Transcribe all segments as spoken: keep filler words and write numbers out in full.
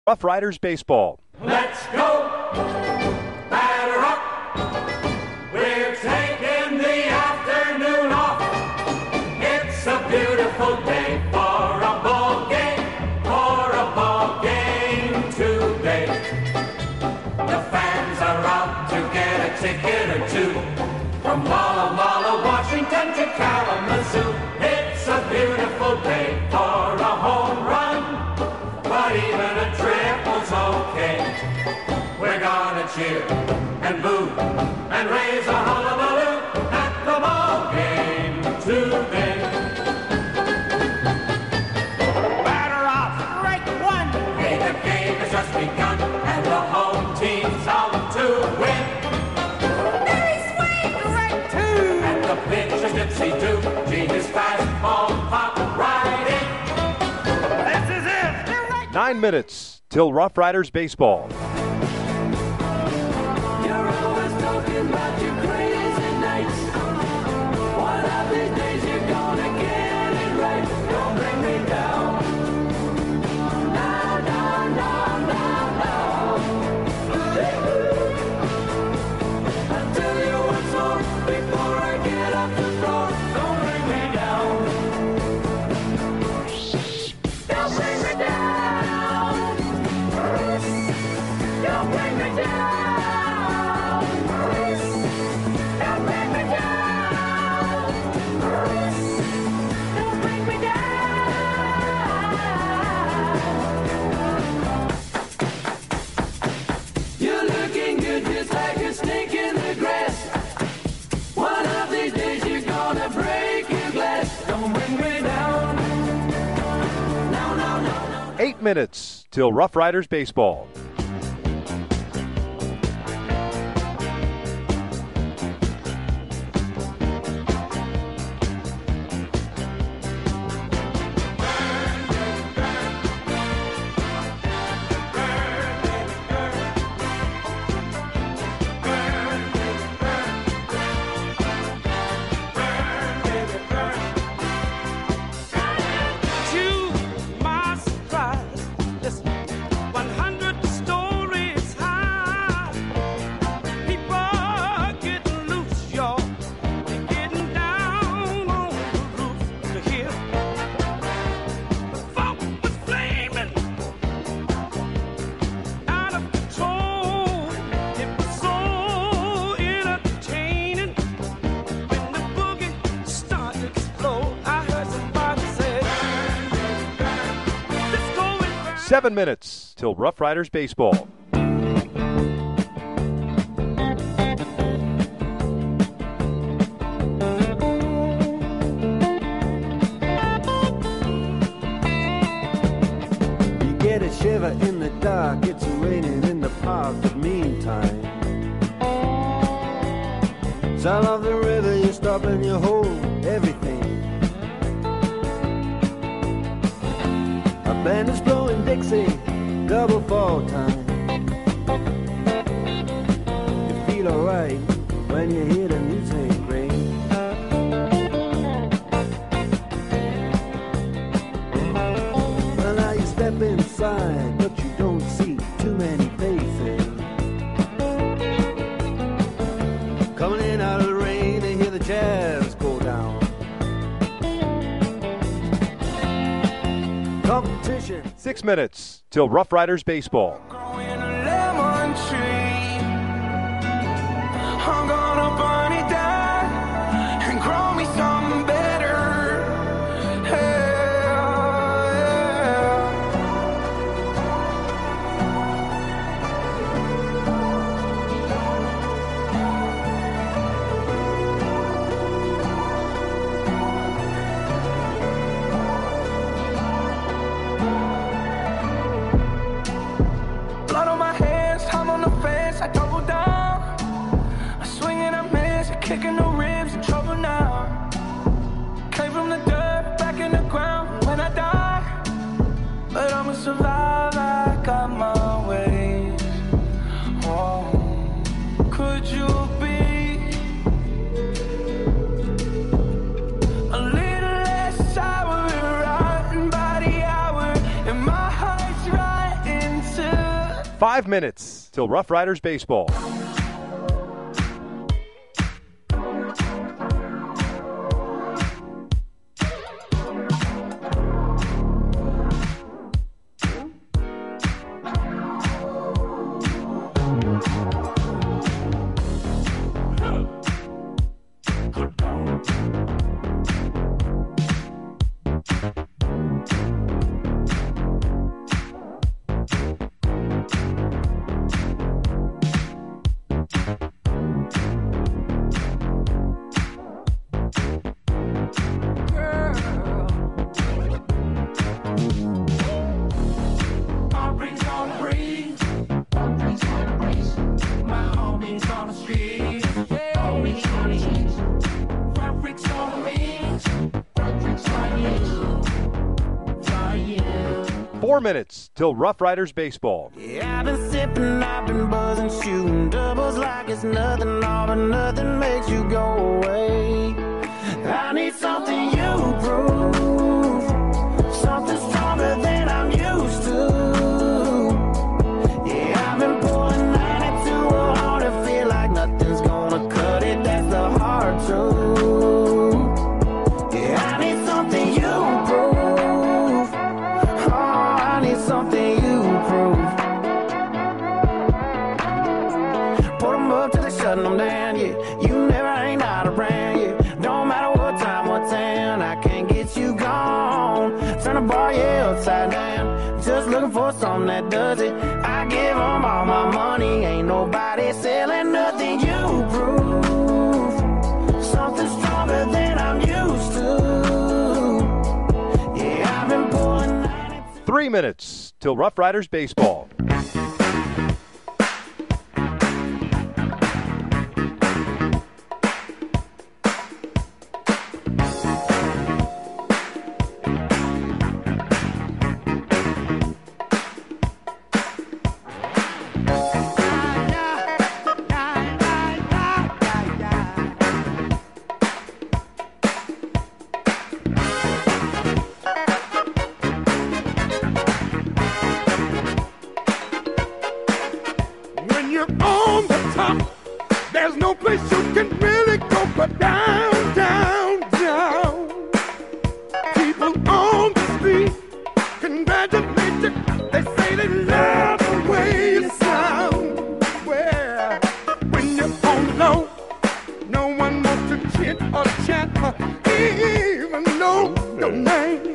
Rough Riders Baseball. Let's go! Batter up! We're taking the afternoon off. It's a beautiful day for a ball game, for a ball game today. The fans are out to get a ticket or two. From Walla Walla, Washington to Kalamazoo. It's a beautiful day for a home run, but even a triple's okay. We're gonna cheer and boo and raise a hullabaloo at the ball game today. Batter off, strike one. Hey, the game has just begun and the home team's out to win. The pitch is dipsy do, genius fastball, pop right in. This is it. Right. Nine minutes till Rough Riders Baseball. You're always talking about your crazy nights. One of these days you're gonna get it right. Don't bring me down. No, no, no, no, no. I'll tell you once more before I get off the floor. Don't bring me down. Don't bring me down. Don't bring me down. Don't bring me down. Don't bring me down. You're looking good just like a snake in the grass. One of these days you're gonna break your glass. Don't bring me down. No, no, no, no. Eight minutes till Rough Riders Baseball. To my surprise, listen, one hundred stories high. People are getting loose, y'all. They're getting down on the roof to hear. The funk was flaming out of control. It was so entertaining when the boogie started to explode. I heard somebody say, let's go and Seven minutes till Rough Riders Baseball. You get a shiver in the dark, it's raining in the park, but meantime, sound of the river, you stop and you hold everything. A band is blowing Dixie, double fall time. You feel alright when you hear the music ring. Well, now you step inside, but you don't see too many faces. Coming in out of the rain, they hear the jazz go down. Competition. Six minutes till Rough Riders Baseball. growing a lemon tree. I'm gonna burn it down and grow me something better. Hell, yeah. Blood on my hands, I'm on the fence, I double down. I swing and I miss, I kick in the ribs, in trouble now. Came from the dirt, back in the ground when I die. But I'ma survive, I got my ways. Oh, could you be a little less sour, riding by the hour, and my heart's right into Five minutes till Rough Riders baseball. Four minutes till Rough Riders baseball. Yeah, I've been sipping, I've been buzzing, shooting doubles like it's nothing, all but nothing makes you go away. I need something you prove, something stronger than I'm used to. Yeah, I've been pulling ninety-two hard to feel like nothing's gonna cut it, that's the hard truth. Yeah, I need something you prove. Something you prove. Put them up till they shutting them down, yeah. You never ain't out of brand, yeah. Don't matter what time, what town, I can't get you gone. Turn the bar, yeah, upside down. Just looking for something that does it. I give them all my money, ain't nobody selling nothing you prove. Something stronger than I'm used to. Yeah, I've been pulling. Three minutes till Rough Riders baseball. There's no place you can really go but down, down, down. People on the street congratulate you. They say they love the way you sound. Well, when you're on low, no one wants to chit or chat or even know your name.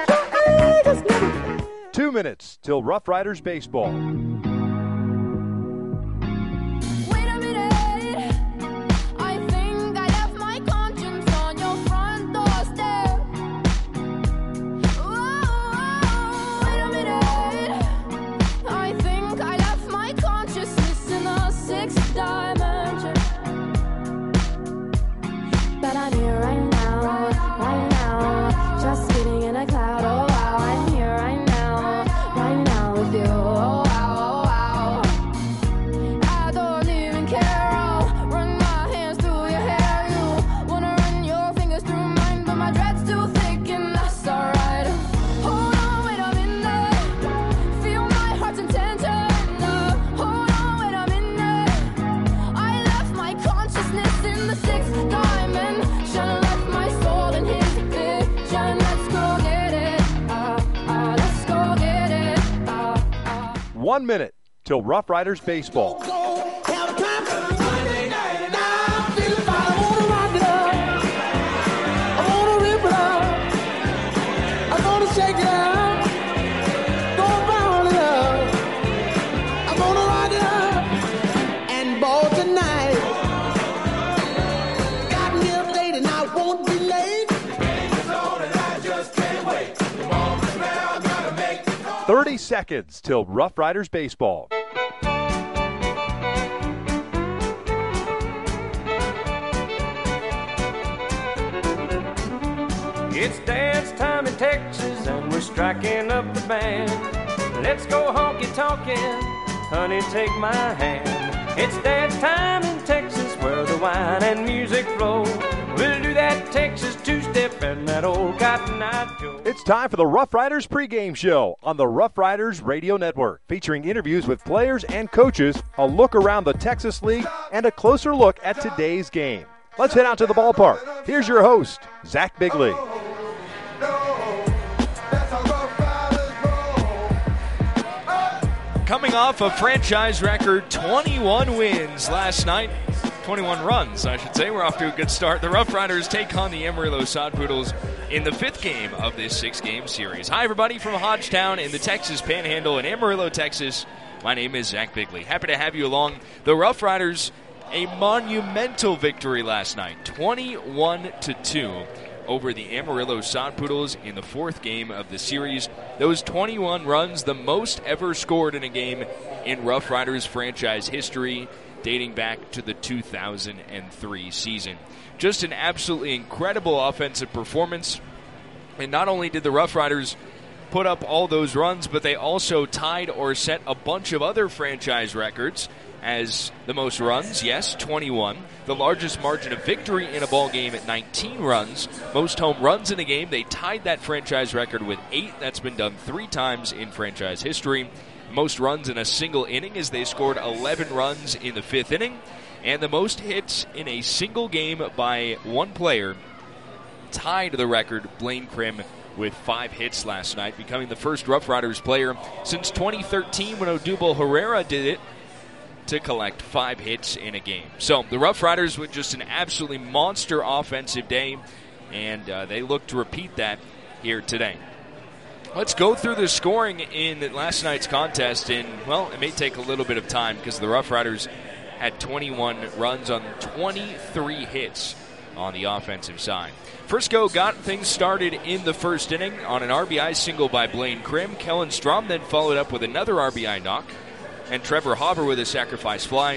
Two minutes till Rough Riders baseball. One minute till Rough Riders baseball. thirty seconds till Rough Riders baseball. It's dance time in Texas and we're striking up the band. Let's go honky-tonkin', honey, take my hand. It's dance time in Texas, where the wine and music flow. We'll do that Texas two-step and that old Cotton Eye Joe. It's time for the Rough Riders pregame show on the Rough Riders Radio Network, featuring interviews with players and coaches, a look around the Texas League, and a closer look at today's game. Let's head out to the ballpark. Here's your host, Zach Bigley. Coming off a franchise record twenty-one wins last night, twenty-one runs, I should say. We're off to a good start. The Rough Riders take on the Amarillo Sod Poodles in the fifth game of this six-game series. Hi, everybody from Hodgetown in the Texas Panhandle in Amarillo, Texas. My name is Zach Bigley. Happy to have you along. The Rough Riders, a monumental victory last night, twenty-one to two. Over the Amarillo Sod Poodles in the fourth game of the series. Those twenty-one runs, the most ever scored in a game in Rough Riders franchise history, dating back to the two thousand three season. Just an absolutely incredible offensive performance. And not only did the Rough Riders put up all those runs, but they also tied or set a bunch of other franchise records as the most runs, yes, twenty-one. The largest margin of victory in a ball game at nineteen runs. Most home runs in a game. They tied that franchise record with eight. That's been done three times in franchise history. Most runs in a single inning as they scored eleven runs in the fifth inning. And the most hits in a single game by one player tied the record, Blaine Krim, with five hits last night, becoming the first Rough Riders player since twenty thirteen when Odubel Herrera did it to collect five hits in a game. So the Rough Riders with just an absolutely monster offensive day, and uh, they look to repeat that here today. Let's go through the scoring in last night's contest, and, well, it may take a little bit of time because the Rough Riders had twenty-one runs on twenty-three hits on the offensive side. Frisco got things started in the first inning on an R B I single by Blaine Krim. Kellen Strom then followed up with another R B I knock, and Trevor Hauber with a sacrifice fly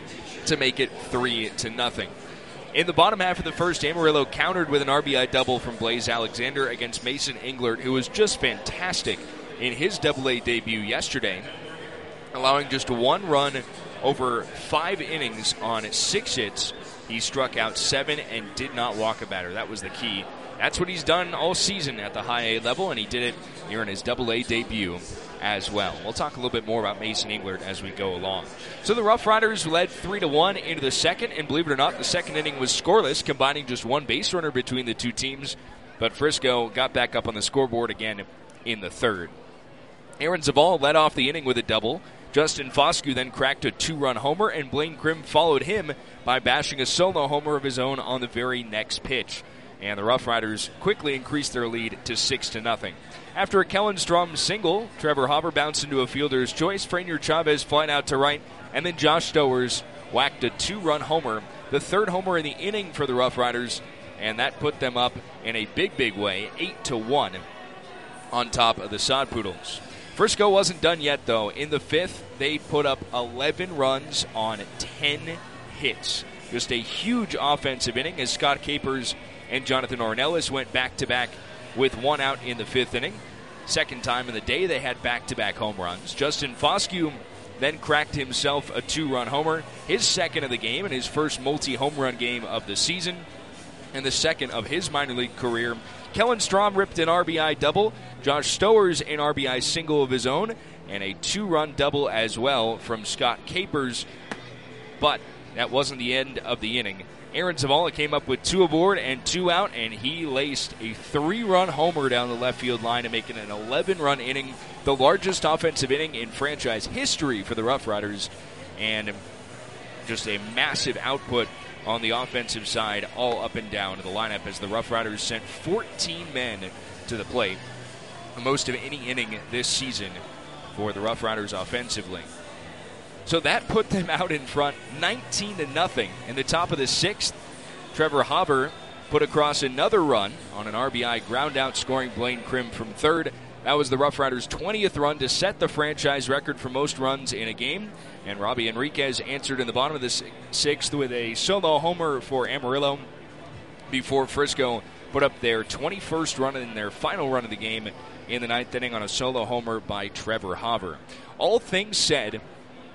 to make it three to nothing. In the bottom half of the first, Amarillo countered with an R B I double from Blaze Alexander against Mason Englert, who was just fantastic in his double A debut yesterday, allowing just one run over five innings on six hits. He struck out seven and did not walk a batter. That was the key. That's what he's done all season at the high A level, and he did it here in his double A debut as well. We'll talk a little bit more about Mason Englert as we go along. So the Rough Riders led three to one into the second, and believe it or not, the second inning was scoreless, combining just one base runner between the two teams. But Frisco got back up on the scoreboard again in the third. Aaron Zaval led off the inning with a double. Justin Foscue then cracked a two-run homer, and Blaine Krim followed him by bashing a solo homer of his own on the very next pitch. And the Rough Riders quickly increased their lead to six to nothing. After a Kellen Strom single, Trevor Hauber bounced into a fielder's choice. Franier Chavez flied out to right, and then Josh Stowers whacked a two-run homer, the third homer in the inning for the Rough Riders, and that put them up in a big, big way, eight to one, on top of the Sod Poodles. Frisco wasn't done yet, though. In the fifth, they put up eleven runs on ten hits. Just a huge offensive inning as Scott Capers and Jonathan Ornelas went back-to-back with one out in the fifth inning. Second time in the day they had back-to-back home runs. Justin Foscue then cracked himself a two-run homer, his second of the game and his first multi-home run game of the season, and the second of his minor league career. Kellen Strom ripped an R B I double, Josh Stowers an R B I single of his own, and a two-run double as well from Scott Capers. But that wasn't the end of the inning. Aaron Zavala came up with two aboard and two out, and he laced a three-run homer down the left field line to make it an eleven-run inning, the largest offensive inning in franchise history for the Rough Riders, and just a massive output on the offensive side all up and down the lineup as the Rough Riders sent fourteen men to the plate, the most of any inning this season for the Rough Riders offensively. So that put them out in front nineteen to nothing. In the top of the sixth, Trevor Hauber put across another run on an R B I ground out, scoring Blaine Krim from third. That was the Rough Riders' twentieth run to set the franchise record for most runs in a game. And Robbie Enriquez answered in the bottom of the sixth with a solo homer for Amarillo before Frisco put up their twenty-first run in their final run of the game in the ninth inning on a solo homer by Trevor Hauber. All things said,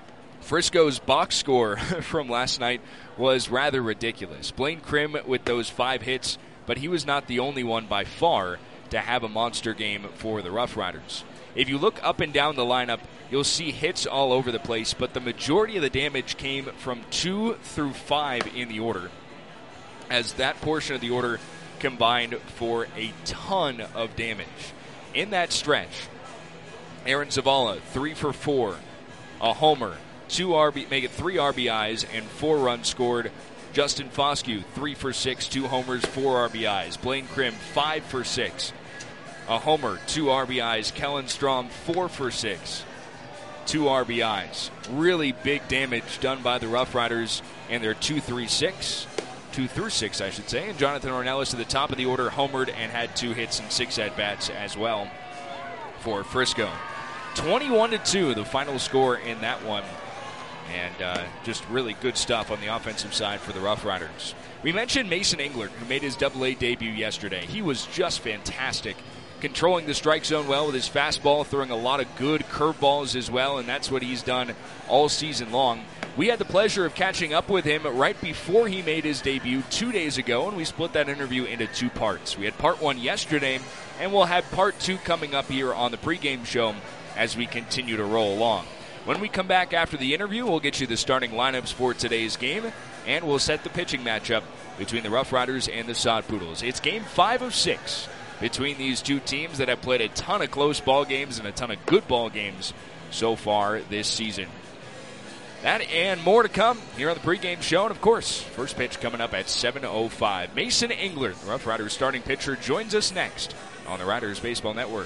Frisco's box score from last night was rather ridiculous. Blaine Krim with those five hits, but he was not the only one by far to have a monster game for the Rough Riders. If you look up and down the lineup, you'll see hits all over the place, but the majority of the damage came from two through five in the order, as that portion of the order combined for a ton of damage. In that stretch, Aaron Zavala, three for four, a homer, two R B, make it three R B Is and four runs scored. Justin Foscue, three for six, two homers, four R B Is. Blaine Krim, five for six, a homer, two R B Is. Kellen Strom, four for six, two R B Is. Really big damage done by the Rough Riders, and they're two three six, two through six, I should say. And Jonathan Ornelas at the top of the order homered and had two hits and six at bats as well for Frisco. twenty-one to two, the final score in that one. And uh, just really good stuff on the offensive side for the Rough Riders. We mentioned Mason Englert, who made his double A debut yesterday. He was just fantastic, controlling the strike zone well with his fastball, throwing a lot of good curveballs as well, and that's what he's done all season long. We had the pleasure of catching up with him right before he made his debut two days ago, and we split that interview into two parts. We had part one yesterday, and we'll have part two coming up here on the pregame show as we continue to roll along. When we come back after the interview, we'll get you the starting lineups for today's game, and we'll set the pitching matchup between the Rough Riders and the Sod Poodles. It's game five of six between these two teams that have played a ton of close ball games and a ton of good ball games so far this season. That and more to come here on the pregame show. And, of course, first pitch coming up at seven oh five. Mason Englert, the Rough Riders starting pitcher, joins us next on the Riders Baseball Network.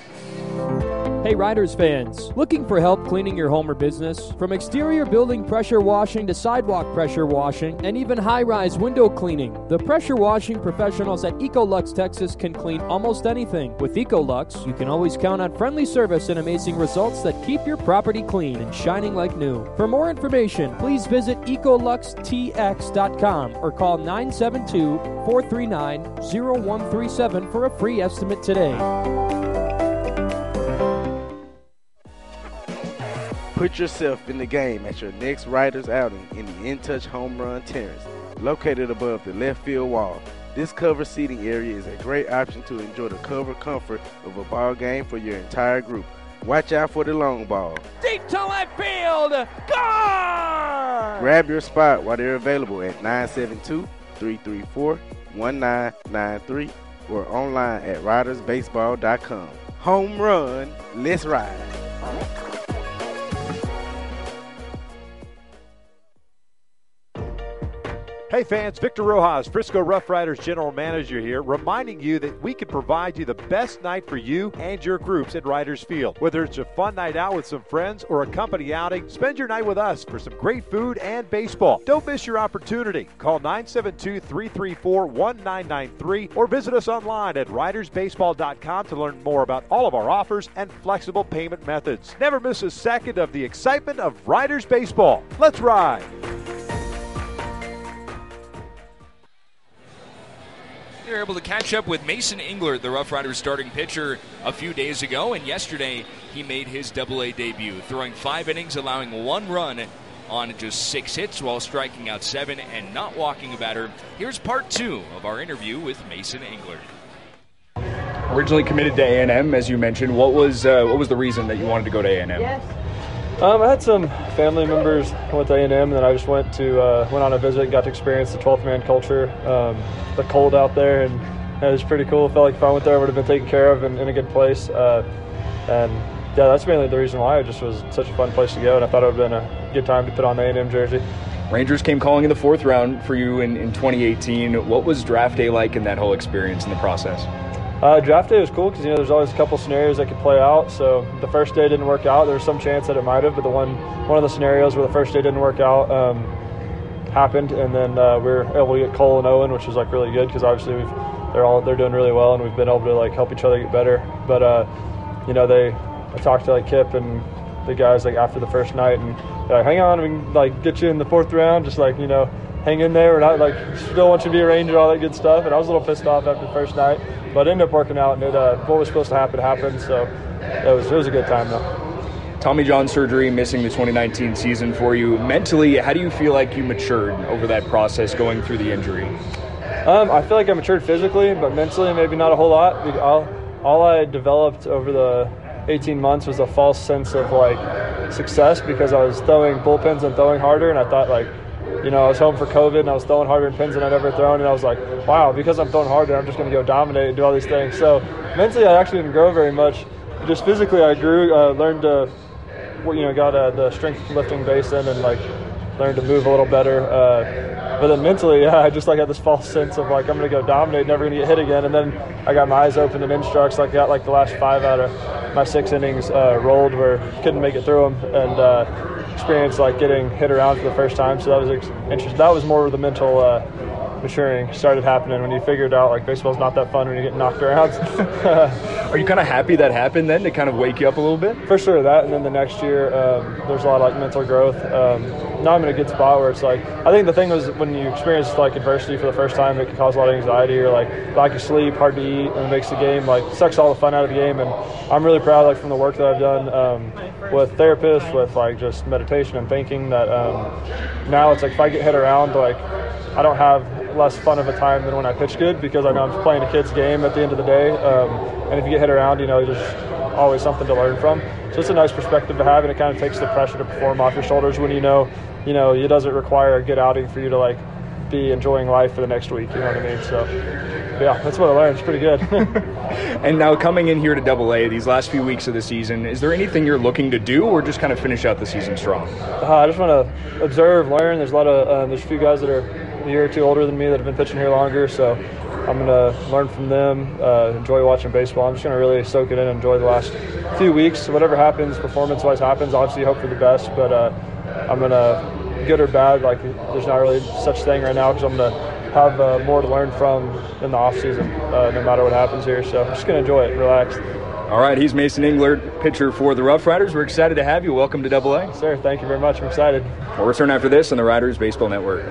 Hey Riders fans, looking for help cleaning your home or business? From exterior building pressure washing to sidewalk pressure washing and even high-rise window cleaning, the pressure washing professionals at Ecolux Texas can clean almost anything. With Ecolux, you can always count on friendly service and amazing results that keep your property clean and shining like new. For more information, please visit ecolux t x dot com or call nine seven two, four three nine, zero one three seven for a free estimate today. Put yourself in the game at your next Riders outing in the In Touch Home Run Terrace, located above the left field wall. This covered seating area is a great option to enjoy the covered comfort of a ball game for your entire group. Watch out for the long ball. Deep to left field, gone! Grab your spot while they're available at nine seven two, three three four, one nine nine three or online at riders baseball dot com. Home run, let's ride. Hey fans, Victor Rojas, Frisco Rough Riders General Manager here, reminding you that we can provide you the best night for you and your groups at Riders Field. Whether it's a fun night out with some friends or a company outing, spend your night with us for some great food and baseball. Don't miss your opportunity. Call nine seven two, three three four, one nine nine three or visit us online at riders baseball dot com to learn more about all of our offers and flexible payment methods. Never miss a second of the excitement of Riders Baseball. Let's ride! We were able to catch up with Mason Englert, the Rough Riders starting pitcher, a few days ago, and yesterday he made his double A debut, throwing five innings, allowing one run on just six hits while striking out seven and not walking a batter. Here's part two of our interview with Mason Englert. Originally committed to A and M, as you mentioned. What was uh, what was the reason that you wanted to go to A and M? Yes. Um, I had some family members who went to A and M, and then I just went to uh, went on a visit and got to experience the twelfth man culture, um, the cold out there, and it was pretty cool. Felt like if I went there, I would have been taken care of and in a good place. Uh, and yeah, that's mainly the reason why. It just was such a fun place to go, and I thought it would have been a good time to put on the A and M jersey. Rangers came calling in the fourth round for you in, in twenty eighteen. What was draft day like in that whole experience and the process? Uh, draft day was cool because, you know, there's always a couple scenarios that could play out. So the first day didn't work out. There was some chance that it might have, but the one one of the scenarios where the first day didn't work out um, happened, and then uh, we were able to get Cole and Owen, which was like really good because obviously we've they're all they're doing really well, and we've been able to like help each other get better. But uh, you know, they I talked to like Kip and the guys like after the first night, and they're like, hang on, we can like get you in the fourth round, just like, you know, hang in there. We're not like still want you to be a Ranger, all that good stuff. And I was a little pissed off after the first night. But it ended up working out, and it, uh, what was supposed to happen happened, so it was, it was a good time, though. Tommy John surgery, missing the twenty nineteen season for you. Mentally, how do you feel like you matured over that process going through the injury? Um, I feel like I matured physically, but mentally maybe not a whole lot. All, all I developed over the eighteen months was a false sense of like success because I was throwing bullpens and throwing harder, and I thought like, you know, I was home for COVID and I was throwing harder in pins than I'd ever thrown, and I was like, wow, because I'm throwing harder, I'm just going to go dominate and do all these things. So mentally, I actually didn't grow very much. Just physically, I grew, uh, learned to, you know, got uh, the strength lifting base in and like learned to move a little better. Uh, but then mentally, yeah, I just like had this false sense of like I'm going to go dominate, never going to get hit again. And then I got my eyes open in instructs. Like I got like the last five out of my six innings uh, rolled where couldn't make it through them, and uh, experienced like getting hit around for the first time. So that was ex- interesting. That was more of the mental uh, maturing started happening when you figured out like baseball's not that fun when you get knocked around. Are you kind of happy that happened then to kind of wake you up a little bit? For sure, that, and then the next year um, there's a lot of like mental growth. Um, now I'm in a good spot where it's like I think the thing was when you experience like adversity for the first time, it can cause a lot of anxiety or like lack of sleep, hard to eat, and it makes the game like sucks all the fun out of the game. And I'm really proud like from the work that I've done um, with therapists, with like just meditation and thinking that um, now it's like if I get hit around, like I don't have less fun of a time than when I pitch good because I know I'm playing a kid's game at the end of the day. Um, and if you get hit around, you know, there's always something to learn from. So it's a nice perspective to have, and it kind of takes the pressure to perform off your shoulders when you know, you know, it doesn't require a good outing for you to like be enjoying life for the next week. You know what I mean? So yeah, that's what I learned. It's pretty good. And now coming in here to Double A, these last few weeks of the season, is there anything you're looking to do, or just kind of finish out the season strong? Uh, I just want to observe, learn. There's a lot of um, there's a few guys that are a year or two older than me that have been pitching here longer, so I'm going to learn from them, uh, enjoy watching baseball. I'm just going to really soak it in and enjoy the last few weeks. Whatever happens, performance-wise happens, obviously hope for the best, but uh, I'm going to, good or bad, like there's not really such thing right now because I'm going to have uh, more to learn from in the off-season, uh, no matter what happens here. So I'm just going to enjoy it, relax. All right, he's Mason Englert, pitcher for the Rough Riders. We're excited to have you. Welcome to Double A. Sir, thank you very much. I'm excited. We'll return after this on the Riders Baseball Network.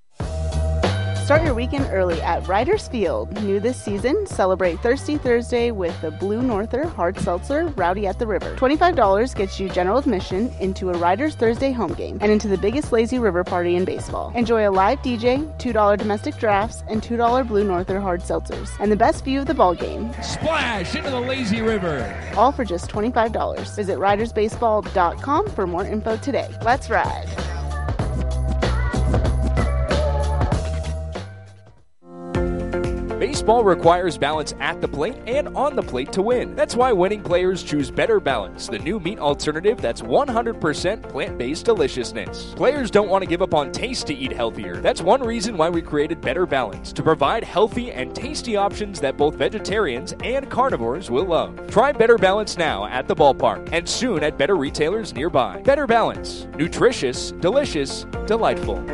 Start your weekend early at Riders Field. New this season, celebrate Thirsty Thursday with the Blue Norther Hard Seltzer Rowdy at the River. twenty-five dollars gets you general admission into a Riders Thursday home game and into the biggest lazy river party in baseball. Enjoy a live D J, two dollars domestic drafts, and two dollars Blue Norther Hard Seltzers, and the best view of the ball game. Splash into the lazy river. All for just twenty-five dollars. Visit riders baseball dot com for more info today. Let's ride. Baseball requires balance at the plate and on the plate to win. That's why winning players choose Better Balance, the new meat alternative that's one hundred percent plant-based deliciousness. Players don't want to give up on taste to eat healthier. That's one reason why we created Better Balance, to provide healthy and tasty options that both vegetarians and carnivores will love. Try Better Balance now at the ballpark and soon at better retailers nearby. Better Balance. Nutritious, delicious, delightful.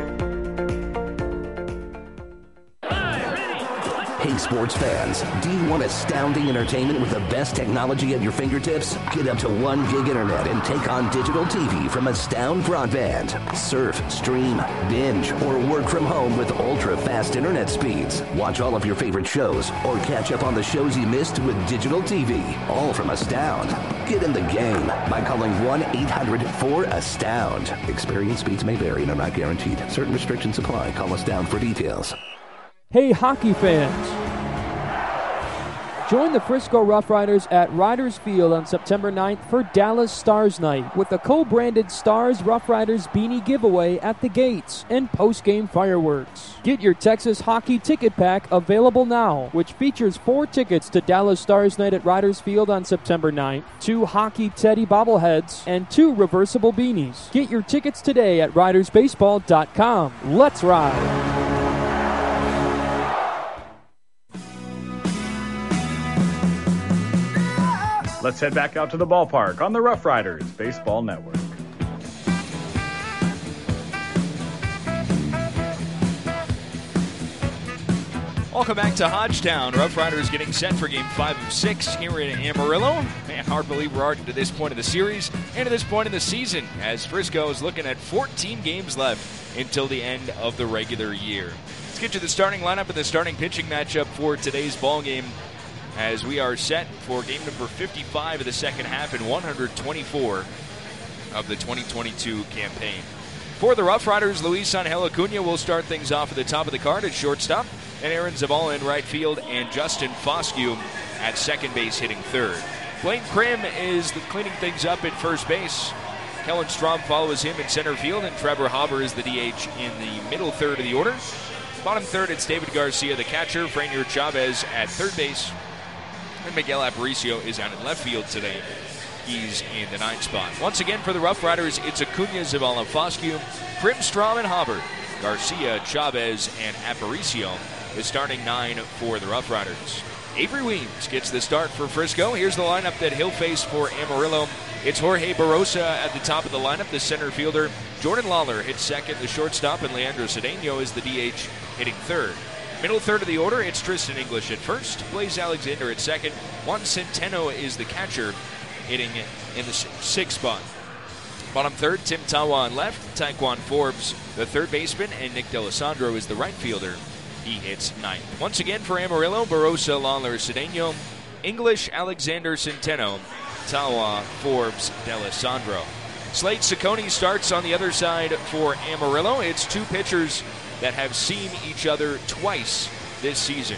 Hey, sports fans, do you want astounding entertainment with the best technology at your fingertips? Get up to one gig internet and take on digital T V from Astound Broadband. Surf, stream, binge, or work from home with ultra-fast internet speeds. Watch all of your favorite shows or catch up on the shows you missed with digital T V. All from Astound. Get in the game by calling one eight hundred four astound. Experience speeds may vary and are not guaranteed. Certain restrictions apply. Call Astound for details. Hey, hockey fans! Join the Frisco Rough Riders at Riders Field on September ninth for Dallas Stars Night with the co-branded Stars Rough Riders beanie giveaway at the gates and post-game fireworks. Get your Texas hockey ticket pack available now, which features four tickets to Dallas Stars Night at Riders Field on September ninth, two Hockey Teddy bobbleheads, and two reversible beanies. Get your tickets today at riders baseball dot com. Let's ride! Let's head back out to the ballpark on the Rough Riders Baseball Network. Welcome back to Hodgetown. Rough Riders getting set for game five of six here in Amarillo. Man, hard to believe we're already to this point of the series and to this point in the season, as Frisco is looking at fourteen games left until the end of the regular year. Let's get to the starting lineup and the starting pitching matchup for today's ball game, as we are set for game number fifty-five of the second half and one hundred twenty-four of the twenty twenty-two campaign. For the Rough Riders, Luis Angel Acuna will start things off at the top of the card at shortstop, and Aaron Zavala in right field, and Justin Foscue at second base hitting third. Blaine Krim is the cleaning things up at first base. Kellen Strom follows him in center field, and Trevor Hauber is the D H in the middle third of the order. Bottom third, it's David Garcia, the catcher, Franier Chavez at third base, and Miguel Aparicio is out in left field today. He's in the ninth spot. Once again for the Rough Riders, it's Acuna, Zavala, Foscue, Krim, Strom, and Hauber. Garcia, Chavez, and Aparicio is starting nine for the Rough Riders. Avery Weems gets the start for Frisco. Here's the lineup that he'll face for Amarillo. It's Jorge Barosa at the top of the lineup, the center fielder. Jordan Lawler hits second, the shortstop, and Leandro Cedeno is the D H hitting third. Middle third of the order, it's Tristan English at first, Blaze Alexander at second. Juan Centeno is the catcher, hitting in the sixth spot. Bottom third, Tim Tawa on left, Taekwon Forbes, the third baseman, and Nick D'Alessandro is the right fielder. He hits ninth. Once again for Amarillo, Barosa, Lawler, Cedeno, English, Alexander, Centeno, Tawa, Forbes, D'Alessandro. Slade Ciccone starts on the other side for Amarillo. It's two pitchers that have seen each other twice this season.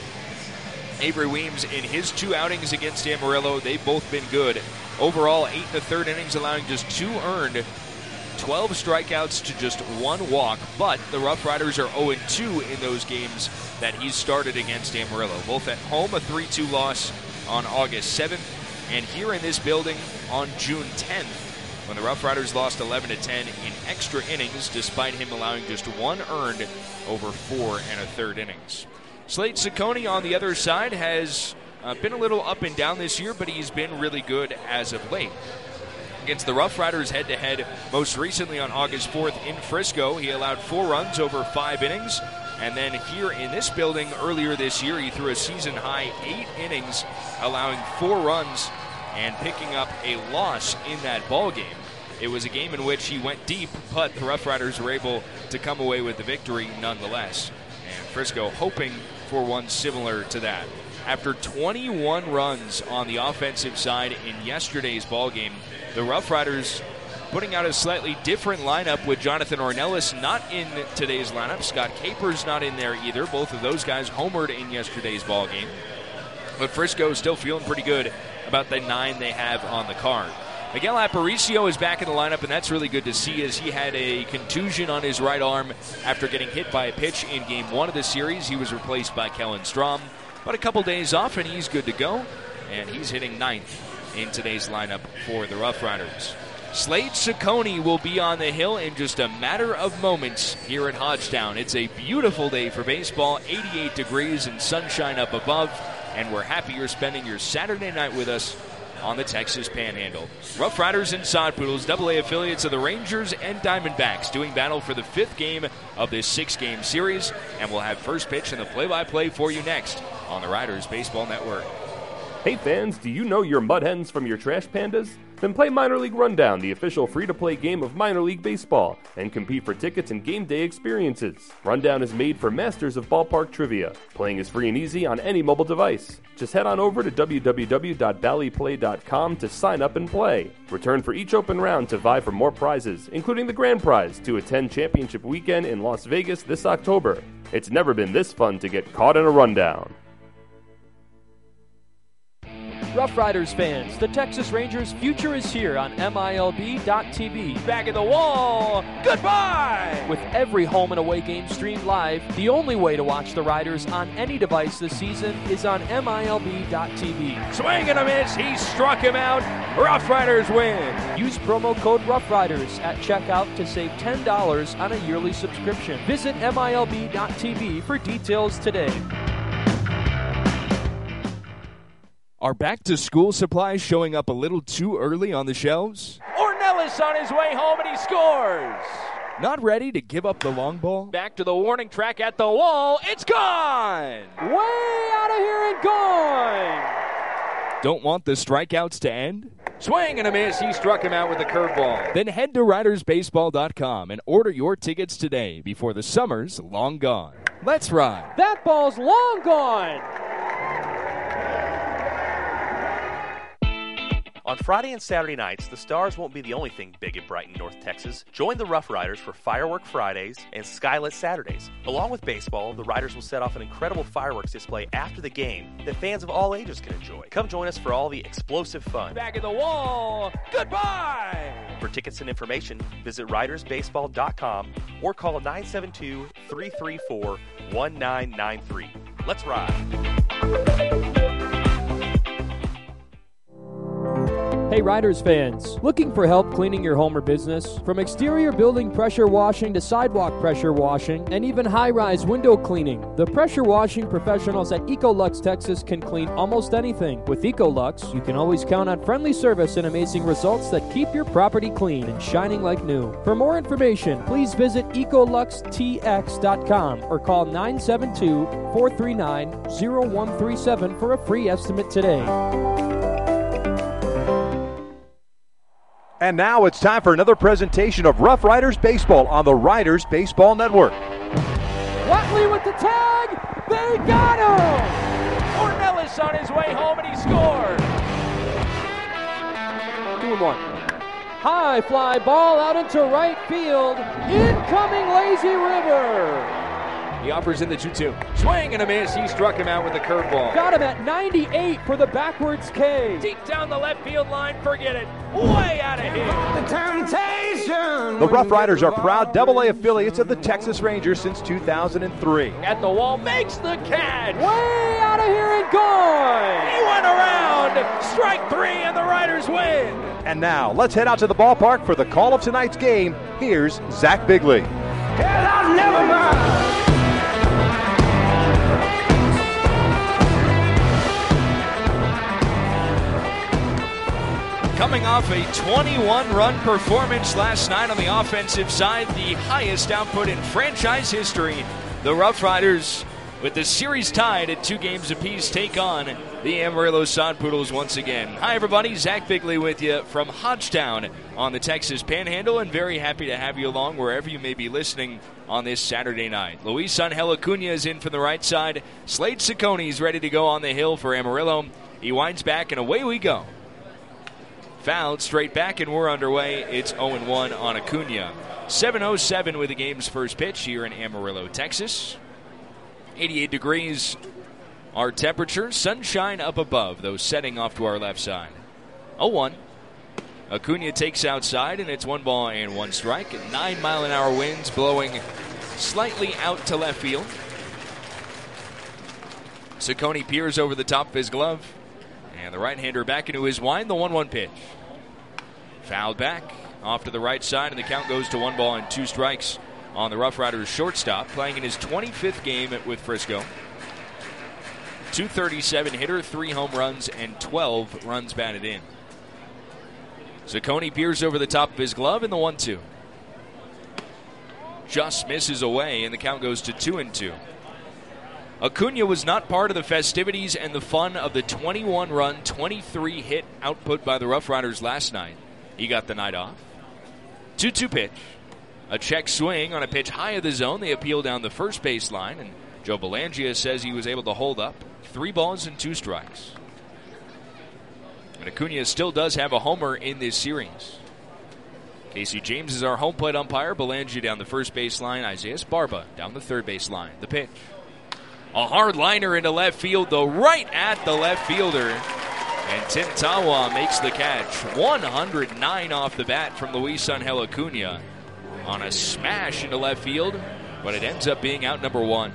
Avery Weems, in his two outings against Amarillo, they've both been good. Overall, eight and a third innings, allowing just two earned, twelve strikeouts to just one walk, but the Rough Riders are oh and two in those games that he's started against Amarillo. Both at home, a three two loss on August seventh, and here in this building on June tenth, when the Rough Riders lost eleven to ten in extra innings, despite him allowing just one earned over four and a third innings. Slade Ciccone on the other side has uh, been a little up and down this year, but he's been really good as of late. Against the Rough Riders head-to-head most recently on August fourth in Frisco, he allowed four runs over five innings. And then here in this building earlier this year, he threw a season-high eight innings, allowing four runs and picking up a loss in that ball game. It was a game in which he went deep, but the Rough Riders were able to come away with the victory nonetheless. And Frisco hoping for one similar to that. After twenty-one runs on the offensive side in yesterday's ball game, the Rough Riders putting out a slightly different lineup with Jonathan Ornelas not in today's lineup. Scott Capers not in there either. Both of those guys homered in yesterday's ball game. But Frisco is still feeling pretty good about the nine they have on the card. Miguel Aparicio is back in the lineup, and that's really good to see as he had a contusion on his right arm after getting hit by a pitch in game one of the series. He was replaced by Kellen Strom. But a couple days off, and he's good to go. And he's hitting ninth in today's lineup for the Rough Riders. Slade Ciccone will be on the hill in just a matter of moments here at Hodgetown. It's a beautiful day for baseball, eighty-eight degrees and sunshine up above, and we're happy you're spending your Saturday night with us on the Texas Panhandle. Rough Riders and Sod Poodles, double A affiliates of the Rangers and Diamondbacks, doing battle for the fifth game of this six-game series, and we'll have first pitch and the play-by-play for you next on the Riders Baseball Network. Hey fans, do you know your mud hens from your trash pandas? Then play Minor League Rundown, the official free-to-play game of Minor League Baseball, and compete for tickets and game day experiences. Rundown is made for masters of ballpark trivia. Playing is free and easy on any mobile device. Just head on over to w w w dot bally play dot com to sign up and play. Return for each open round to vie for more prizes, including the grand prize to attend Championship Weekend in Las Vegas this October. It's never been this fun to get caught in a rundown. Rough Riders fans, the Texas Rangers' future is here on M I L B dot T V. Back in the wall, goodbye! With every home and away game streamed live, the only way to watch the Riders on any device this season is on M I L B dot T V. Swing and a miss, he struck him out. Rough Riders win. Use promo code Rough Riders at checkout to save ten dollars on a yearly subscription. Visit M I L B dot T V for details today. Are back-to-school supplies showing up a little too early on the shelves? Ornelas on his way home, and he scores! Not ready to give up the long ball? Back to the warning track at the wall. It's gone! Way out of here and gone! Don't want the strikeouts to end? Swing and a miss. He struck him out with a curveball. Then head to riders baseball dot com and order your tickets today before the summer's long gone. Let's ride. That ball's long gone! On Friday and Saturday nights, the Stars won't be the only thing big and bright in North Texas. Join the Rough Riders for Firework Fridays and Skylit Saturdays. Along with baseball, the Riders will set off an incredible fireworks display after the game that fans of all ages can enjoy. Come join us for all the explosive fun. Back of the wall. Goodbye. For tickets and information, visit riders baseball dot com or call nine seven two, three three four, one nine nine three. Let's ride. Hey Riders fans, looking for help cleaning your home or business? From exterior building pressure washing to sidewalk pressure washing and even high-rise window cleaning, the pressure washing professionals at Ecolux Texas can clean almost anything. With Ecolux, you can always count on friendly service and amazing results that keep your property clean and shining like new. For more information, please visit ecolux t x dot com or call nine seven two, four three nine, zero one three seven for a free estimate today. And now it's time for another presentation of Rough Riders Baseball on the Riders Baseball Network. Watley with the tag. They got him. Ornelas on his way home, and he scored. Two and one. High fly ball out into right field. Incoming Lazy River. He offers in the two two. Swing and a miss. He struck him out with a curveball. Got him at ninety-eight for the backwards K. Deep down the left field line. Forget it. Way out of here. The temptation. The Rough Riders are proud double A affiliates of the Texas Rangers since two thousand three. At the wall, makes the catch. Way out of here and gone. He went around. Strike three, and the Riders win. And now, let's head out to the ballpark for the call of tonight's game. Here's Zach Bigley. Hell, I'll never mind. Coming off a twenty-one run performance last night on the offensive side, the highest output in franchise history, the Rough Riders, with the series tied at two games apiece, take on the Amarillo Sod Poodles once again. Hi, everybody. Zach Bigley with you from Hodgetown on the Texas Panhandle, and very happy to have you along wherever you may be listening on this Saturday night. Luis Angel Acuna is in from the right side. Slade Ciccone is ready to go on the hill for Amarillo. He winds back, and away we go. Fouled straight back, and we're underway. It's oh and one on Acuna. seven oh seven with the game's first pitch here in Amarillo, Texas. eighty-eight degrees our temperature. Sunshine up above, though setting off to our left side. oh one. Acuna takes outside, and it's one ball and one strike. Nine mile an hour winds blowing slightly out to left field. Ciccone peers over the top of his glove. And the right-hander back into his wind, the one one pitch. Fouled back off to the right side, and the count goes to one ball and two strikes on the Rough Riders shortstop, playing in his twenty-fifth game with Frisco. two thirty-seven hitter, three home runs, and twelve runs batted in. Ciccone peers over the top of his glove in the one two. Just misses away, and the count goes to two and two. Acuna was not part of the festivities and the fun of the twenty-one run, twenty-three hit output by the Rough Riders last night. He got the night off. two two pitch. A check swing on a pitch high of the zone. They appeal down the first base line, and Joe Belangia says he was able to hold up. Three balls and two strikes. And Acuna still does have a homer in this series. Casey James is our home plate umpire. Belangia down the first base line. Isaiah Barba down the third base line. The pitch. A hard liner into left field, though, right at the left fielder. And Tim Tawa makes the catch. one oh nine off the bat from Luis Angel Acuna on a smash into left field, but it ends up being out number one.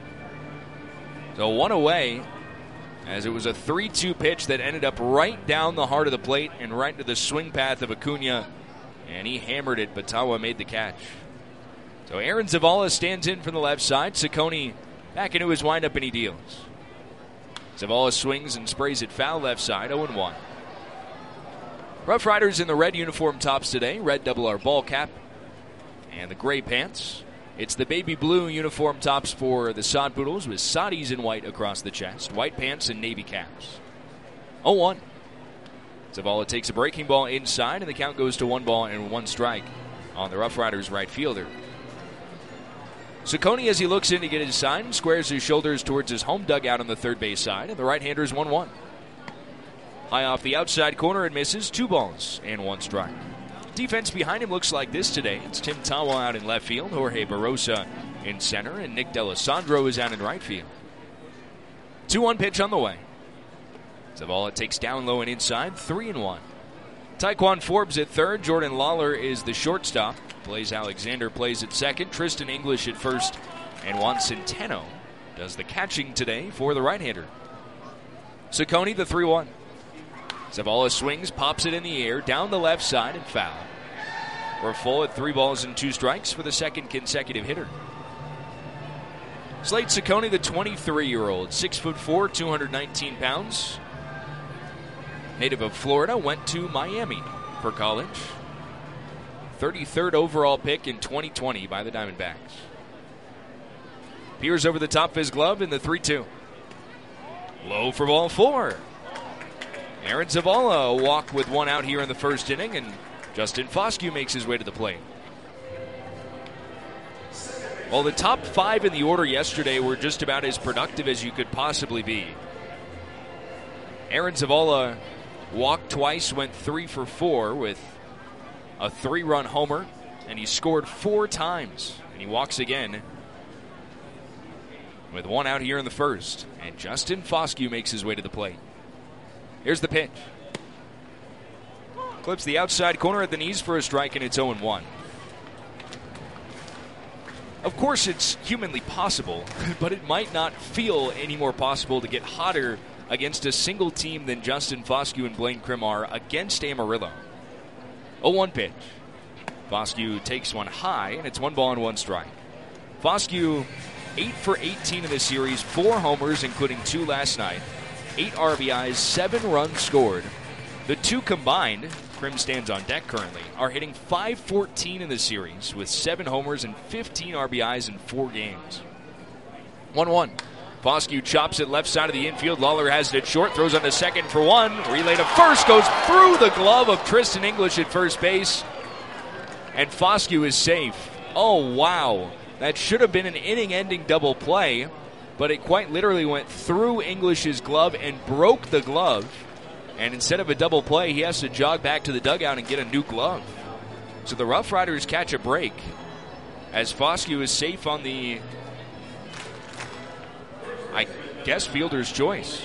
So one away, as it was a three two pitch that ended up right down the heart of the plate and right into the swing path of Acuna, and he hammered it, but Tawa made the catch. So Aaron Zavala stands in from the left side. Ciccone back into his windup, and he deals. Zavala swings and sprays it foul left side, oh and one. Rough Riders in the red uniform tops today. Red double R ball cap and the gray pants. It's the baby blue uniform tops for the Sod Poodles with Soddies in white across the chest. White pants and navy caps. oh one. Zavala takes a breaking ball inside, and the count goes to one ball and one strike on the Rough Riders right fielder. Ciccone, as he looks in to get his sign, squares his shoulders towards his home dugout on the third base side, and the right-hander is one one. High off the outside corner and misses. Two balls and one strike. Defense behind him looks like this today. It's Tim Tawa out in left field, Jorge Barosa in center, and Nick D'Alessandro is out in right field. two one pitch on the way. Zavala takes down low and inside, three and one. Taekwon Forbes at third. Jordan Lawler is the shortstop. Blaze Alexander plays at second. Tristan English at first. And Juan Centeno does the catching today for the right-hander. Ciccone, the three one. Zavala swings, pops it in the air, down the left side, and foul. We're full at three balls and two strikes for the second consecutive hitter. Slade Ciccone, the twenty-three-year-old, six foot four, two hundred nineteen pounds. Native of Florida, went to Miami for college. thirty-third overall pick in twenty twenty by the Diamondbacks. Peers over the top of his glove in the three two. Low for ball four. Aaron Zavala a walk with one out here in the first inning, and Justin Foscue makes his way to the plate. Well, the top five in the order yesterday were just about as productive as you could possibly be. Aaron Zavala walked twice, went three for four with a three-run homer, and he scored four times, and he walks again with one out here in the first. And Justin Foscue makes his way to the plate. Here's the pitch. Clips the outside corner at the knees for a strike, and it's oh one. Of course, it's humanly possible, but it might not feel any more possible to get hotter against a single team than Justin Foscue and Blaine Krim are against Amarillo. oh one pitch. Foscue takes one high, and it's one ball and one strike. Foscue, eight for eighteen in the series, four homers, including two last night. Eight R B Is, seven runs scored. The two combined, Krim stands on deck currently, are hitting five fourteen in the series with seven homers and fifteen R B Is in four games. one one. Foscue chops it left side of the infield. Lawler has it at short, throws on to second for one. Relay to first, goes through the glove of Tristan English at first base. And Foscue is safe. Oh, wow. That should have been an inning-ending double play, but it quite literally went through English's glove and broke the glove. And instead of a double play, he has to jog back to the dugout and get a new glove. So the Rough Riders catch a break as Foscue is safe on the, I guess, fielder's choice.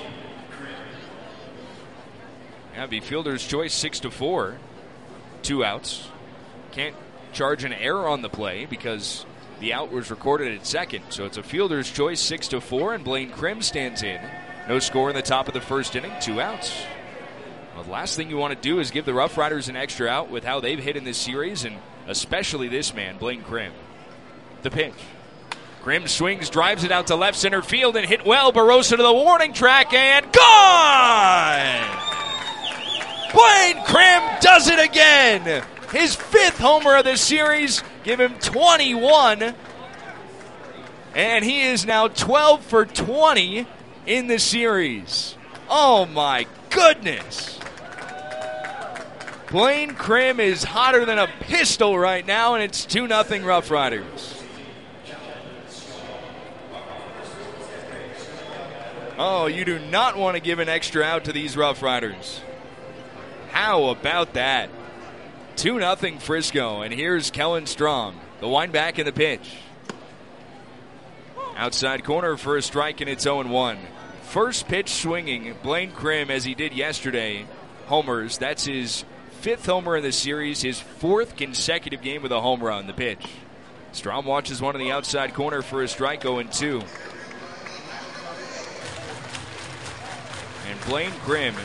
Yeah, it'd be fielder's choice, six to four. Two outs. Can't charge an error on the play because the out was recorded at second. So it's a fielder's choice, six to four, and Blaine Krim stands in. No score in the top of the first inning, two outs. Well, the last thing you want to do is give the Rough Riders an extra out with how they've hit in this series, and especially this man, Blaine Krim. The pitch. Krim swings, drives it out to left center field, and hit well. Barosa to the warning track, and gone! Blaine Krim does it again! His fifth homer of the series. Give him twenty-one. And he is now twelve for twenty in the series. Oh, my goodness. Blaine Krim is hotter than a pistol right now, and it's two nothing Rough Riders. Oh, you do not want to give an extra out to these Rough Riders. How about that? two nothing Frisco, and here's Kellen Strom. The wind back in the pitch. Outside corner for a strike, and it's oh one. First pitch swinging, Blaine Krim, as he did yesterday, homers. That's his fifth homer in the series, his fourth consecutive game with a home run. The pitch. Strom watches one on the outside corner for a strike, oh two. And Blaine Krim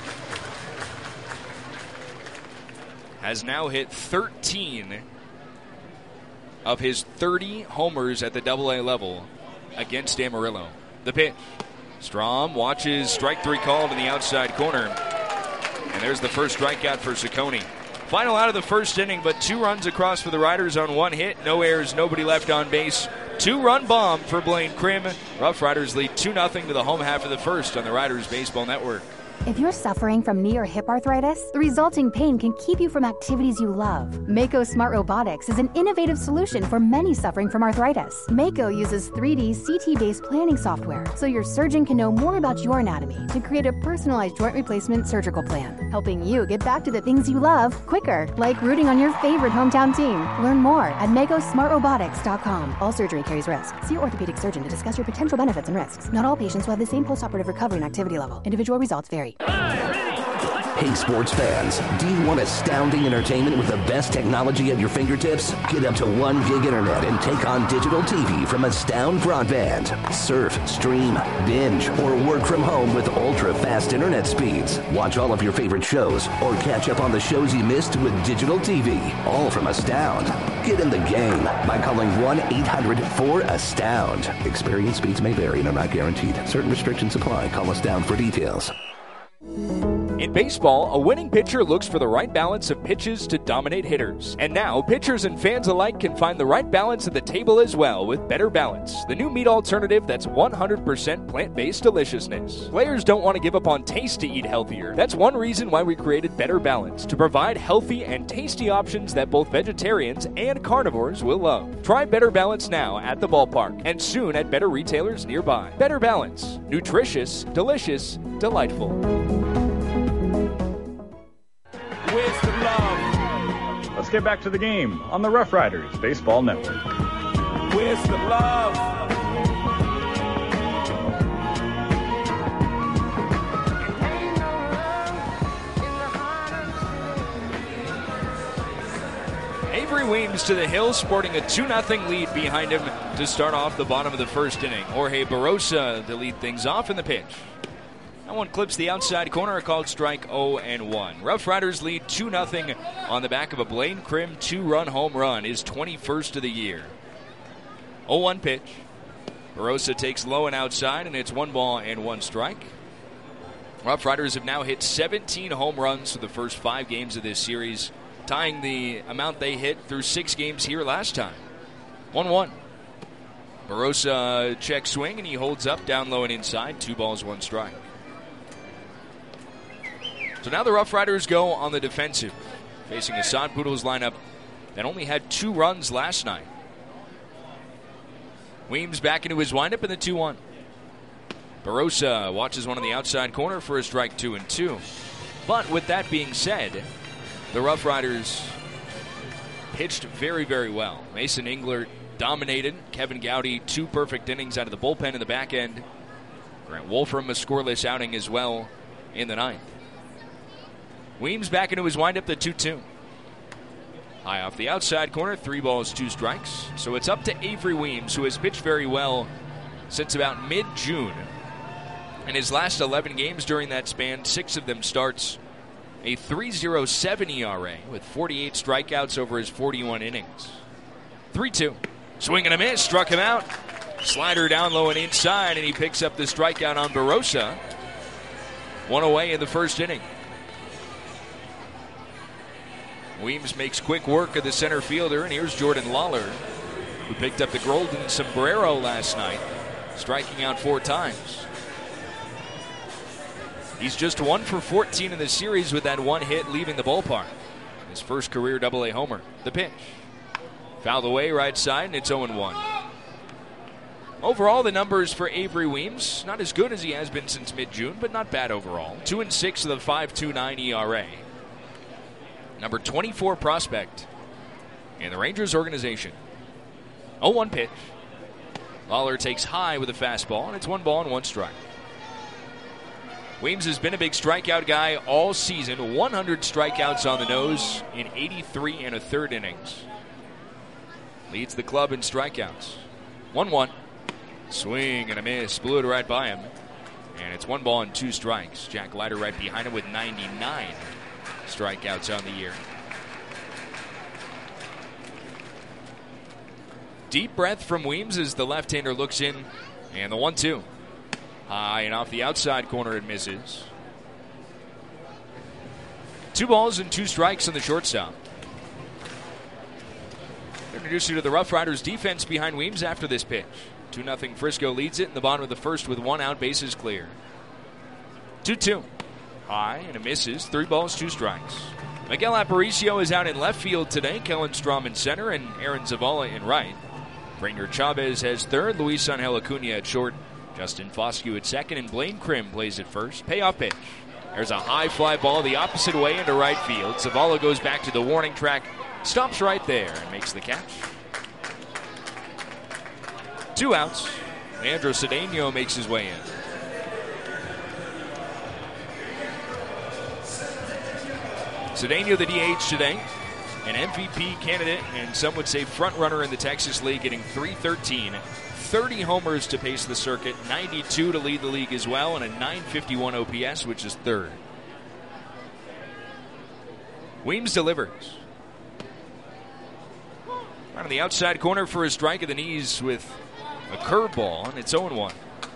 has now hit thirteen of his thirty homers at the double A level against Amarillo. The pitch. Strom watches strike three called in the outside corner. And there's the first strikeout for Ciccone. Final out of the first inning, but two runs across for the Riders on one hit. No errors, nobody left on base. Two-run bomb for Blaine Krim. Rough Riders lead two nothing to the home half of the first on the Riders Baseball Network. If you're suffering from knee or hip arthritis, the resulting pain can keep you from activities you love. Mako Smart Robotics is an innovative solution for many suffering from arthritis. Mako uses three D C T-based planning software, so your surgeon can know more about your anatomy to create a personalized joint replacement surgical plan, helping you get back to the things you love quicker, like rooting on your favorite hometown team. Learn more at mako smart robotics dot com. All surgery carries risk. See your orthopedic surgeon to discuss your potential benefits and risks. Not all patients will have the same postoperative recovery and activity level. Individual results vary. Hey, sports fans, do you want astounding entertainment with the best technology at your fingertips? Get up to one gig internet and take on digital T V from Astound Broadband. Surf, stream, binge, or work from home with ultra-fast internet speeds. Watch all of your favorite shows or catch up on the shows you missed with digital T V, all from Astound. Get in the game by calling one eight hundred four astound. Experience speeds may vary and are not guaranteed. Certain restrictions apply. Call Astound for details. In baseball, a winning pitcher looks for the right balance of pitches to dominate hitters. And now, pitchers and fans alike can find the right balance at the table as well with Better Balance, the new meat alternative that's one hundred percent plant-based deliciousness. Players don't want to give up on taste to eat healthier. That's one reason why we created Better Balance, to provide healthy and tasty options that both vegetarians and carnivores will love. Try Better Balance now at the ballpark and soon at better retailers nearby. Better Balance. Nutritious, delicious, delightful. Where's the love? Let's get back to the game on the Rough Riders Baseball Network. Where's the love? Avery Weems to the hill, sporting a two nothing lead behind him to start off the bottom of the first inning. Jorge Barosa to lead things off in the pitch. That one clips the outside corner, called strike oh and one. Rough Riders lead two nothing on the back of a Blaine Krim two-run home run, his twenty-first of the year. oh one pitch. Barosa takes low and outside, and it's one ball and one strike. Rough Riders have now hit seventeen home runs for the first five games of this series, tying the amount they hit through six games here last time. one one. Barosa check swing, and he holds up down low and inside. Two balls, one strike. So now the Rough Riders go on the defensive, facing a Sod Poodles lineup that only had two runs last night. Weems back into his windup in the two one. Barosa watches one on the outside corner for a strike two and two. But with that being said, the Rough Riders pitched very, very well. Mason Englert dominated. Kevin Gowdy, two perfect innings out of the bullpen in the back end. Grant Wolfram, a scoreless outing as well in the ninth. Weems back into his windup, the two two. High off the outside corner, three balls, two strikes. So it's up to Avery Weems, who has pitched very well since about mid-June. In his last eleven games during that span, six of them starts. A three point oh seven E R A with forty-eight strikeouts over his forty-one innings. three two. Swing and a miss, struck him out. Slider down low and inside, and he picks up the strikeout on Barosa. One away in the first inning. Weems makes quick work of the center fielder, and here's Jordan Lawler, who picked up the golden sombrero last night, striking out four times. He's just one for fourteen in the series with that one hit leaving the ballpark. His first career double A homer. The pitch. Fouled away right side, and it's oh and one. Overall, the numbers for Avery Weems, not as good as he has been since mid-June, but not bad overall. two and six with a five point two nine E R A. Number twenty-four prospect in the Rangers organization. oh one pitch. Lawler takes high with a fastball, and it's one ball and one strike. Weems has been a big strikeout guy all season. one hundred strikeouts on the nose in eighty-three and a third innings. Leads the club in strikeouts. one one. Swing and a miss. Blew it right by him. And it's one ball and two strikes. Jack Leiter right behind him with ninety-nine strikeouts on the year. Deep breath from Weems as the left-hander looks in. And the one two. High and off the outside corner, it misses. Two balls and two strikes on the shortstop. Introduce you to the Rough Riders defense behind Weems after this pitch. two nothing Frisco leads it in the bottom of the first with one out, bases clear. two two. High, and it misses. Three balls, two strikes. Miguel Aparicio is out in left field today. Kellen Strom in center, and Aaron Zavala in right. Rainier Chavez has third. Luis Angel Acuna at short. Justin Foscue at second, and Blaine Krim plays at first. Payoff pitch. There's a high fly ball the opposite way into right field. Zavala goes back to the warning track, stops right there, and makes the catch. Two outs. Leandro Cedeno makes his way in. Cedeno, the D H today, an M V P candidate, and some would say front runner in the Texas League, getting three thirteen, thirty homers to pace the circuit, ninety-two to lead the league as well, and a nine fifty-one O P S, which is third. Weems delivers. Right on the outside corner for a strike at the knees with a curveball, and it's oh one.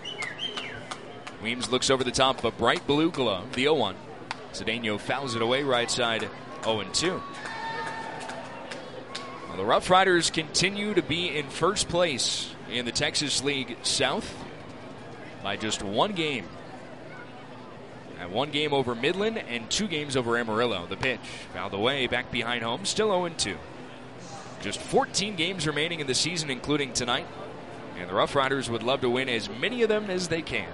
Weems looks over the top of a bright blue glove, the oh one. Cedeno fouls it away right side, oh two. Well, the Rough Riders continue to be in first place in the Texas League South by just one game. And one game over Midland and two games over Amarillo. The pitch fouled away back behind home, still oh two. Just fourteen games remaining in the season, including tonight. And the Rough Riders would love to win as many of them as they can.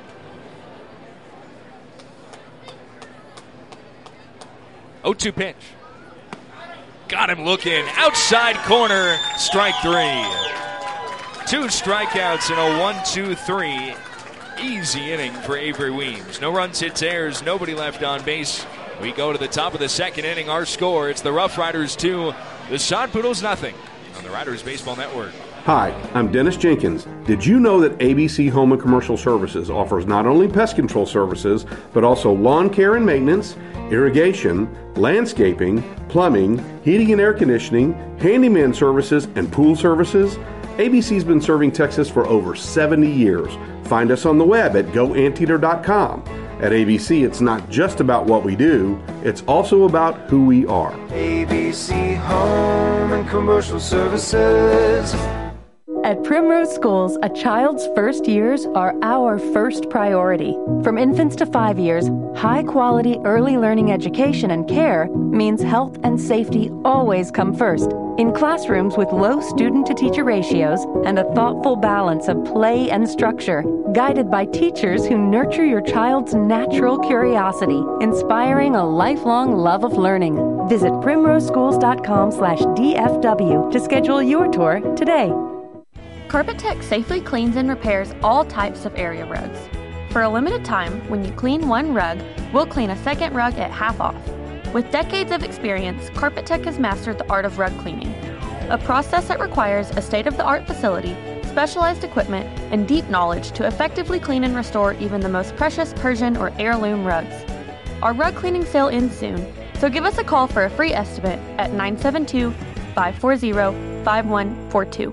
oh two pitch. Got him looking. Outside corner. Strike three. Two strikeouts in a one two three. Easy inning for Avery Weems. No runs, hits, errors. Nobody left on base. We go to the top of the second inning. Our score, it's the Rough Riders two, the Sod Poodles nothing on the Riders Baseball Network. Hi, I'm Dennis Jenkins. Did you know that A B C Home and Commercial Services offers not only pest control services, but also lawn care and maintenance, irrigation, landscaping, plumbing, heating and air conditioning, handyman services, and pool services? A B C's been serving Texas for over seventy years. Find us on the web at go anteater dot com. At A B C, it's not just about what we do, it's also about who we are. A B C Home and Commercial Services. At Primrose Schools, a child's first years are our first priority. From infants to five years, high-quality early learning education and care means health and safety always come first. In classrooms with low student-to-teacher ratios and a thoughtful balance of play and structure, guided by teachers who nurture your child's natural curiosity, inspiring a lifelong love of learning. Visit primrose schools dot com slash D F W to schedule your tour today. Carpet Tech safely cleans and repairs all types of area rugs. For a limited time, when you clean one rug, we'll clean a second rug at half off. With decades of experience, Carpet Tech has mastered the art of rug cleaning, a process that requires a state-of-the-art facility, specialized equipment, and deep knowledge to effectively clean and restore even the most precious Persian or heirloom rugs. Our rug cleaning sale ends soon, so give us a call for a free estimate at nine seven two, five four zero, five one four two.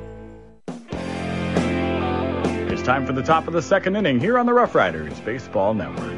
It's time for the top of the second inning here on the Rough Riders Baseball Network.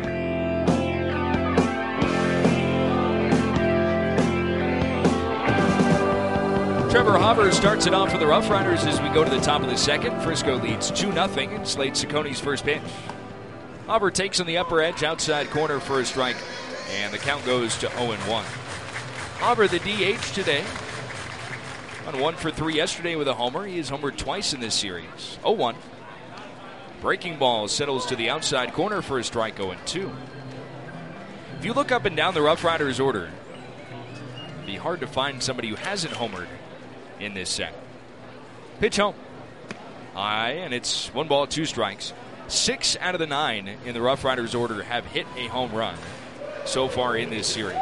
Trevor Hopper starts it off for the Rough Riders as we go to the top of the second. Frisco leads two nothing in Slade Cicconi's first pitch. Hopper takes on the upper edge, outside corner for a strike, and the count goes to oh one. Hopper, the D H today, on one for three yesterday with a homer. He has homered twice in this series. oh one. Breaking ball settles to the outside corner for a strike, oh two. If you look up and down the Rough Riders order, it'd be hard to find somebody who hasn't homered in this set. Pitch home. High, and it's one ball, two strikes. Six out of the nine in the Rough Riders order have hit a home run so far in this series.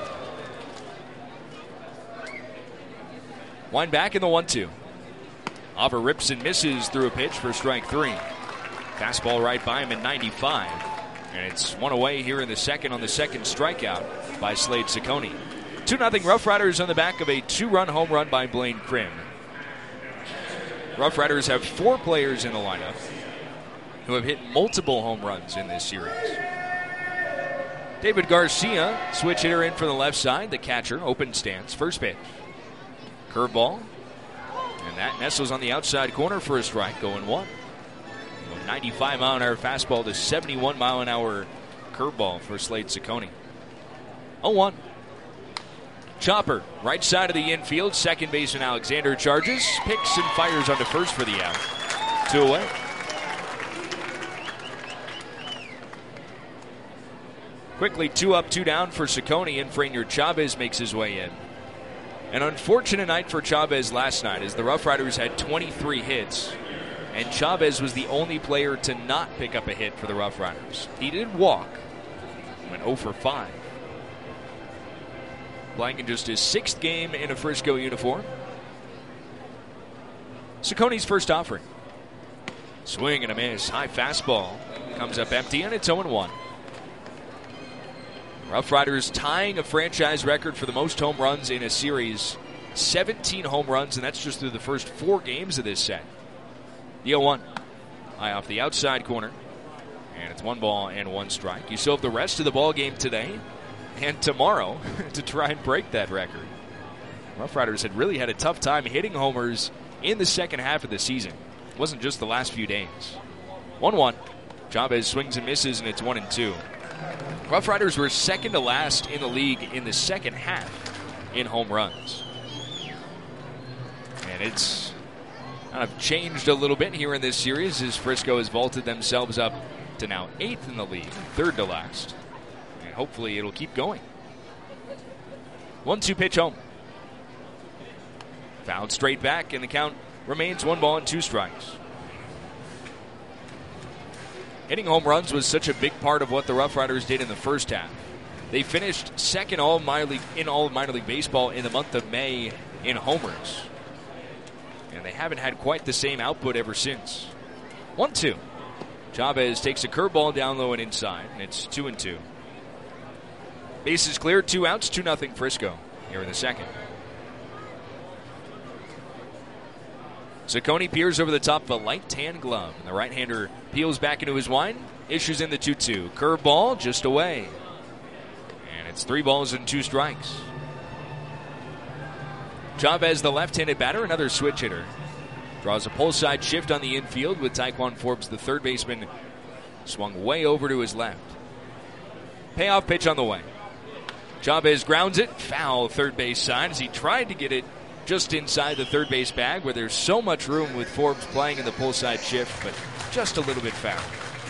Wind back in the one two. Hopper rips and misses through a pitch for strike three. Fastball right by him at ninety-five. And it's one away here in the second on the second strikeout by Slade Cicconi. two nothing Rough Riders on the back of a two-run home run by Blaine Krim. Rough Riders have four players in the lineup who have hit multiple home runs in this series. David Garcia, switch hitter in from the left side. The catcher, open stance, first pitch. Curveball. And that nestles on the outside corner for a strike, going one. ninety-five mile an hour fastball to seventy-one mile an hour curveball for Slade Cicconi. oh one. Chopper, right side of the infield. Second baseman Alexander charges, picks and fires onto first for the out. Two away. Quickly, two up, two down for Ciccone, and Franier Chavez makes his way in. An unfortunate night for Chavez last night as the Rough Riders had twenty-three hits, and Chavez was the only player to not pick up a hit for the Rough Riders. He did walk, went oh for five. Playing in just his sixth game in a Frisco uniform. Ciccone's first offering. Swing and a miss. High fastball. Comes up empty, and it's oh one. Rough Riders tying a franchise record for the most home runs in a series. seventeen home runs, and that's just through the first four games of this set. The oh one. High off the outside corner. And it's one ball and one strike. You still have the rest of the ball game today and tomorrow to try and break that record. Rough Riders had really had a tough time hitting homers in the second half of the season. It wasn't just the last few days. one one. Chavez swings and misses, and it's one and two. Rough Riders were second to last in the league in the second half in home runs. And it's kind of changed a little bit here in this series as Frisco has vaulted themselves up to now eighth in the league, third to last. And hopefully it'll keep going. one two pitch home. Fouled straight back, and the count remains one ball and two strikes. Hitting home runs was such a big part of what the Rough Riders did in the first half. They finished second all minor league, in all of minor league baseball in the month of May in homers. And they haven't had quite the same output ever since. one two. Chavez takes a curveball down low and inside, and it's two and two. Bases cleared, two outs, two nothing Frisco here in the second. Ciccone peers over the top of a light tan glove. And the right-hander peels back into his wind, issues in the two two. Curveball just away. And it's three balls and two strikes. Chavez, the left-handed batter, another switch hitter. Draws a pull side shift on the infield with Taekwon Forbes, the third baseman, swung way over to his left. Payoff pitch on the way. Chavez grounds it, foul third base side as he tried to get it just inside the third base bag where there's so much room with Forbes playing in the pull side shift, but just a little bit foul.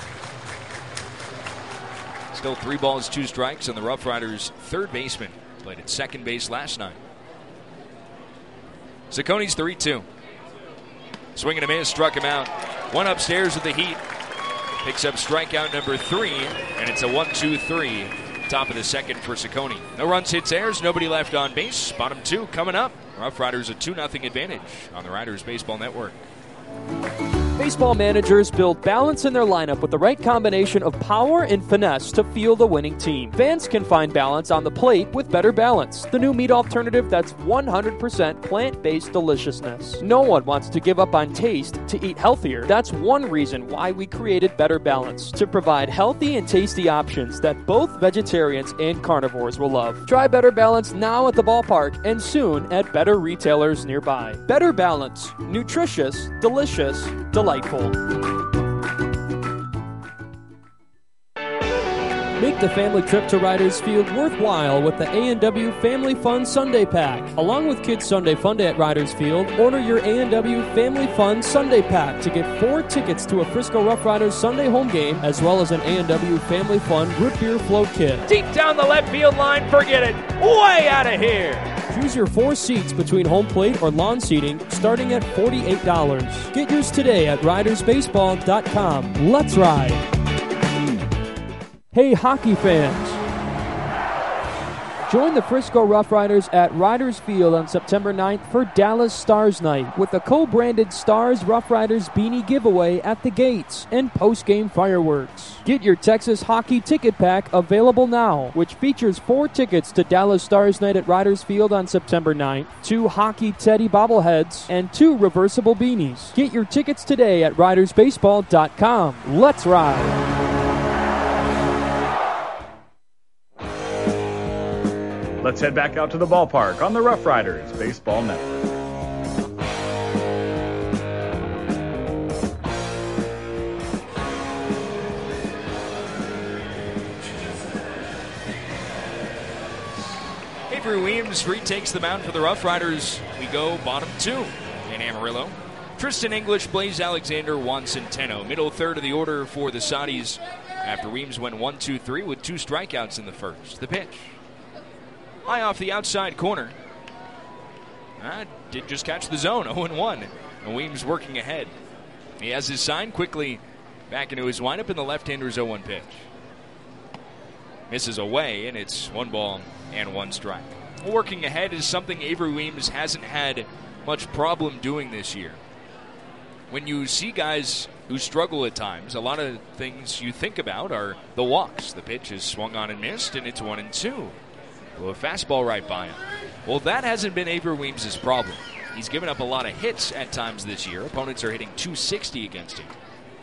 Still three balls, two strikes, and the Rough Riders' third baseman played at second base last night. Ciccone's three two. Swing and a miss, struck him out. One upstairs with the heat. Picks up strikeout number three, and it's a one two three. Top of the second for Ciccone. No runs, hits, errors, nobody left on base. Bottom two coming up. Rough Riders a two nothing advantage on the Riders Baseball Network. Baseball managers build balance in their lineup with the right combination of power and finesse to field a winning team. Fans can find balance on the plate with Better Balance, the new meat alternative that's one hundred percent plant-based deliciousness. No one wants to give up on taste to eat healthier. That's one reason why we created Better Balance, to provide healthy and tasty options that both vegetarians and carnivores will love. Try Better Balance now at the ballpark and soon at better retailers nearby. Better Balance, nutritious, delicious, delightful. Make the family trip to Riders Field worthwhile with the A and W Family Fun Sunday Pack. Along with Kids Sunday Fun Day at Riders Field, order your A and W Family Fun Sunday Pack to get four tickets to a Frisco Rough Riders Sunday home game, as well as an A and W Family Fun Root Beer Float Kit. Deep down the left field line, forget it. Way out of here. Choose your four seats between home plate or lawn seating, starting at forty-eight dollars. Get yours today at riders baseball dot com. Let's ride. Hey, hockey fans. Join the Frisco Rough Riders at Riders Field on September ninth for Dallas Stars Night with a co-branded Stars Rough Riders beanie giveaway at the gates and post-game fireworks. Get your Texas hockey ticket pack available now, which features four tickets to Dallas Stars Night at Riders Field on September ninth, two hockey teddy bobbleheads, and two reversible beanies. Get your tickets today at riders baseball dot com. Let's ride. Let's head back out to the ballpark on the Rough Riders Baseball Network. James Reed takes the mound for the Rough Riders. We go bottom two in Amarillo. Tristan English, Blaze Alexander, Juan Centeno. Middle third of the order for the Saudis after Weems went one two three with two strikeouts in the first. The pitch. High off the outside corner. Ah, did just catch the zone, oh and one. And Weems working ahead. He has his sign quickly back into his windup, and the left-hander's oh one pitch. Misses away, and it's one ball and one strike. Working ahead is something Avery Weems hasn't had much problem doing this year. When you see guys who struggle at times, a lot of things you think about are the walks. The pitch is swung on and missed, and it's one and two. Well, a fastball right by him. Well, that hasn't been Avery Weems' problem. He's given up a lot of hits at times this year. Opponents are hitting two sixty against him.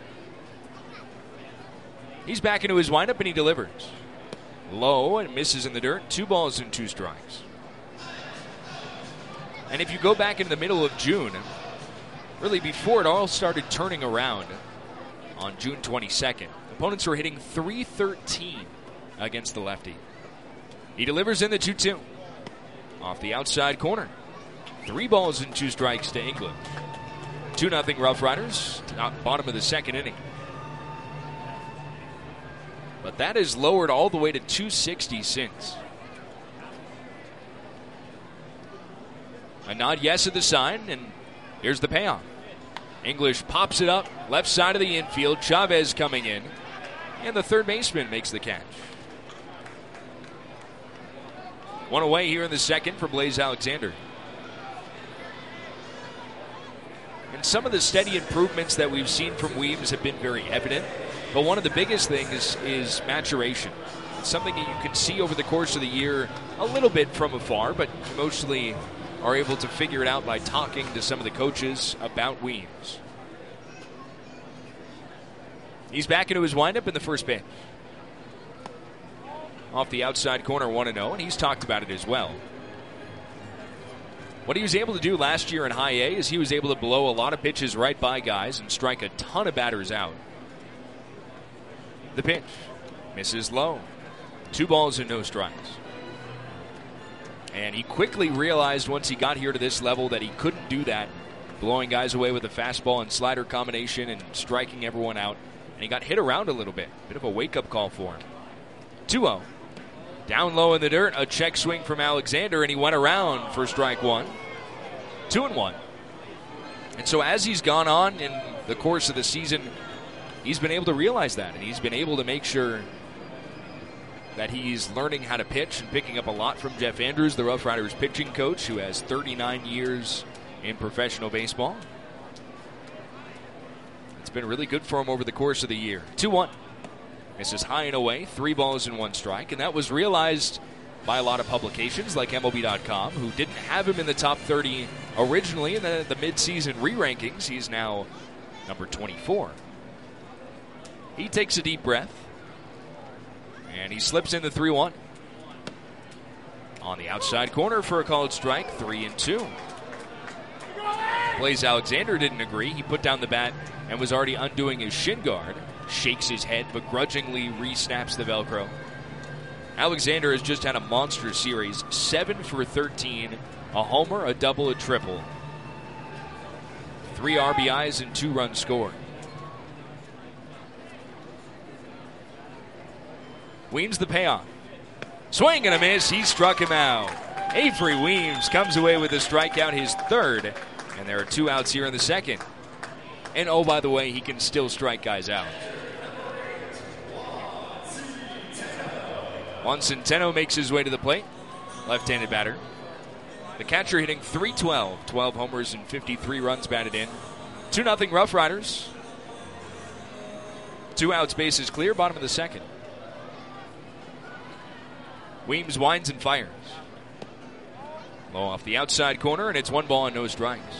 He's back into his windup, and he delivers. Low and misses in the dirt. Two balls and two strikes. And if you go back in the middle of June, really before it all started turning around on June twenty-second, opponents were hitting three thirteen against the lefty. He delivers in the two two. Off the outside corner. Three balls and two strikes to England. two nothing Rough Riders, bottom of the second inning. But that is lowered all the way to two sixty since. A nod yes at the sign, and here's the payoff. English pops it up, left side of the infield. Chavez coming in, and the third baseman makes the catch. One away here in the second for Blaze Alexander. And some of the steady improvements that we've seen from Weems have been very evident. But one of the biggest things is maturation. It's something that you can see over the course of the year a little bit from afar, but you mostly are able to figure it out by talking to some of the coaches about Weems. He's back into his windup in the first pitch. Off the outside corner, one and oh, and he's talked about it as well. What he was able to do last year in high A is he was able to blow a lot of pitches right by guys and strike a ton of batters out. The pitch misses low. Two balls and no strikes. And he quickly realized once he got here to this level that he couldn't do that, blowing guys away with a fastball and slider combination and striking everyone out. And he got hit around a little bit. Bit of a wake-up call for him. two oh. Down low in the dirt, a check swing from Alexander, and he went around for strike one. Two and one. And so as he's gone on in the course of the season, he's been able to realize that, and he's been able to make sure that he's learning how to pitch and picking up a lot from Jeff Andrews, the Rough Riders pitching coach, who has thirty-nine years in professional baseball. It's been really good for him over the course of the year. two one. This is high and away, three balls and one strike, and that was realized by a lot of publications like M L B dot com, who didn't have him in the top thirty originally in the, the mid-season re-rankings. He's now number twenty-four. He takes a deep breath, and he slips in the three one. On the outside corner for a called strike, three and two. Blaze Alexander didn't agree. He put down the bat and was already undoing his shin guard. Shakes his head, but grudgingly re-snaps the Velcro. Alexander has just had a monster series. seven for thirteen, a homer, a double, a triple. Three R B Is and two runs scored. Weems the payoff. Swing and a miss. He struck him out. Avery Weems comes away with a strikeout, his third. And there are two outs here in the second. And oh, by the way, he can still strike guys out. Juan Centeno makes his way to the plate. Left-handed batter. The catcher hitting three twelve. twelve homers and fifty-three runs batted in. two nothing Rough Riders. Two outs, bases clear, bottom of the second. Weems winds and fires. Low off the outside corner, and it's one ball and no strikes.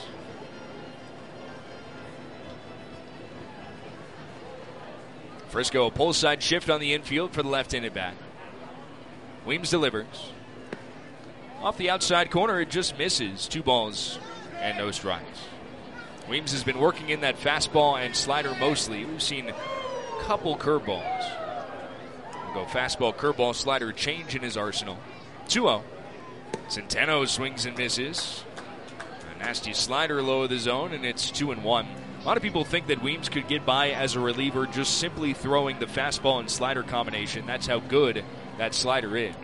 Frisco, a pull side shift on the infield for the left-handed bat. Weems delivers. Off the outside corner, it just misses. Two balls and no strikes. Weems has been working in that fastball and slider mostly. We've seen a couple curveballs. We'll go fastball, curveball, slider change in his arsenal. two oh. Centeno swings and misses. A nasty slider low of the zone, and it's two and one. A lot of people think that Weems could get by as a reliever just simply throwing the fastball and slider combination. That's how good that slider is.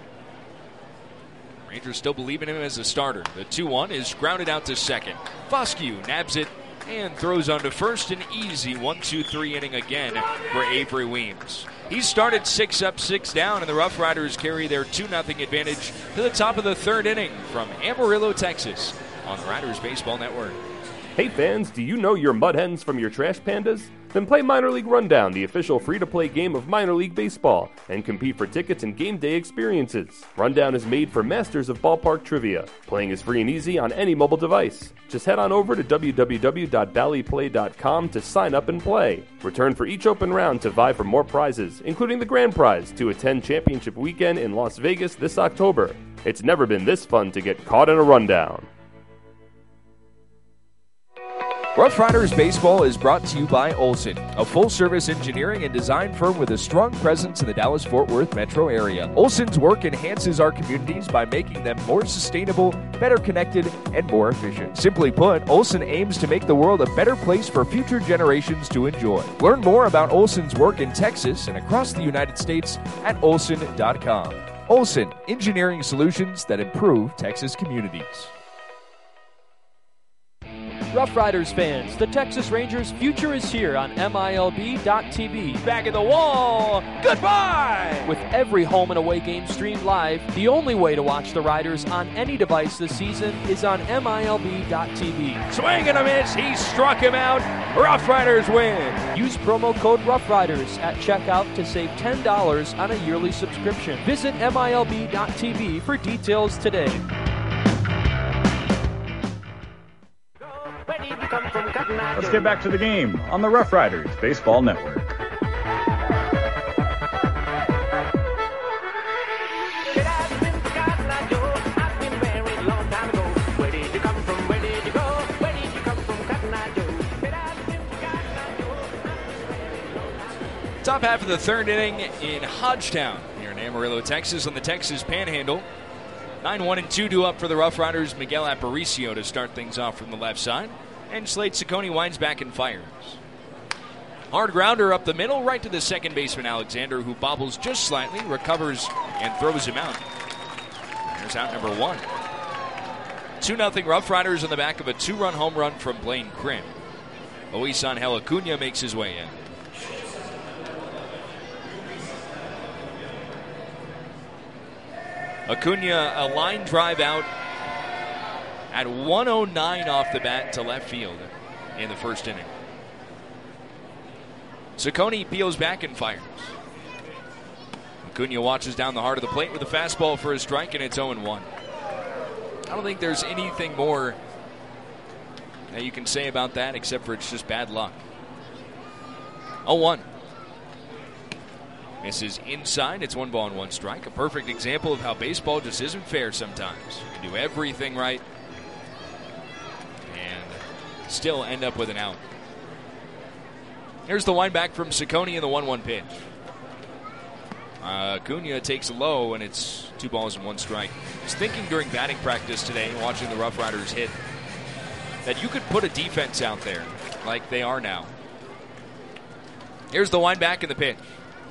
Rangers still believe in him as a starter. The two one is grounded out to second. Foscue nabs it and throws on to first. An easy one two three inning again for Avery Weems. He started six up, six down, and the Rough Riders carry their two nothing advantage to the top of the third inning from Amarillo, Texas, on the Riders Baseball Network. Hey fans, do you know your Mud Hens from your Trash Pandas? Then play Minor League Rundown, the official free-to-play game of minor league baseball, and compete for tickets and game day experiences. Rundown is made for masters of ballpark trivia. Playing is free and easy on any mobile device. Just head on over to w w w dot bally play dot com to sign up and play. Return for each open round to vie for more prizes, including the grand prize to attend Championship Weekend in Las Vegas this October. It's never been this fun to get caught in a rundown. Rough Riders Baseball is brought to you by Olson, a full-service engineering and design firm with a strong presence in the Dallas-Fort Worth metro area. Olson's work enhances our communities by making them more sustainable, better connected, and more efficient. Simply put, Olson aims to make the world a better place for future generations to enjoy. Learn more about Olson's work in Texas and across the United States at olson dot com. Olson, engineering solutions that improve Texas communities. Rough Riders fans, the Texas Rangers' future is here on M I L B dot T V. Back in the wall, goodbye! With every home and away game streamed live, the only way to watch the Riders on any device this season is on M I L B dot T V. Swing and a miss, he struck him out. Rough Riders win. Use promo code Rough Riders at checkout to save ten dollars on a yearly subscription. Visit M I L B dot T V for details today. Let's get back to the game on the Rough Riders Baseball Network. Top half of the third inning in Hodgetown here in Amarillo, Texas, on the Texas Panhandle. nine one and two due up for the Rough Riders. Miguel Aparicio to start things off from the left side. And Slade Ciccone winds back and fires. Hard grounder up the middle, right to the second baseman, Alexander, who bobbles just slightly, recovers, and throws him out. There's out number one. two nothing Rough Riders on the back of a two-run home run from Blaine Krim. Luis Angel Acuna makes his way in. Acuna, a line drive out at one oh nine off the bat to left field in the first inning. Ciccone peels back and fires. Acuna watches down the heart of the plate with a fastball for a strike, and it's oh one. I don't think there's anything more that you can say about that except for it's just bad luck. oh one. Misses inside. It's one ball and one strike. A perfect example of how baseball just isn't fair sometimes. You can do everything right and still end up with an out. Here's the wind back from Ciccone in the one one pitch. Uh, Acuna takes a low, and it's two balls and one strike. I was thinking during batting practice today, watching the Rough Riders hit, that you could put a defense out there like they are now. Here's the wind back in the pitch.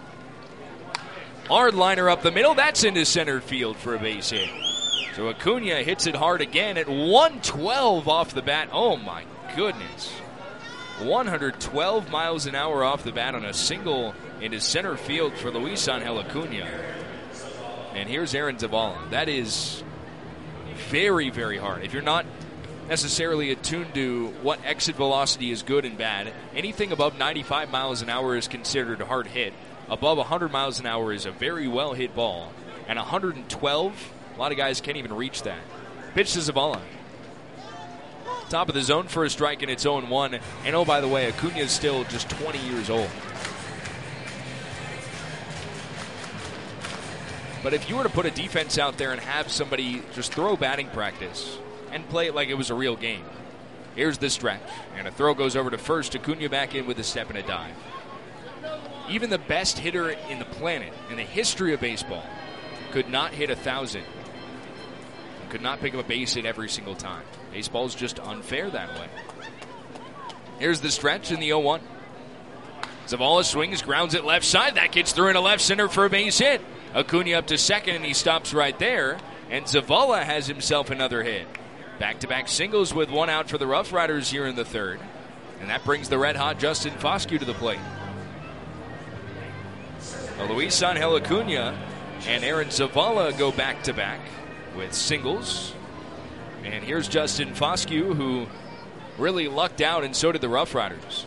Hard liner up the middle. That's into center field for a base hit. So Acuna hits it hard again at one twelve off the bat. Oh, my goodness. one twelve miles an hour off the bat on a single into center field for Luis Angel Acuna. And here's Aaron Zavala. That is very, very hard. If you're not necessarily attuned to what exit velocity is good and bad, anything above ninety-five miles an hour is considered a hard hit. Above one hundred miles an hour is a very well hit ball. And one twelve, a lot of guys can't even reach that. Pitch to Zavala. Top of the zone for a strike, and it's oh one. And oh, by the way, Acuna is still just twenty years old. But if you were to put a defense out there and have somebody just throw batting practice and play it like it was a real game. Here's the stretch. And a throw goes over to first. Acuna back in with a step and a dive. Even the best hitter in the planet, in the history of baseball, could not hit a thousand could not pick up a base hit every single time. Baseball's just unfair that way. Here's the stretch in the oh one. Zavala swings, grounds it left side. That gets through into left center for a base hit. Acuna up to second, and he stops right there. And Zavala has himself another hit. Back-to-back singles with one out for the Rough Riders here in the third. And that brings the red-hot Justin Foscue to the plate. Well, Luis Angel Acuna and Aaron Zavala go back-to-back with singles. And here's Justin Foscue, who really lucked out, and so did the Rough Riders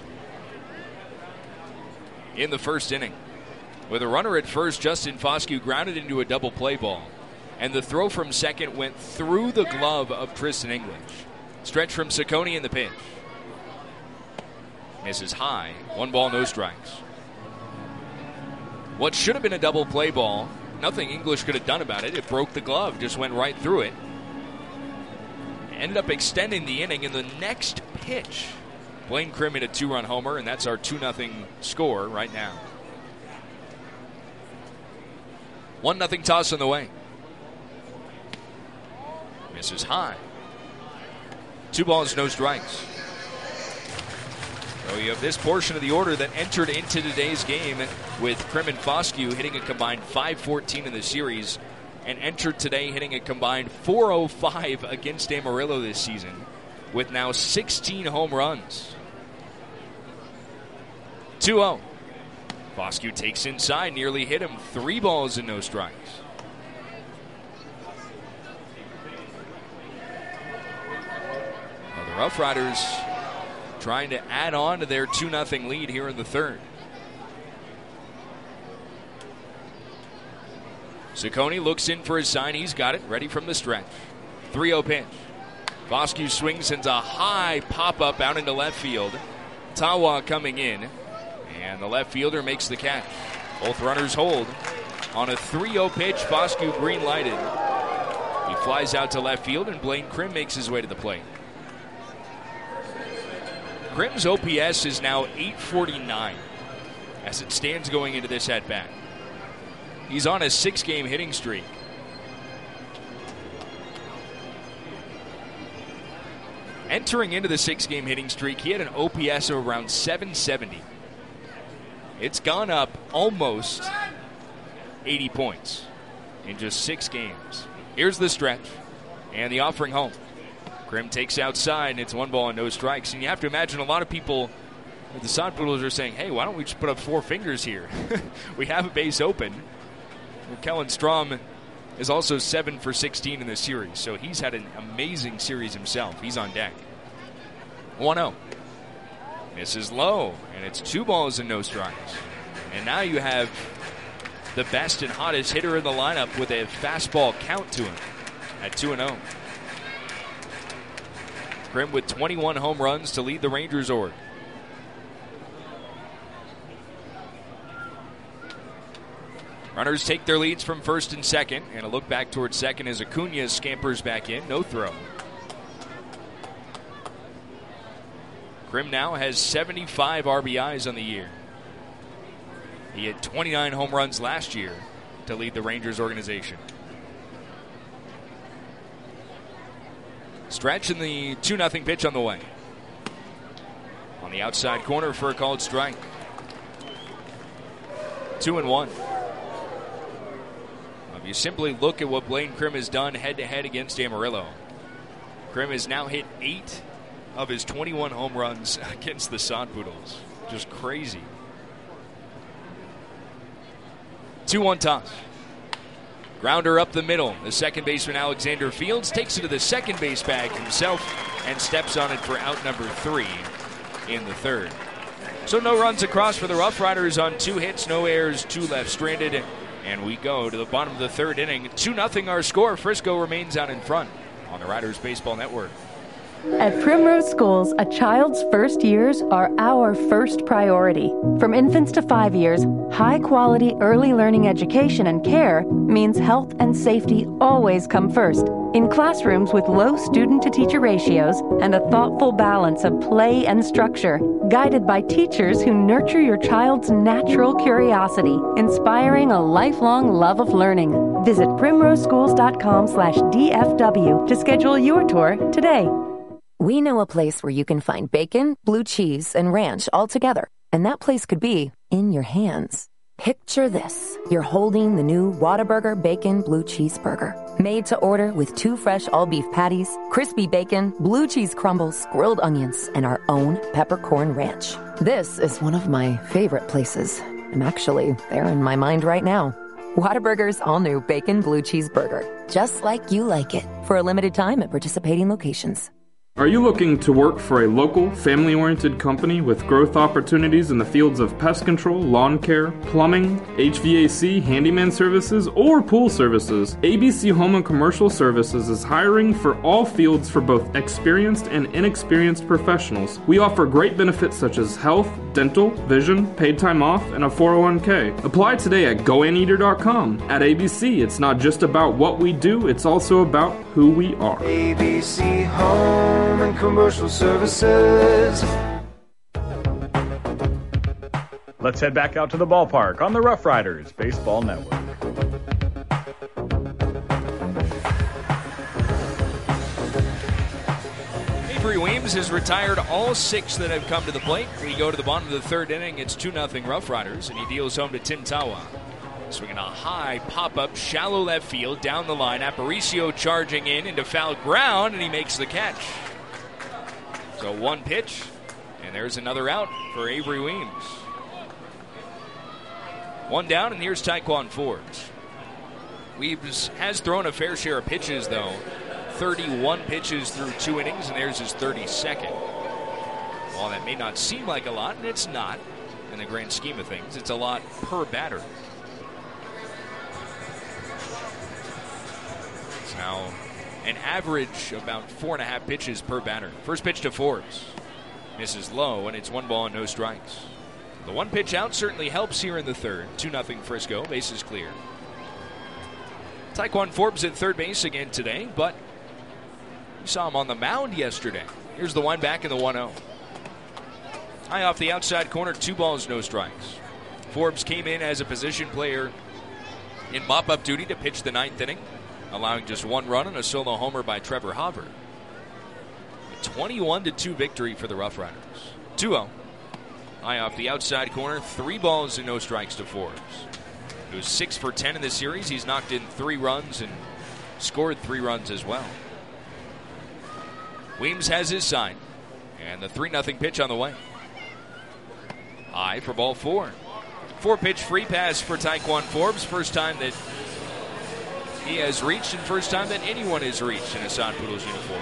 in the first inning. With a runner at first, Justin Foscue grounded into a double play ball. And the throw from second went through the glove of Tristan English. Stretch from Ciccone in the pitch. Misses high. One ball, no strikes. What should have been a double play ball, nothing English could have done about it. It broke the glove, just went right through it. Ended up extending the inning in the next pitch. Blaine Crim hit a two-run homer, and that's our two nothing score right now. one nothing toss on the way. Misses high. Two balls, no strikes. So you have this portion of the order that entered into today's game with Crim and Foscue hitting a combined five fourteen in the series, and entered today hitting a combined four oh five against Amarillo this season, with now sixteen home runs. two oh. Foscue takes inside, nearly hit him. Three balls and no strikes. Well, the Rough Riders trying to add on to their two nothing lead here in the third. Ciccone looks in for his sign. He's got it, ready from the stretch. three oh pitch. Foscue swings, sends a high pop-up out into left field. Tawa coming in, and the left fielder makes the catch. Both runners hold. On a three oh pitch, Foscue green-lighted. He flies out to left field, and Blaine Crim makes his way to the plate. Crim's O P S is now eight forty-nine as it stands going into this at-bat. He's on a six-game hitting streak. Entering into the six-game hitting streak, he had an O P S of around seven seventy. It's gone up almost eighty points in just six games. Here's the stretch and the offering home. Crim takes outside, and it's one ball and no strikes. And you have to imagine a lot of people with the Sod Poodles are saying, hey, why don't we just put up four fingers here? We have a base open. And Kellen Strom is also seven for sixteen in this series, so he's had an amazing series himself. He's on deck. one oh. Misses low, and it's two balls and no strikes. And now you have the best and hottest hitter in the lineup with a fastball count to him at two and oh. Crim with twenty-one home runs to lead the Rangers org. Runners take their leads from first and second, and a look back towards second as Acuna scampers back in. No throw. Crim now has seventy-five R B Is on the year. He had twenty-nine home runs last year to lead the Rangers organization. Stretch in the two nothing pitch on the way. On the outside corner for a called strike. Two and one. If you simply look at what Blaine Crim has done head-to-head against Amarillo, Crim has now hit eight of his twenty-one home runs against the Sod Poodles. Just crazy. two one toss. Grounder up the middle. The second baseman, Alexander Fields, takes it to the second base bag himself and steps on it for out number three in the third. So no runs across for the Rough Riders on two hits, no errors, two left stranded. And we go to the bottom of the third inning. two nothing our score. Frisco remains out in front on the Riders Baseball Network. At Primrose Schools, a child's first years are our first priority. From infants to five years, high-quality early learning education and care means health and safety always come first. In classrooms with low student-to-teacher ratios and a thoughtful balance of play and structure, guided by teachers who nurture your child's natural curiosity, inspiring a lifelong love of learning. Visit primroseschools.com slash D F W to schedule your tour today. We know a place where you can find bacon, blue cheese, and ranch all together, and that place could be in your hands. Picture this. You're holding the new Whataburger Bacon Blue Cheeseburger. Made to order with two fresh all-beef patties, crispy bacon, blue cheese crumbles, grilled onions, and our own peppercorn ranch. This is one of my favorite places. I'm actually there in my mind right now. Whataburger's all-new Bacon Blue Cheeseburger. Just like you like it. For a limited time at participating locations. Are you looking to work for a local, family-oriented company with growth opportunities in the fields of pest control, lawn care, plumbing, H V A C, handyman services, or pool services? A B C Home and Commercial Services is hiring for all fields for both experienced and inexperienced professionals. We offer great benefits such as health, dental, vision, paid time off, and a four oh one k. Apply today at go anteater dot com. At A B C, it's not just about what we do, it's also about who we are. A B C Home and Commercial Services. Let's head back out to the ballpark on the Rough Riders Baseball Network. Avery Weems has retired all six that have come to the plate. We go to the bottom of the third inning. It's two nothing Rough Riders, and he deals home to Tim Tawa. Swinging a high pop-up, shallow left field, down the line. Aparicio charging in into foul ground, and he makes the catch. So one pitch, and there's another out for Avery Weems. One down, and here's Taekwon Forbes. Weems has thrown a fair share of pitches, though. thirty-one pitches through two innings, and there's his thirty-second. While that may not seem like a lot, and it's not in the grand scheme of things, it's a lot per batter. It's now an average of about four and a half pitches per batter. First pitch to Forbes. Misses low, and it's one ball and no strikes. The one pitch out certainly helps here in the third. two nothing Frisco, bases clear. Taekwon Forbes at third base again today, but we saw him on the mound yesterday. Here's the one back in the one oh. High off the outside corner, two balls, no strikes. Forbes came in as a position player in mop-up duty to pitch the ninth inning, allowing just one run and a solo homer by Trevor Hauver. A twenty-one to two victory for the Rough Riders. two oh. High off the outside corner, three balls and no strikes to Forbes. He was six for ten in the series. He's knocked in three runs and scored three runs as well. Weems has his sign, and the three nothing pitch on the way. High for ball four. Four-pitch free pass for Taekwon Forbes. First time that he has reached, and first time that anyone has reached in a Sod Poodles uniform.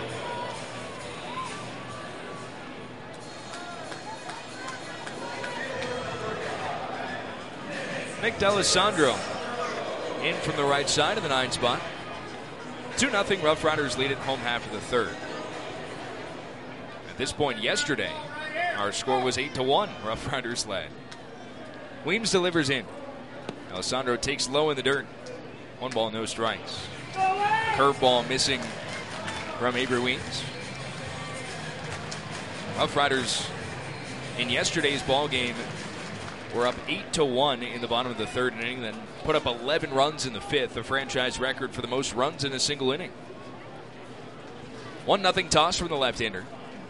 Nick D'Alessandro in from the right side of the nine spot. two nothing Rough Riders lead at home half of the third. At this point yesterday, our score was eight to one. Rough Riders led. Weems delivers in. D'Alessandro takes low in the dirt. One ball, no strikes. Curveball missing from Avery Weems. Rough Riders in yesterday's ball game were up eight to one in the bottom of the third inning, then put up eleven runs in the fifth, a franchise record for the most runs in a single inning. one nothing toss from the left-hander.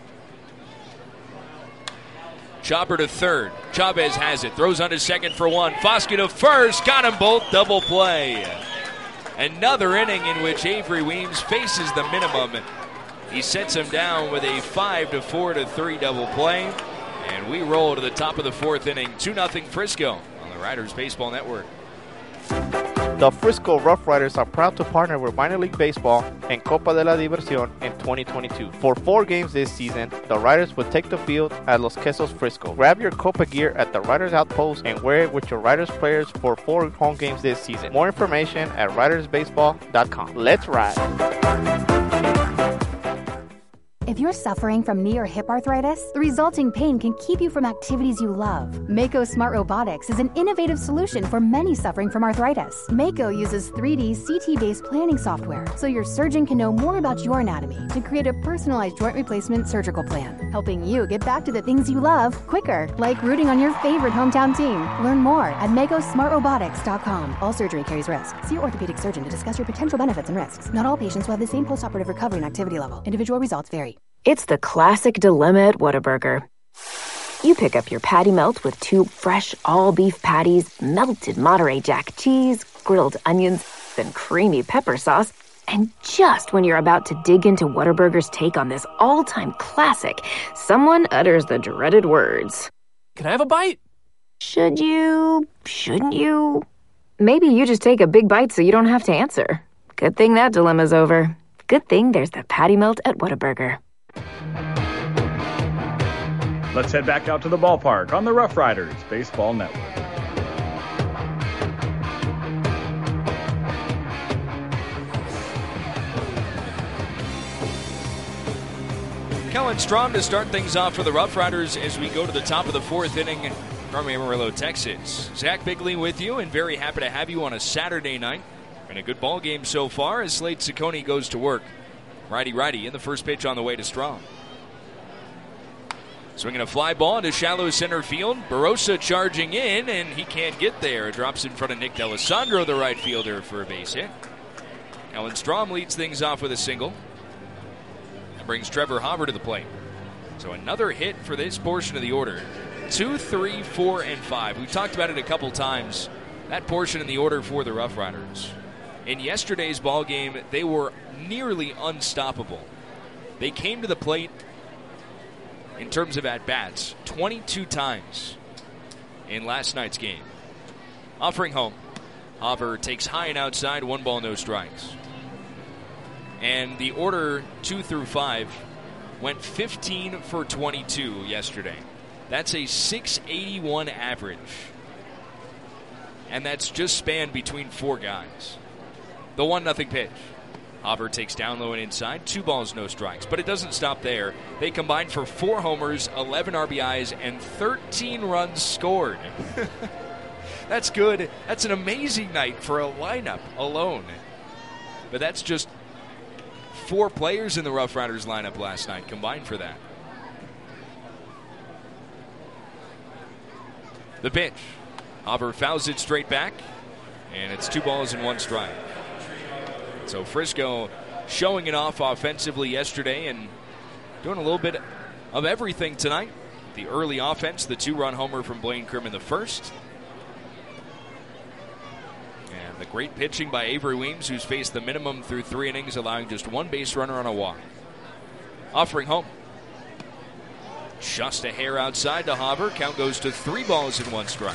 Chopper to third. Chavez has it. Throws on to second for one. Foscue to first. Got them both. Double play. Another inning in which Avery Weems faces the minimum. He sets him down with a five to four to three double play. And we roll to the top of the fourth inning. two nothing Frisco on the Riders Baseball Network. The Frisco Rough Riders are proud to partner with Minor League Baseball and Copa de la Diversión in twenty twenty-two. For four games this season, the Riders will take the field at Los Quesos Frisco. Grab your Copa gear at the Riders Outpost and wear it with your Riders players for four home games this season. More information at riders baseball dot com. Let's ride! If you're suffering from knee or hip arthritis, the resulting pain can keep you from activities you love. Mako Smart Robotics is an innovative solution for many suffering from arthritis. Mako uses three D C T-based planning software, so your surgeon can know more about your anatomy to create a personalized joint replacement surgical plan, helping you get back to the things you love quicker, like rooting on your favorite hometown team. Learn more at Mako Smart Robotics dot com. All surgery carries risk. See your orthopedic surgeon to discuss your potential benefits and risks. Not all patients will have the same postoperative recovery and activity level. Individual results vary. It's the classic dilemma at Whataburger. You pick up your patty melt with two fresh all-beef patties, melted Monterey Jack cheese, grilled onions, and creamy pepper sauce. And just when you're about to dig into Whataburger's take on this all-time classic, someone utters the dreaded words. Can I have a bite? Should you? Shouldn't you? Maybe you just take a big bite so you don't have to answer. Good thing that dilemma's over. Good thing there's the patty melt at Whataburger. Let's head back out to the ballpark on the Rough Riders Baseball Network. Kellen Strom to start things off for the Rough Riders as we go to the top of the fourth inning from Amarillo, Texas. Zach Bigley with you, and very happy to have you on a Saturday night. Been a good ball game so far as Slade Ciccone goes to work. Righty-righty in the first pitch on the way to Strom. Swinging a fly ball into shallow center field. Barossa charging in, and he can't get there. It drops in front of Nick D'Alessandro, the right fielder, for a base hit. Kellen Strom leads things off with a single. That brings Trevor Hopper to the plate. So another hit for this portion of the order. Two, three, four, and five. We've talked about it a couple times. That portion in the order for the Rough Riders. In yesterday's ball game, they were nearly unstoppable. They came to the plate in terms of at-bats twenty-two times in last night's game. Offering home. Hopper takes high and outside, one ball, no strikes. And the order two through five went fifteen for twenty-two yesterday. That's a six eighty-one average. And that's just spanned between four guys. The one nothing pitch. Hopper takes down low and inside. Two balls, no strikes. But it doesn't stop there. They combined for four homers, eleven R B Is, and thirteen runs scored. That's good. That's an amazing night for a lineup alone. But that's just four players in the Rough Riders lineup last night combined for that. The pitch. Hopper fouls it straight back, and it's two balls and one strike. So Frisco showing it off offensively yesterday and doing a little bit of everything tonight. The early offense, the two-run homer from Blaine Krim in the first. And the great pitching by Avery Weems, who's faced the minimum through three innings, allowing just one base runner on a walk. Offering home. Just a hair outside to Hopper. Count goes to three balls and one strike.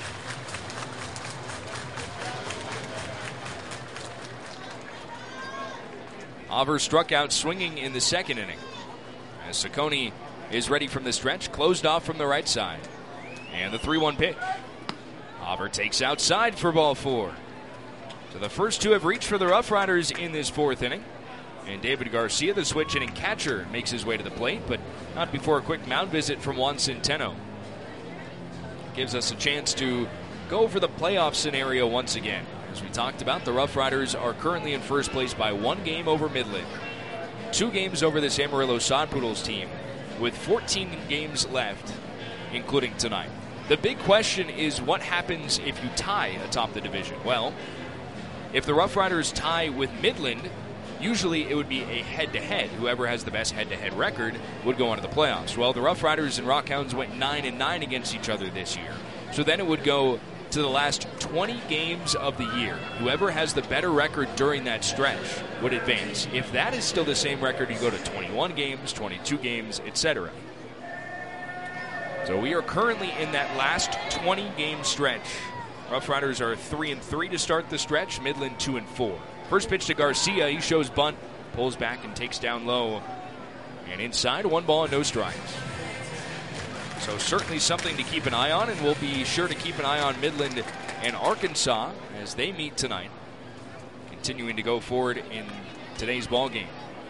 Hopper struck out swinging in the second inning. As Ciccone is ready from the stretch, closed off from the right side. And the three one pitch. Hopper takes outside for ball four. So the first two have reached for the Rough Riders in this fourth inning. And David Garcia, the switch hitting catcher, makes his way to the plate, but not before a quick mound visit from Juan Centeno. Gives us a chance to go over the playoff scenario once again. As we talked about, the Rough Riders are currently in first place by one game over Midland. Two games over this Amarillo Sod Poodles team with fourteen games left, including tonight. The big question is what happens if you tie atop the division? Well, if the Rough Riders tie with Midland, usually it would be a head-to-head. Whoever has the best head-to-head record would go on to the playoffs. Well, the Rough Riders and Rockhounds went nine and nine against each other this year. So then it would go to the last twenty games of the year. Whoever has the better record during that stretch would advance. If that is still the same record, you go to twenty-one games, twenty-two games, et cetera. So we are currently in that last twenty-game stretch. Rough Riders are three and three to start the stretch. Midland two and four. First pitch to Garcia. He shows bunt, pulls back and takes down low. And inside, one ball and no strikes. So certainly something to keep an eye on, and we'll be sure to keep an eye on Midland and Arkansas as they meet tonight, continuing to go forward in today's ball game.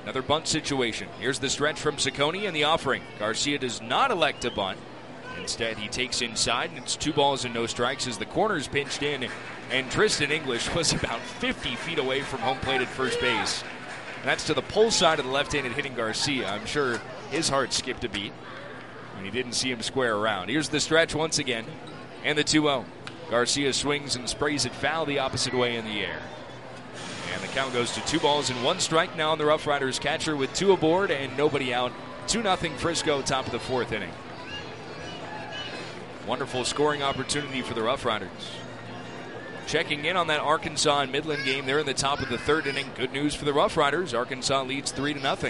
Another bunt situation. Here's the stretch from Ciccone and the offering. Garcia does not elect to bunt. Instead, he takes inside, and it's two balls and no strikes as the corner's pinched in, and Tristan English was about fifty feet away from home plate at first base. And that's to the pull side of the left-handed hitting Garcia. I'm sure his heart skipped a beat when he didn't see him square around. Here's the stretch once again, and the two oh. Garcia swings and sprays it foul the opposite way in the air. And the count goes to two balls and one strike now on the Rough Riders catcher with two aboard and nobody out. two nothing Frisco, top of the fourth inning. Wonderful scoring opportunity for the Rough Riders. Checking in on that Arkansas and Midland game, they're in the top of the third inning. Good news for the Rough Riders. Arkansas leads three to nothing.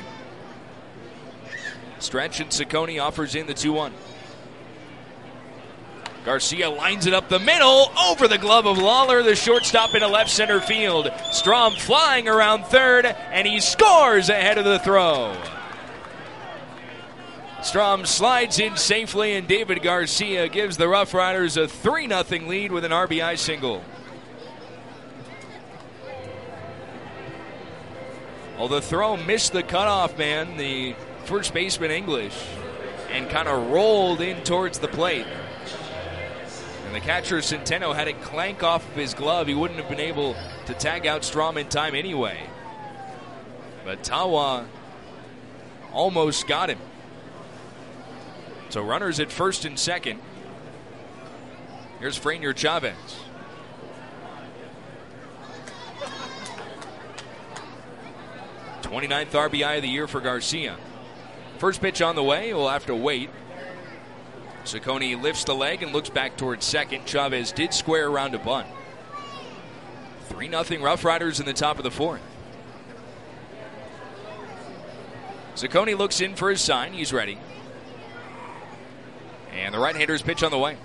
Stretch and Ciccone offers in the two one. Garcia lines it up the middle, over the glove of Lawler, the shortstop into left center field. Strom flying around third, and he scores ahead of the throw. Strom slides in safely, and David Garcia gives the Rough Riders a three nothing lead with an R B I single. Well, the throw missed the cutoff man, the first baseman English, and kind of rolled in towards the plate. And the catcher Centeno had it clank off of his glove. He wouldn't have been able to tag out Strom in time anyway. But Tawa almost got him. So runners at first and second. Here's Franier Chavez. twenty-ninth R B I of the year for Garcia. First pitch on the way. We'll have to wait. Ciccone lifts the leg and looks back towards second. Chavez did square around a bunt. three nothing Rough Riders in the top of the fourth. Ciccone looks in for his sign. He's ready. And the right-hander's pitch on the way.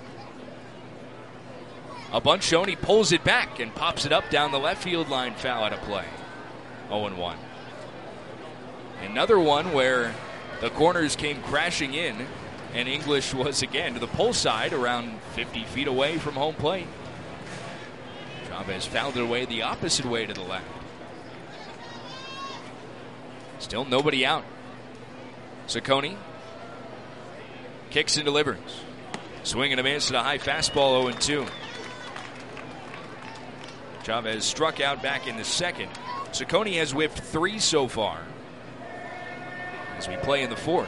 A bunt shown. He pulls it back and pops it up down the left field line. Foul out of play. oh and one. Another one where the corners came crashing in, and English was again to the pull side around fifty feet away from home plate. Chavez fouled it away the opposite way to the left. Still nobody out. Ciccone kicks and delivers. Swing and a miss at a high fastball, oh and two. Chavez struck out back in the second. Ciccone has whiffed three so far as we play in the fourth.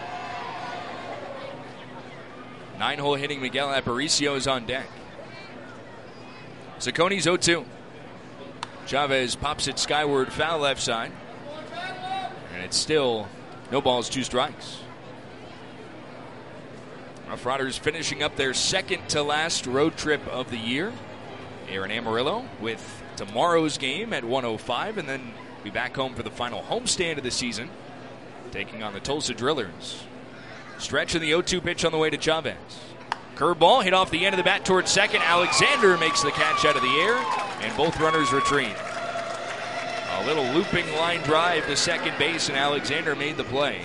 Nine-hole hitting Miguel Aparicio is on deck. Ciccone's oh two. Chavez pops it skyward, foul left side. And it's still no balls, two strikes. Rough Riders finishing up their second to last road trip of the year. Here in Amarillo with tomorrow's game at one oh five, and then be back home for the final homestand of the season, taking on the Tulsa Drillers. Stretch in the oh two pitch on the way to Chavez. Curveball hit off the end of the bat towards second. Alexander makes the catch out of the air, and both runners retreat. A little looping line drive to second base, and Alexander made the play.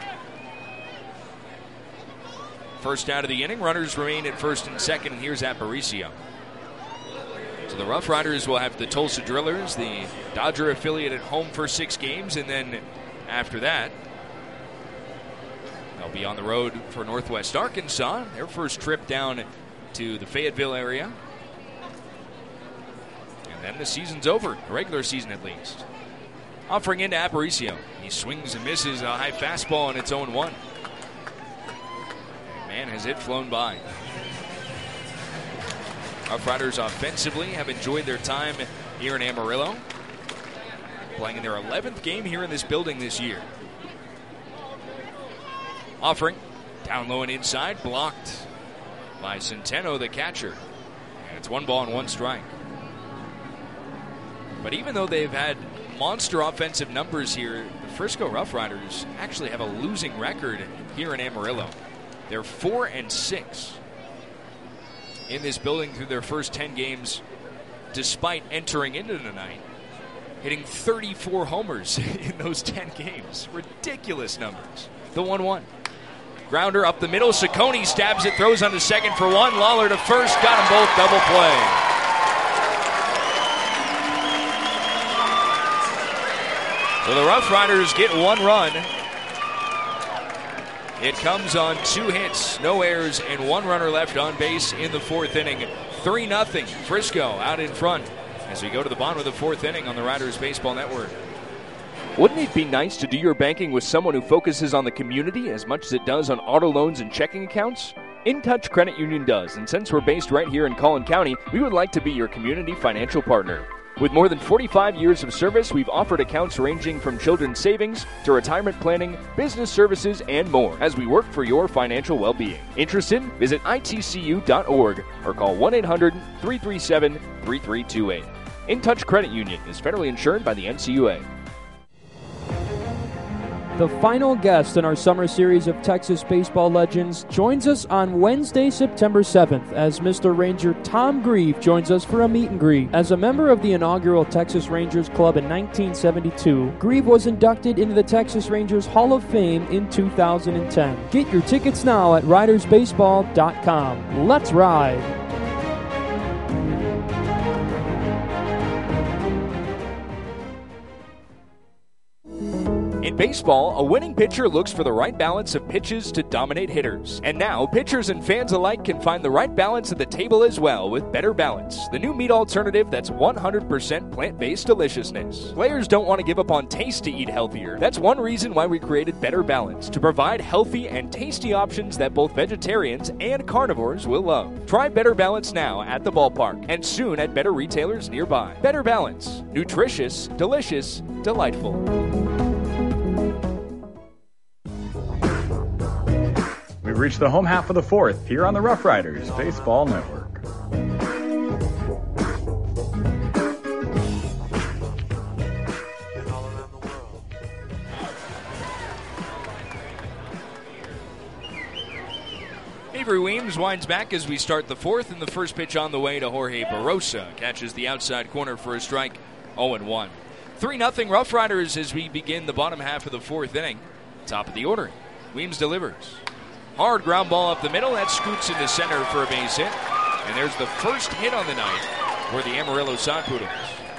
First out of the inning, runners remain at first and second, and here's Aparicio. So the Rough Riders will have the Tulsa Drillers, the Dodger affiliate, at home for six games, and then after that, they'll be on the road for Northwest Arkansas, their first trip down to the Fayetteville area. And then the season's over, the regular season at least. Offering into Aparicio. He swings and misses a high fastball, and it's oh and one. Man, has it flown by. Rough Riders offensively have enjoyed their time here in Amarillo, playing in their eleventh game here in this building this year. Offering, down low and inside, blocked by Centeno, the catcher. And it's one ball and one strike. But even though they've had monster offensive numbers here, the Frisco Rough Riders actually have a losing record here in Amarillo. They're four and six in this building through their first ten games, despite entering into the night, hitting thirty-four homers in those ten games. Ridiculous numbers. The one one. Grounder up the middle. Ciccone stabs it, throws on to second for one. Lawler to first. Got them both. Double play. So the Rough Riders get one run. It comes on two hits, no errors, and one runner left on base in the fourth inning. three nothing. Frisco out in front as we go to the bottom of the fourth inning on the Riders Baseball Network. Wouldn't it be nice to do your banking with someone who focuses on the community as much as it does on auto loans and checking accounts? InTouch Credit Union does, and since we're based right here in Collin County, we would like to be your community financial partner. With more than forty-five years of service, we've offered accounts ranging from children's savings to retirement planning, business services, and more as we work for your financial well-being. Interested? Visit I T C U dot org or call one eight hundred, three three seven, three three two eight. InTouch Credit Union is federally insured by the N C U A. The final guest in our summer series of Texas baseball legends joins us on Wednesday, September seventh, as Mister Ranger Tom Grieve joins us for a meet and greet. As a member of the inaugural Texas Rangers Club in nineteen seventy-two, Grieve was inducted into the Texas Rangers Hall of Fame in two thousand ten. Get your tickets now at riders baseball dot com. Let's ride! In baseball, a winning pitcher looks for the right balance of pitches to dominate hitters. And now, pitchers and fans alike can find the right balance at the table as well with Better Balance, the new meat alternative that's one hundred percent plant-based deliciousness. Players don't want to give up on taste to eat healthier. That's one reason why we created Better Balance, to provide healthy and tasty options that both vegetarians and carnivores will love. Try Better Balance now at the ballpark and soon at better retailers nearby. Better Balance. Nutritious, delicious, delightful. We've reached the home half of the fourth here on the Rough Riders Baseball Network. Avery Weems winds back as we start the fourth, and the first pitch on the way to Jorge Barosa. Catches the outside corner for a strike, oh and one. three nothing Rough Riders as we begin the bottom half of the fourth inning. Top of the order. Weems delivers. Hard ground ball up the middle. That scoots into center for a base hit. And there's the first hit on the night for the Amarillo Sod Poodles.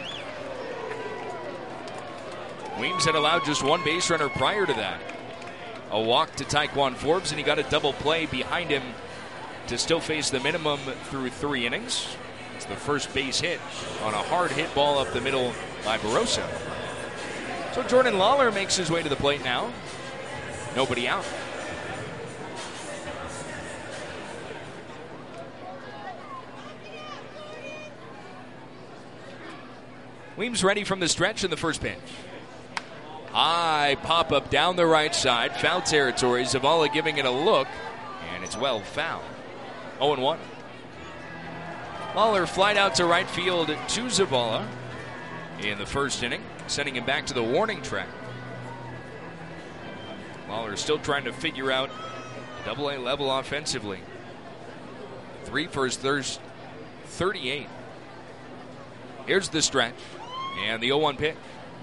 Weems had allowed just one base runner prior to that. A walk to Taekwon Forbes, and he got a double play behind him to still face the minimum through three innings. It's the first base hit on a hard hit ball up the middle by Barosa. So Jordan Lawler makes his way to the plate now. Nobody out. Weems ready from the stretch in the first pitch. High pop-up down the right side. Foul territory. Zavala giving it a look, and it's well foul. oh and one. Lawler flied out to right field to Zavala in the first inning, sending him back to the warning track. Lawler still trying to figure out double A level offensively. Three for his thirst, thirty-eight. Here's the stretch. And the oh one pitch.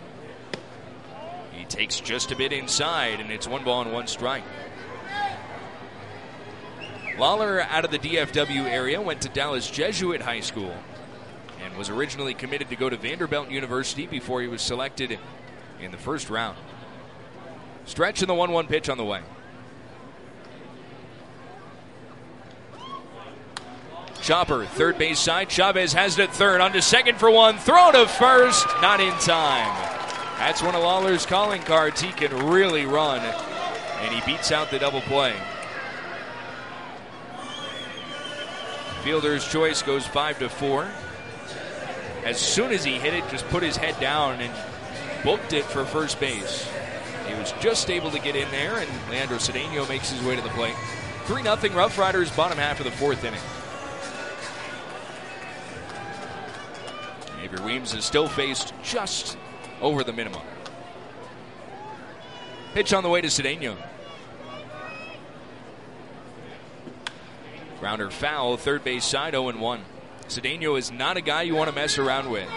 He takes just a bit inside, and it's one ball and one strike. Lawler, out of the D F W area, went to Dallas Jesuit High School and was originally committed to go to Vanderbilt University before he was selected in the first round. Stretch and the one one pitch on the way. Chopper, third base side. Chavez has it at third. On to second for one. Throw to first. Not in time. That's one of Lawler's calling cards. He can really run. And he beats out the double play. Fielder's choice goes five to four. As soon as he hit it, just put his head down and booked it for first base. He was just able to get in there, and Leandro Cedeno makes his way to the plate. three nothing Rough Riders, bottom half of the fourth inning. Avery Weems is still faced just over the minimum. Pitch on the way to Cedeno. Grounder foul, third base side, oh and one. Cedeno is not a guy you want to mess around with.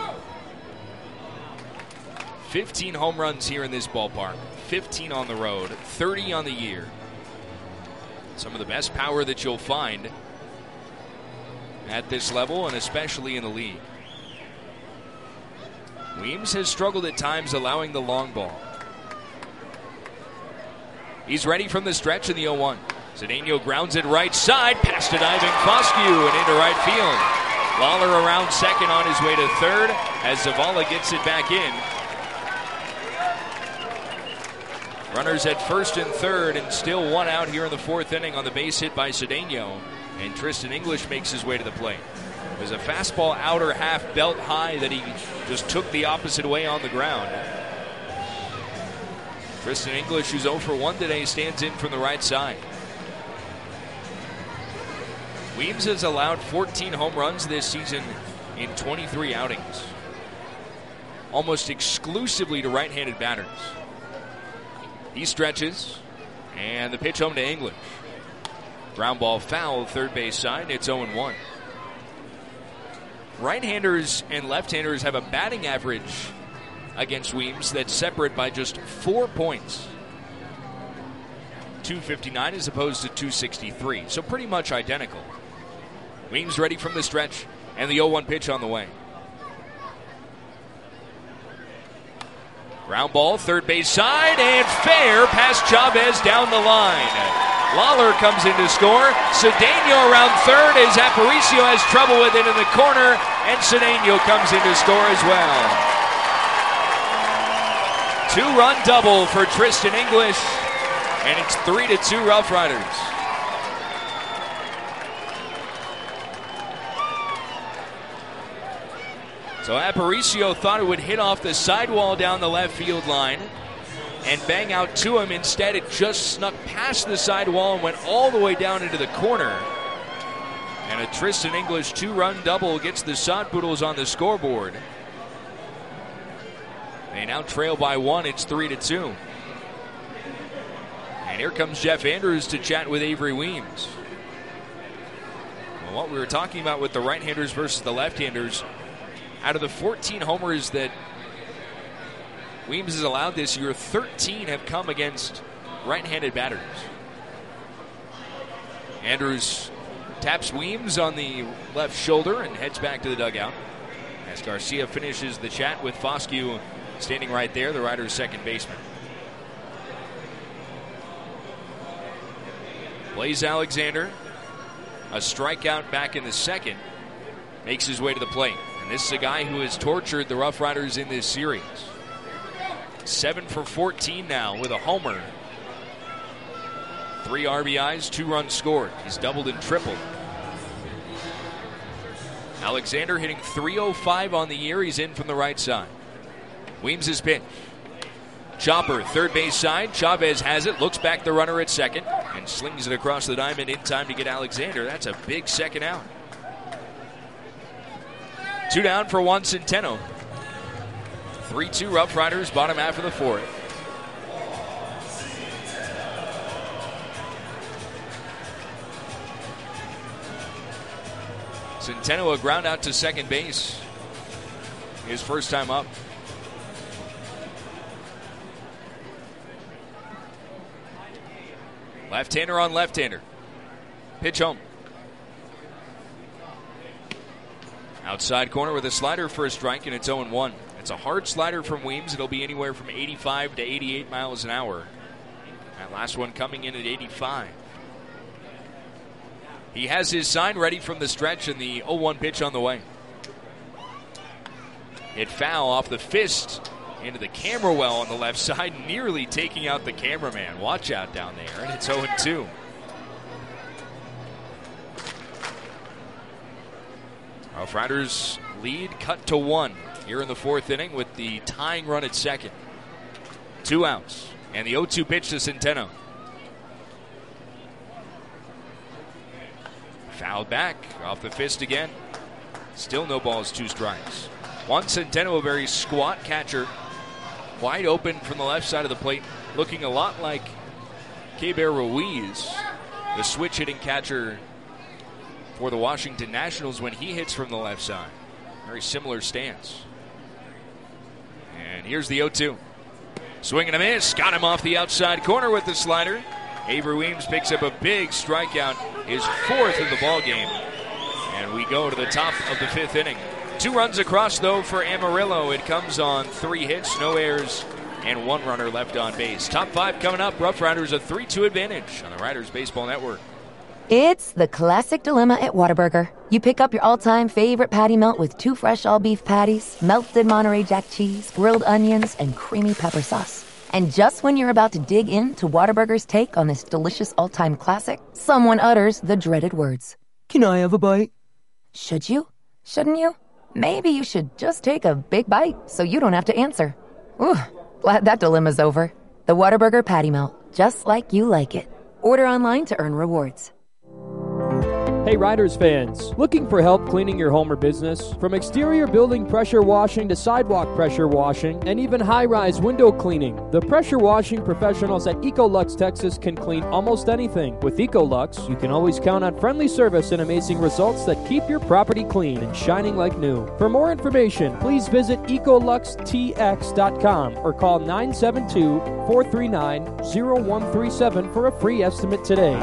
fifteen home runs here in this ballpark, fifteen on the road, thirty on the year. Some of the best power that you'll find at this level, and especially in the league. Weems has struggled at times allowing the long ball. He's ready from the stretch in the oh one. Cedeno grounds it right side, past a diving Foscue and into right field. Lawler around second on his way to third as Zavala gets it back in. Runners at first and third, and still one out here in the fourth inning on the base hit by Cedeno. And Tristan English makes his way to the plate. It was a fastball outer half belt high that he just took the opposite way on the ground. Tristan English, who's oh for one today, stands in from the right side. Weems has allowed fourteen home runs this season in twenty-three outings, almost exclusively to right-handed batters. He stretches, and the pitch home to English. Ground ball foul, third base side, it's oh one. Right-handers and left-handers have a batting average against Weems that's separate by just four points. two fifty-nine as opposed to two sixty-three, so pretty much identical. Weems ready from the stretch, and the oh one pitch on the way. Ground ball, third base side, and fair past Chavez down the line. Lawler comes in to score. Cedeno around third as Aparicio has trouble with it in the corner, and Cedeno comes in to score as well. Two-run double for Tristan English, and it's three to two Rough Riders. So Aparicio thought it would hit off the sidewall down the left field line and bang out to him. Instead, it just snuck past the sidewall and went all the way down into the corner. And a Tristan English two-run double gets the Sod Poodles on the scoreboard. They now trail by one. It's three to two. And here comes Jeff Andrews to chat with Avery Weems. Well, what we were talking about with the right-handers versus the left-handers, out of the fourteen homers that Weems has allowed this year, thirteen have come against right-handed batters. Andrews taps Weems on the left shoulder and heads back to the dugout as Garcia finishes the chat with Foscue standing right there, the Riders' second baseman. Blaze Alexander, a strikeout back in the second, makes his way to the plate. And this is a guy who has tortured the Rough Riders in this series. seven for fourteen now with a homer. Three R B Is, two runs scored. He's doubled and tripled. Alexander hitting three oh five on the year. He's in from the right side. Weems' pitch. Chopper, third base side. Chavez has it, looks back the runner at second, and slings it across the diamond in time to get Alexander. That's a big second out. Two down for Juan Centeno. three two Rough Riders, bottom half of the fourth. Centeno, a ground out to second base. His first time up. Left-hander on left-hander. Pitch home. Outside corner with a slider for a strike, and it's oh one. It's a hard slider from Weems. It'll be anywhere from eighty-five to eighty-eight miles an hour. That last one coming in at eighty-five. He has his sign ready from the stretch, and the oh one pitch on the way. Hit foul off the fist into the camera well on the left side, nearly taking out the cameraman. Watch out down there, and it's oh two. Rough Riders lead cut to one here in the fourth inning with the tying run at second. Two outs, and the oh two pitch to Centeno. Fouled back, off the fist again. Still no balls, two strikes. Juan Centeno, a very squat catcher, wide open from the left side of the plate, looking a lot like Keber Ruiz, the switch-hitting catcher for the Washington Nationals when he hits from the left side. Very similar stance. And here's the oh two. Swing and a miss. Got him off the outside corner with the slider. Avery Weems picks up a big strikeout, his fourth of the ball game. And we go to the top of the fifth inning. Two runs across, though, for Amarillo. It comes on three hits, no errors, and one runner left on base. Top five coming up. Rough Riders a three two advantage on the Riders Baseball Network. It's the classic dilemma at Whataburger. You pick up your all-time favorite patty melt with two fresh all-beef patties, melted Monterey Jack cheese, grilled onions, and creamy pepper sauce. And just when you're about to dig into Whataburger's take on this delicious all-time classic, someone utters the dreaded words. Can I have a bite? Should you? Shouldn't you? Maybe you should just take a big bite so you don't have to answer. Ooh, glad that dilemma's over. The Whataburger Patty Melt, just like you like it. Order online to earn rewards. Hey Riders fans, looking for help cleaning your home or business? From exterior building pressure washing to sidewalk pressure washing and even high-rise window cleaning, the pressure washing professionals at Ecolux Texas can clean almost anything. With Ecolux, you can always count on friendly service and amazing results that keep your property clean and shining like new. For more information, please visit ecolux t x dot com or call nine seven two, four three nine, zero one three seven for a free estimate today.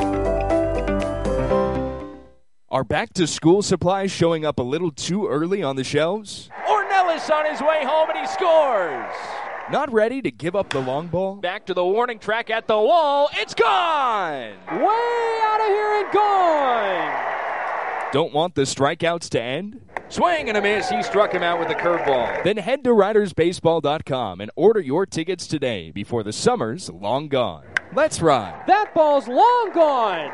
Are back-to-school supplies showing up a little too early on the shelves? Ornelas on his way home, and he scores. Not ready to give up the long ball? Back to the warning track at the wall. It's gone. Way out of here and gone. Don't want the strikeouts to end? Swing and a miss. He struck him out with a curveball. Then head to riders baseball dot com and order your tickets today before the summer's long gone. Let's ride. That ball's long gone.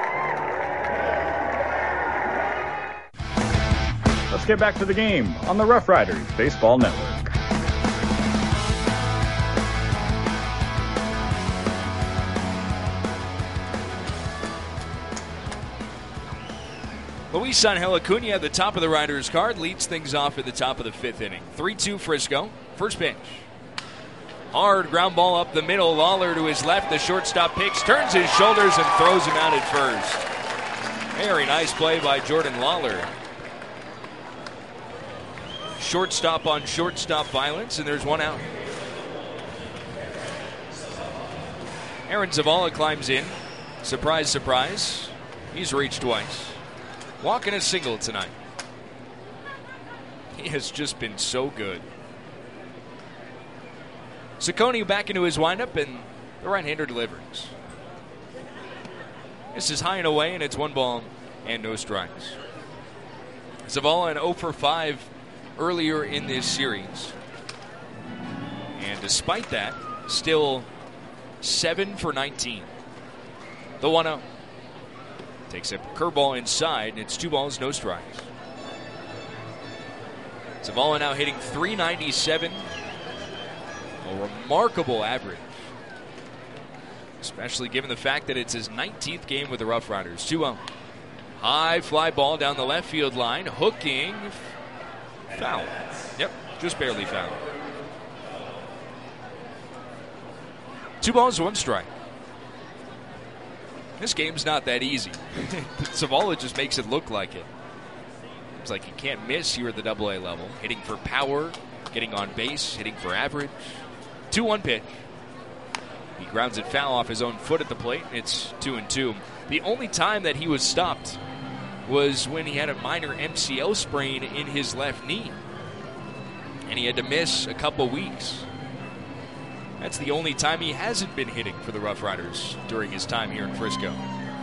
Let's get back to the game on the Rough Riders Baseball Network. Luis Angel Acuna at the top of the Riders card leads things off at the top of the fifth inning. three two Frisco. First pitch. Hard ground ball up the middle. Lawler to his left. The shortstop picks, turns his shoulders, and throws him out at first. Very nice play by Jordan Lawler. Shortstop on shortstop violence, and there's one out. Aaron Zavala climbs in. Surprise, surprise. He's reached twice. Walking a single tonight. He has just been so good. Ciccone back into his windup, and the right-hander delivers. This is high and away, and it's one ball and no strikes. Zavala an oh for five earlier in this series. And despite that, still seven for nineteen. The one oh. Takes a curveball inside, and it's two balls, no strikes. Zavala now hitting three ninety-seven. A remarkable average. Especially given the fact that it's his nineteenth game with the Rough Riders. two oh. High fly ball down the left field line. Hooking. Foul. Yep, just barely foul. Two balls, one strike. This game's not that easy. Zavala just makes it look like it. It's like he can't miss here at the double A level. Hitting for power, getting on base, hitting for average. two one pitch. He grounds it foul off his own foot at the plate. It's two and two. The only time that he was stopped was when he had a minor M C L sprain in his left knee. And he had to miss a couple weeks. That's the only time he hasn't been hitting for the Rough Riders during his time here in Frisco.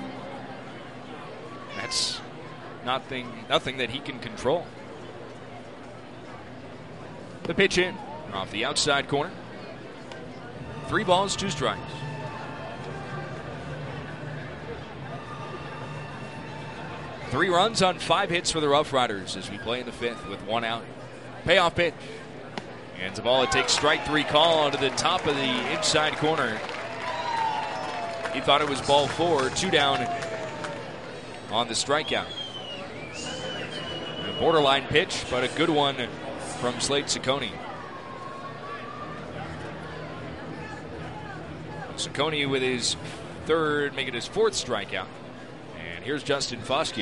That's nothing, nothing that he can control. The pitch in off the outside corner. Three balls, two strikes. Three runs on five hits for the Rough Riders as we play in the fifth with one out. Payoff pitch. And Zavala takes strike three call onto the top of the inside corner. He thought it was ball four, two down on the strikeout. A borderline pitch, but a good one from Slade Ciccone. Ciccone with his third, making his fourth strikeout. And here's Justin Foscue.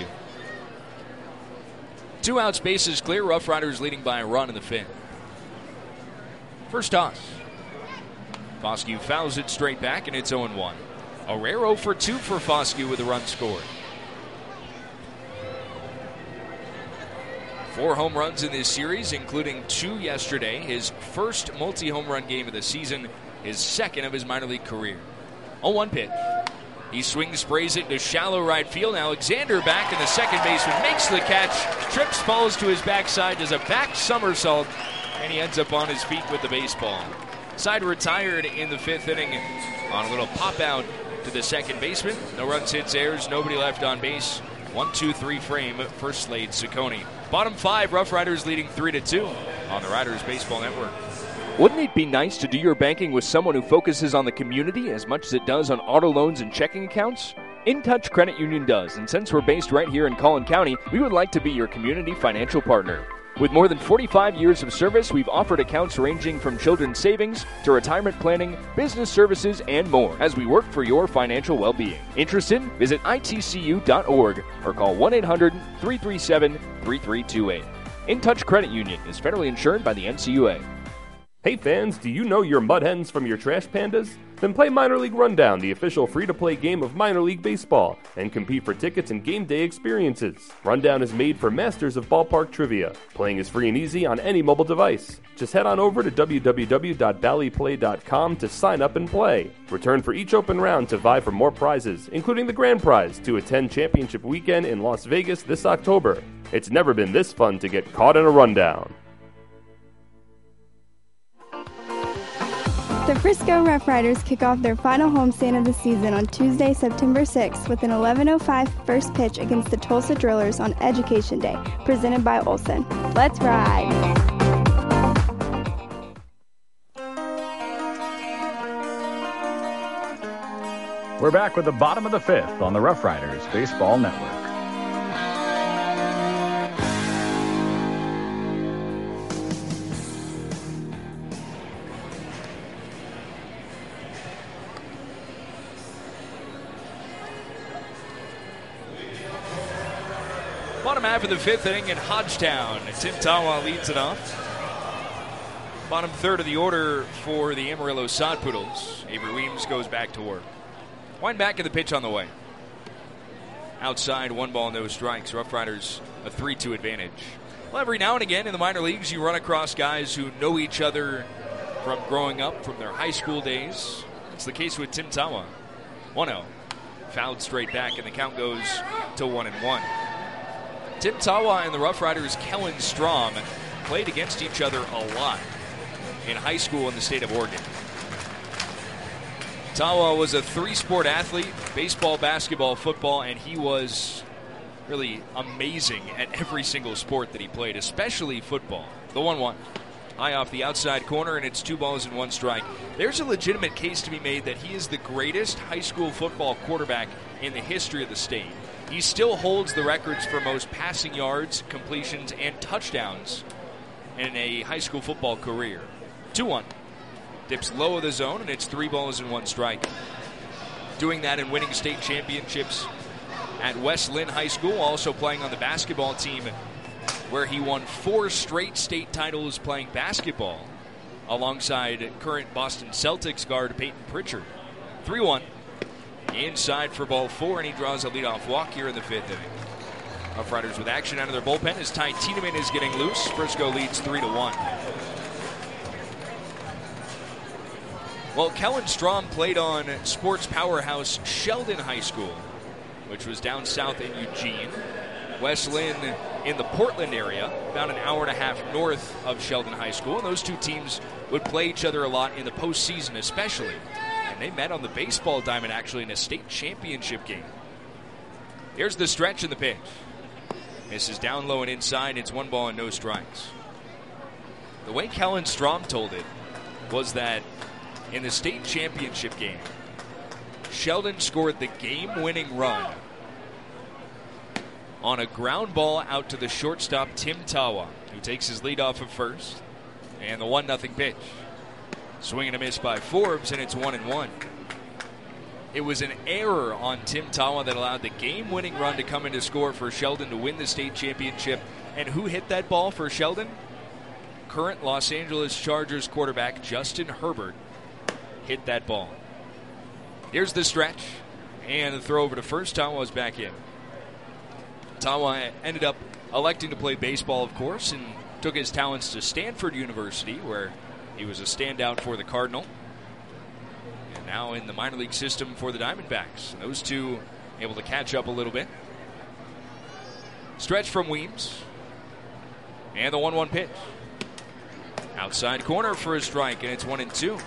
Two outs, bases clear. Rough Riders leading by a run in the fifth. First toss. Foscue fouls it straight back, and it's oh one. A rare oh for two for Foscue with a run scored. Four home runs in this series, including two yesterday. His first multi-home run game of the season, his second of his minor league career. oh one pitch. He swings, sprays it into shallow right field. Alexander back, and the second baseman makes the catch, trips, falls to his backside, does a back somersault, and he ends up on his feet with the baseball. Side retired in the fifth inning on a little pop out to the second baseman. No runs, hits, errors, nobody left on base. One, two, three frame for Slade Ciccone. Bottom five, Rough Riders leading three to two on the Riders Baseball Network. Wouldn't it be nice to do your banking with someone who focuses on the community as much as it does on auto loans and checking accounts? InTouch Credit Union does, and since we're based right here in Collin County, we would like to be your community financial partner. With more than forty-five years of service, we've offered accounts ranging from children's savings to retirement planning, business services, and more as we work for your financial well-being. Interested? Visit I T C U dot org or call one eight hundred, three three seven, three three two eight. InTouch Credit Union is federally insured by the N C U A. Hey fans, do you know your mud hens from your trash pandas? Then play Minor League Rundown, the official free-to-play game of minor league baseball, and compete for tickets and game day experiences. Rundown is made for masters of ballpark trivia. Playing is free and easy on any mobile device. Just head on over to w w w dot bally play dot com to sign up and play. Return for each open round to vie for more prizes, including the grand prize to attend Championship Weekend in Las Vegas this October. It's never been this fun to get caught in a rundown. The Frisco Rough Riders kick off their final homestand of the season on Tuesday, September sixth with an eleven oh five first pitch against the Tulsa Drillers on Education Day, presented by Olson. Let's ride! We're back with the bottom of the fifth on the Rough Riders Baseball Network. Bottom half of the fifth inning in Hodgetown. Tim Tawa leads it off. Bottom third of the order for the Amarillo Sod Poodles. Avery Weems goes back to work. Wind back in the pitch on the way. Outside, one ball, no strikes. Rough Riders a three two advantage. Well, every now and again in the minor leagues, you run across guys who know each other from growing up, from their high school days. It's the case with Tim Tawa. one oh. Fouled straight back, and the count goes to one and one. Tim Tawa and the Rough Riders' Kellen Strom played against each other a lot in high school in the state of Oregon. Tawa was a three-sport athlete, baseball, basketball, football, and he was really amazing at every single sport that he played, especially football. The one one. High off the outside corner, and it's two balls and one strike. There's a legitimate case to be made that he is the greatest high school football quarterback in the history of the state. He still holds the records for most passing yards, completions, and touchdowns in a high school football career. two one. Dips low of the zone, and it's three balls and one strike. Doing that and winning state championships at West Lynn High School, also playing on the basketball team where he won four straight state titles playing basketball alongside current Boston Celtics guard Peyton Pritchard. three one. Inside for ball four, and he draws a leadoff walk here in the fifth inning. Rough Riders with action out of their bullpen as Ty Tiedemann is getting loose. Frisco leads three to one. Well, Kellen Strom played on sports powerhouse Sheldon High School, which was down south in Eugene. West Lynn in the Portland area, about an hour and a half north of Sheldon High School. And those two teams would play each other a lot in the postseason especially. And they met on the baseball diamond actually in a state championship game. Here's the stretch in the pitch. Misses down low and inside. It's one ball and no strikes. The way Kellen Strom told it was that in the state championship game, Sheldon scored the game-winning run on a ground ball out to the shortstop, Tim Tawa, who takes his lead off of first, and the one nothing pitch. Swing and a miss by Forbes, and it's one and one. It was an error on Tim Tawa that allowed the game-winning run to come in to score for Sheldon to win the state championship. And who hit that ball for Sheldon? Current Los Angeles Chargers quarterback Justin Herbert hit that ball. Here's the stretch, and the throw over to first. Tawa was back in. Tawa ended up electing to play baseball, of course, and took his talents to Stanford University, where he was a standout for the Cardinal. And now in the minor league system for the Diamondbacks. And those two able to catch up a little bit. Stretch from Weems. And the one one pitch. Outside corner for a strike, and it's one and two.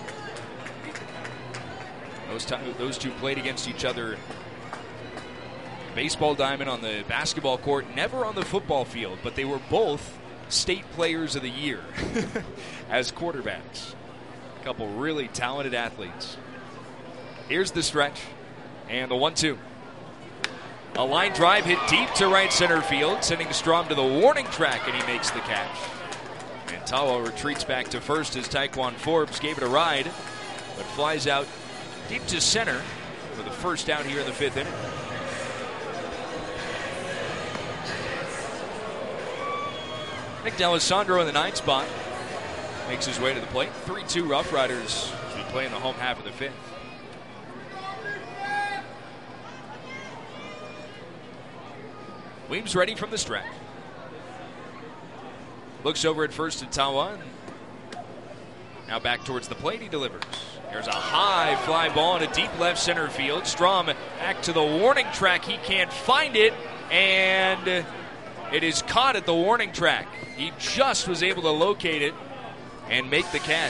Those, t- those two played against each other. Baseball diamond on the basketball court, never on the football field, but they were both state players of the year as quarterbacks. A couple really talented athletes. Here's the stretch, and the one two. A line drive hit deep to right center field, sending Strom to the warning track, and he makes the catch. And Tawa retreats back to first as Taekwon Forbes gave it a ride, but flies out deep to center for the first down here in the fifth inning. Nick D'Alessandro in the ninth spot makes his way to the plate. three two Rough Riders as we play in the home half of the fifth. Weems ready from the stretch. Looks over at first at Tawa. Now back towards the plate, he delivers. There's a high fly ball in a deep left center field. Strom back to the warning track. He can't find it, and it is caught at the warning track. He just was able to locate it and make the catch.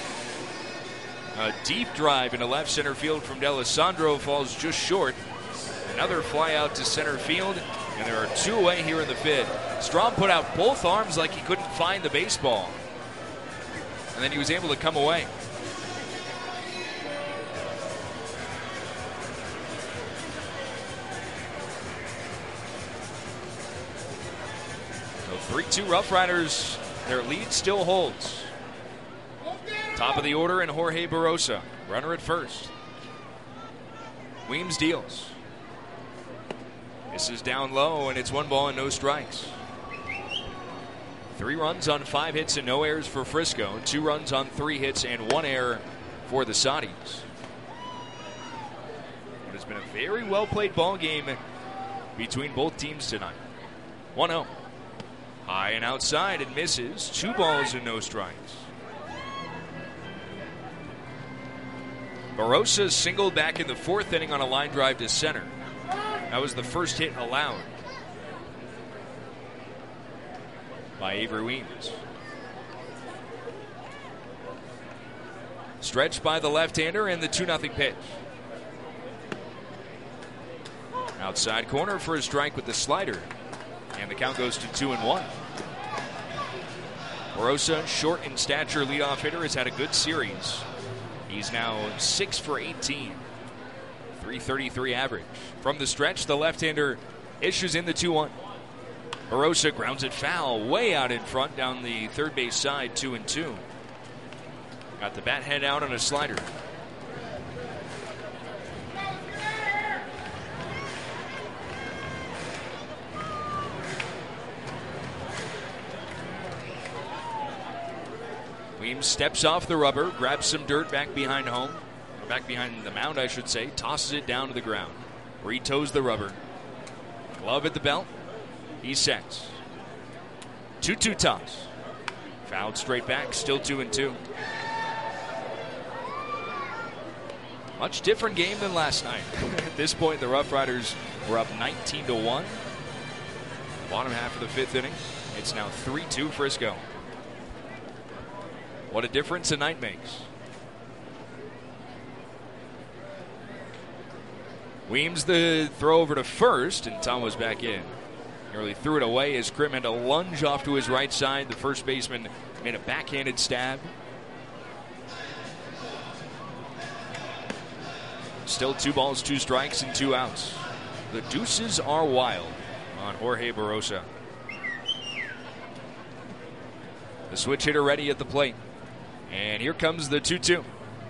A deep drive into left center field from D'Alessandro falls just short. Another fly out to center field, and there are two away here in the fifth. Strom put out both arms like he couldn't find the baseball, and then he was able to come away. three two Rough Riders, their lead still holds. Top of the order and Jorge Barosa, runner at first. Weems deals. This is down low, and it's one ball and no strikes. Three runs on five hits and no errors for Frisco. Two runs on three hits and one error for the Saudis. It has been a very well-played ball game between both teams tonight. one oh. High and outside, and misses. Two balls and no strikes. Barosa singled back in the fourth inning on a line drive to center. That was the first hit allowed by Avery Weems. Stretched by the left-hander and the two nothing pitch. Outside corner for a strike with the slider. And the count goes to two and one. Barosa, short in stature leadoff hitter, has had a good series. He's now six for eighteen. three thirty-three average. From the stretch, the left-hander issues in the two one. Barosa grounds it foul way out in front down the third base side, two and two. Got the bat head out on a slider. Weems steps off the rubber, grabs some dirt back behind home, or back behind the mound, I should say, tosses it down to the ground, where he toes the rubber. Glove at the belt. He sets. two two toss. Fouled straight back, still two and two. Much different game than last night. At this point, the Rough Riders were up nineteen to one. Bottom half of the fifth inning. It's now three two Frisco. What a difference a night makes. Weems the throw over to first, and Tom was back in. Nearly threw it away as Krim had to lunge off to his right side. The first baseman made a backhanded stab. Still two balls, two strikes, and two outs. The deuces are wild on Jorge Barosa. The switch hitter ready at the plate. And here comes the two two.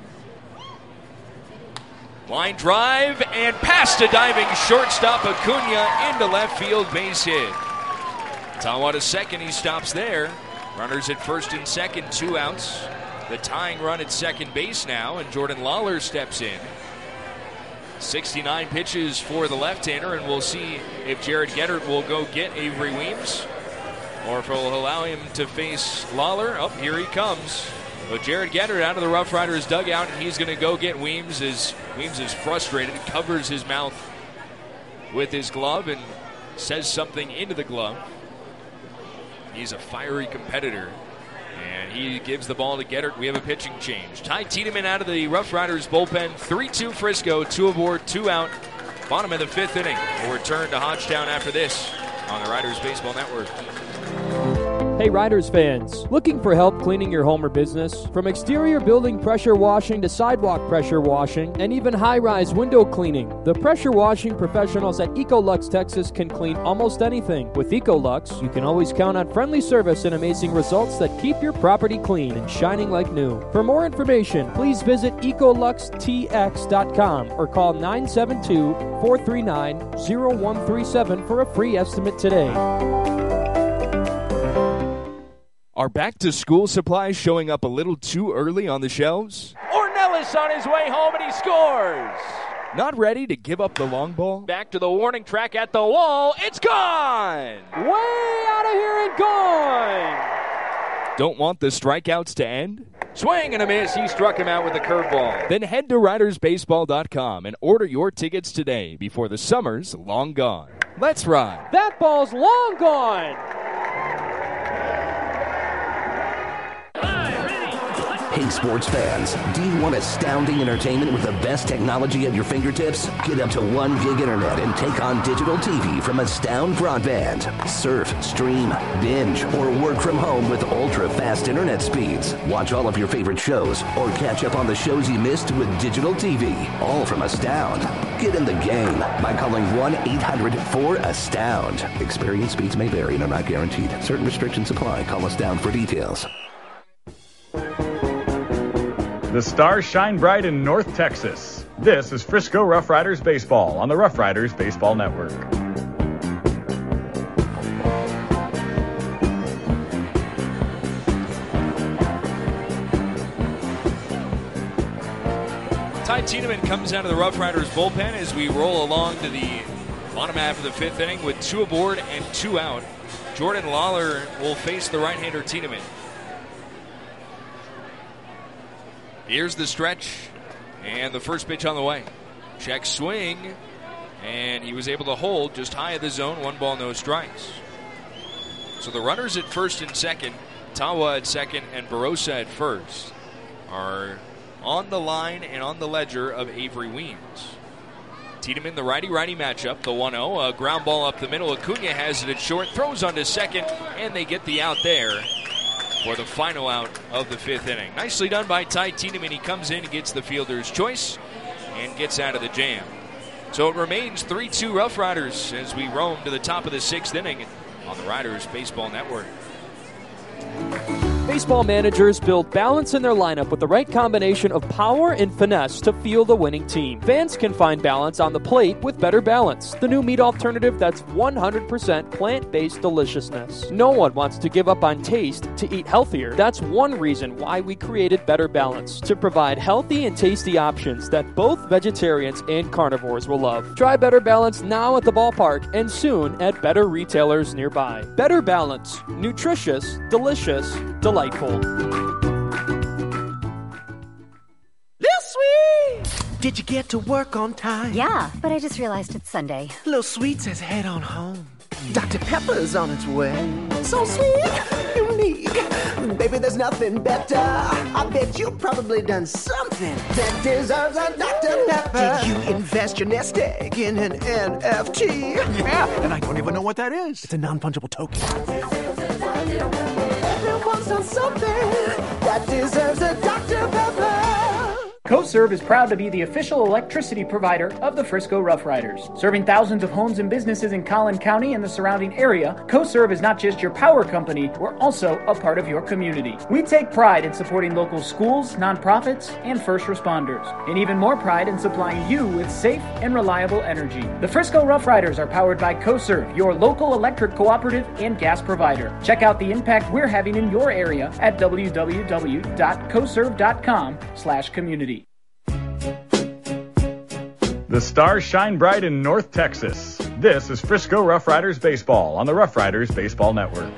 Line drive and past a diving shortstop Acuna into left field, base hit. Tawa to second, he stops there. Runners at first and second, two outs. The tying run at second base now, and Jordan Lawler steps in. sixty-nine pitches for the left-hander, and we'll see if Jared Geddert will go get Avery Weems or if he'll allow him to face Lawler. Oh, here he comes. But Jared Geddert out of the Rough Riders dugout, and he's going to go get Weems as Weems is frustrated, covers his mouth with his glove and says something into the glove. He's a fiery competitor. And he gives the ball to Geddert. We have a pitching change. Ty Tiedemann out of the Rough Riders bullpen. three two Frisco, two aboard, two out. Bottom of the fifth inning. We'll return to Hodgetown after this on the Riders Baseball Network. Hey Riders fans, looking for help cleaning your home or business? From exterior building pressure washing to sidewalk pressure washing and even high-rise window cleaning, the pressure washing professionals at Ecolux Texas can clean almost anything. With Ecolux, you can always count on friendly service and amazing results that keep your property clean and shining like new. For more information, please visit ecolux t x dot com or call nine seven two, four three nine, zero one three seven for a free estimate today. Are back-to-school supplies showing up a little too early on the shelves? Ornelas on his way home, and he scores. Not ready to give up the long ball? Back to the warning track at the wall. It's gone. Way out of here and gone. Don't want the strikeouts to end? Swing and a miss. He struck him out with a curveball. Then head to riders baseball dot com and order your tickets today before the summer's long gone. Let's ride. That ball's long gone. Hey, sports fans, do you want astounding entertainment with the best technology at your fingertips? Get up to one gig internet and take on digital T V from Astound Broadband. Surf, stream, binge, or work from home with ultra-fast internet speeds. Watch all of your favorite shows or catch up on the shows you missed with digital T V. All from Astound. Get in the game by calling one eight hundred four astound. Experience speeds may vary and are not guaranteed. Certain restrictions apply. Call Astound for details. The stars shine bright in North Texas. This is Frisco Rough Riders Baseball on the Rough Riders Baseball Network. Ty Tiedemann comes out of the Rough Riders bullpen as we roll along to the bottom half of the fifth inning with two aboard and two out. Jordan Lawler will face the right-hander Tiedemann. Here's the stretch, and the first pitch on the way. Check swing, and he was able to hold just high of the zone, one ball, no strikes. So the runners at first and second, Tawa at second, and Barossa at first, are on the line and on the ledger of Avery Weems. Tiedemann, the righty-righty matchup, the one oh, a ground ball up the middle. Acuna has it at short, throws onto second, and they get the out there for the final out of the fifth inning. Nicely done by Ty Tiedemann. He comes in and gets the fielder's choice and gets out of the jam. So it remains three two Rough Riders as we roam to the top of the sixth inning on the Riders Baseball Network. Baseball managers build balance in their lineup with the right combination of power and finesse to field a winning team. Fans can find balance on the plate with Better Balance, the new meat alternative that's one hundred percent plant-based deliciousness. No one wants to give up on taste to eat healthier. That's one reason why we created Better Balance, to provide healthy and tasty options that both vegetarians and carnivores will love. Try Better Balance now at the ballpark and soon at better retailers nearby. Better Balance, nutritious, delicious, delightful. Little Sweet! Did you get to work on time? Yeah, but I just realized it's Sunday. Little Sweet says head on home. Doctor Pepper's on its way. So sweet, unique. Baby, there's nothing better. I bet you've probably done something that deserves a Doctor Pepper. Did you invest your nest egg in an N F T? Yeah, and I don't even know what that is. It's a non-fungible token. Everyone's done something that deserves a Doctor Pepper. CoServe is proud to be the official electricity provider of the Frisco Rough Riders. Serving thousands of homes and businesses in Collin County and the surrounding area, CoServe is not just your power company, we're also a part of your community. We take pride in supporting local schools, nonprofits, and first responders, and even more pride in supplying you with safe and reliable energy. The Frisco Rough Riders are powered by CoServe, your local electric cooperative and gas provider. Check out the impact we're having in your area at w w w dot coserve dot com slash community. The stars shine bright in North Texas. This is Frisco Rough Riders Baseball on the Rough Riders Baseball Network.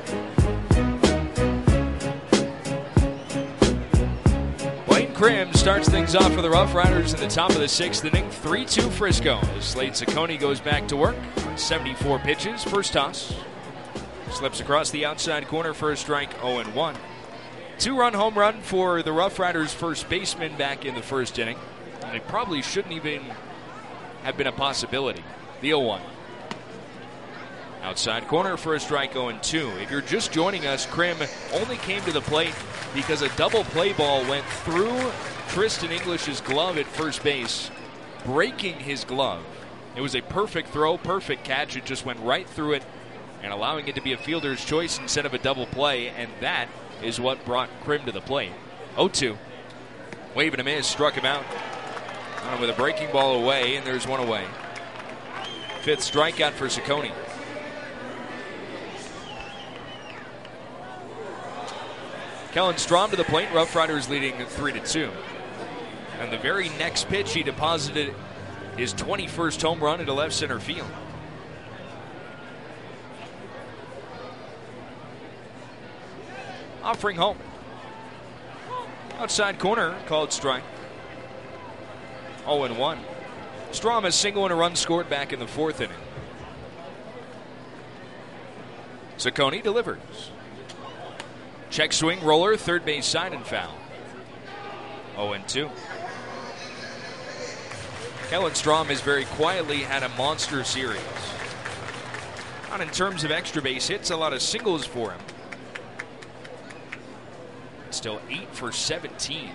Blaine Krim starts things off for the Rough Riders in the top of the sixth inning. three two Frisco. Slade Ciccone goes back to work on seventy-four pitches. First toss. Slips across the outside corner for a strike, oh and one. Two-run home run for the Rough Riders' first baseman back in the first inning. And it probably shouldn't even have been a possibility. The oh one. Outside corner for a strike, oh and two. If you're just joining us, Krim only came to the plate because a double play ball went through Tristan English's glove at first base, breaking his glove. It was a perfect throw, perfect catch. It just went right through it and allowing it to be a fielder's choice instead of a double play, and that is what brought Krim to the plate. oh two. Wave and a miss, struck him out. On with a breaking ball away, and there's one away. Fifth strikeout for Ciccone. Kellen Strom to the plate. Rough Riders leading three to two. And the very next pitch, he deposited his twenty-first home run into left center field. Offering home. Outside corner, called strike. oh and one. Strom has single and a run scored back in the fourth inning. Ciccone delivers. Check swing, roller, third base side and foul. oh and two. Kellen Strom has very quietly had a monster series. Not in terms of extra base hits, a lot of singles for him. Still eight for seventeen.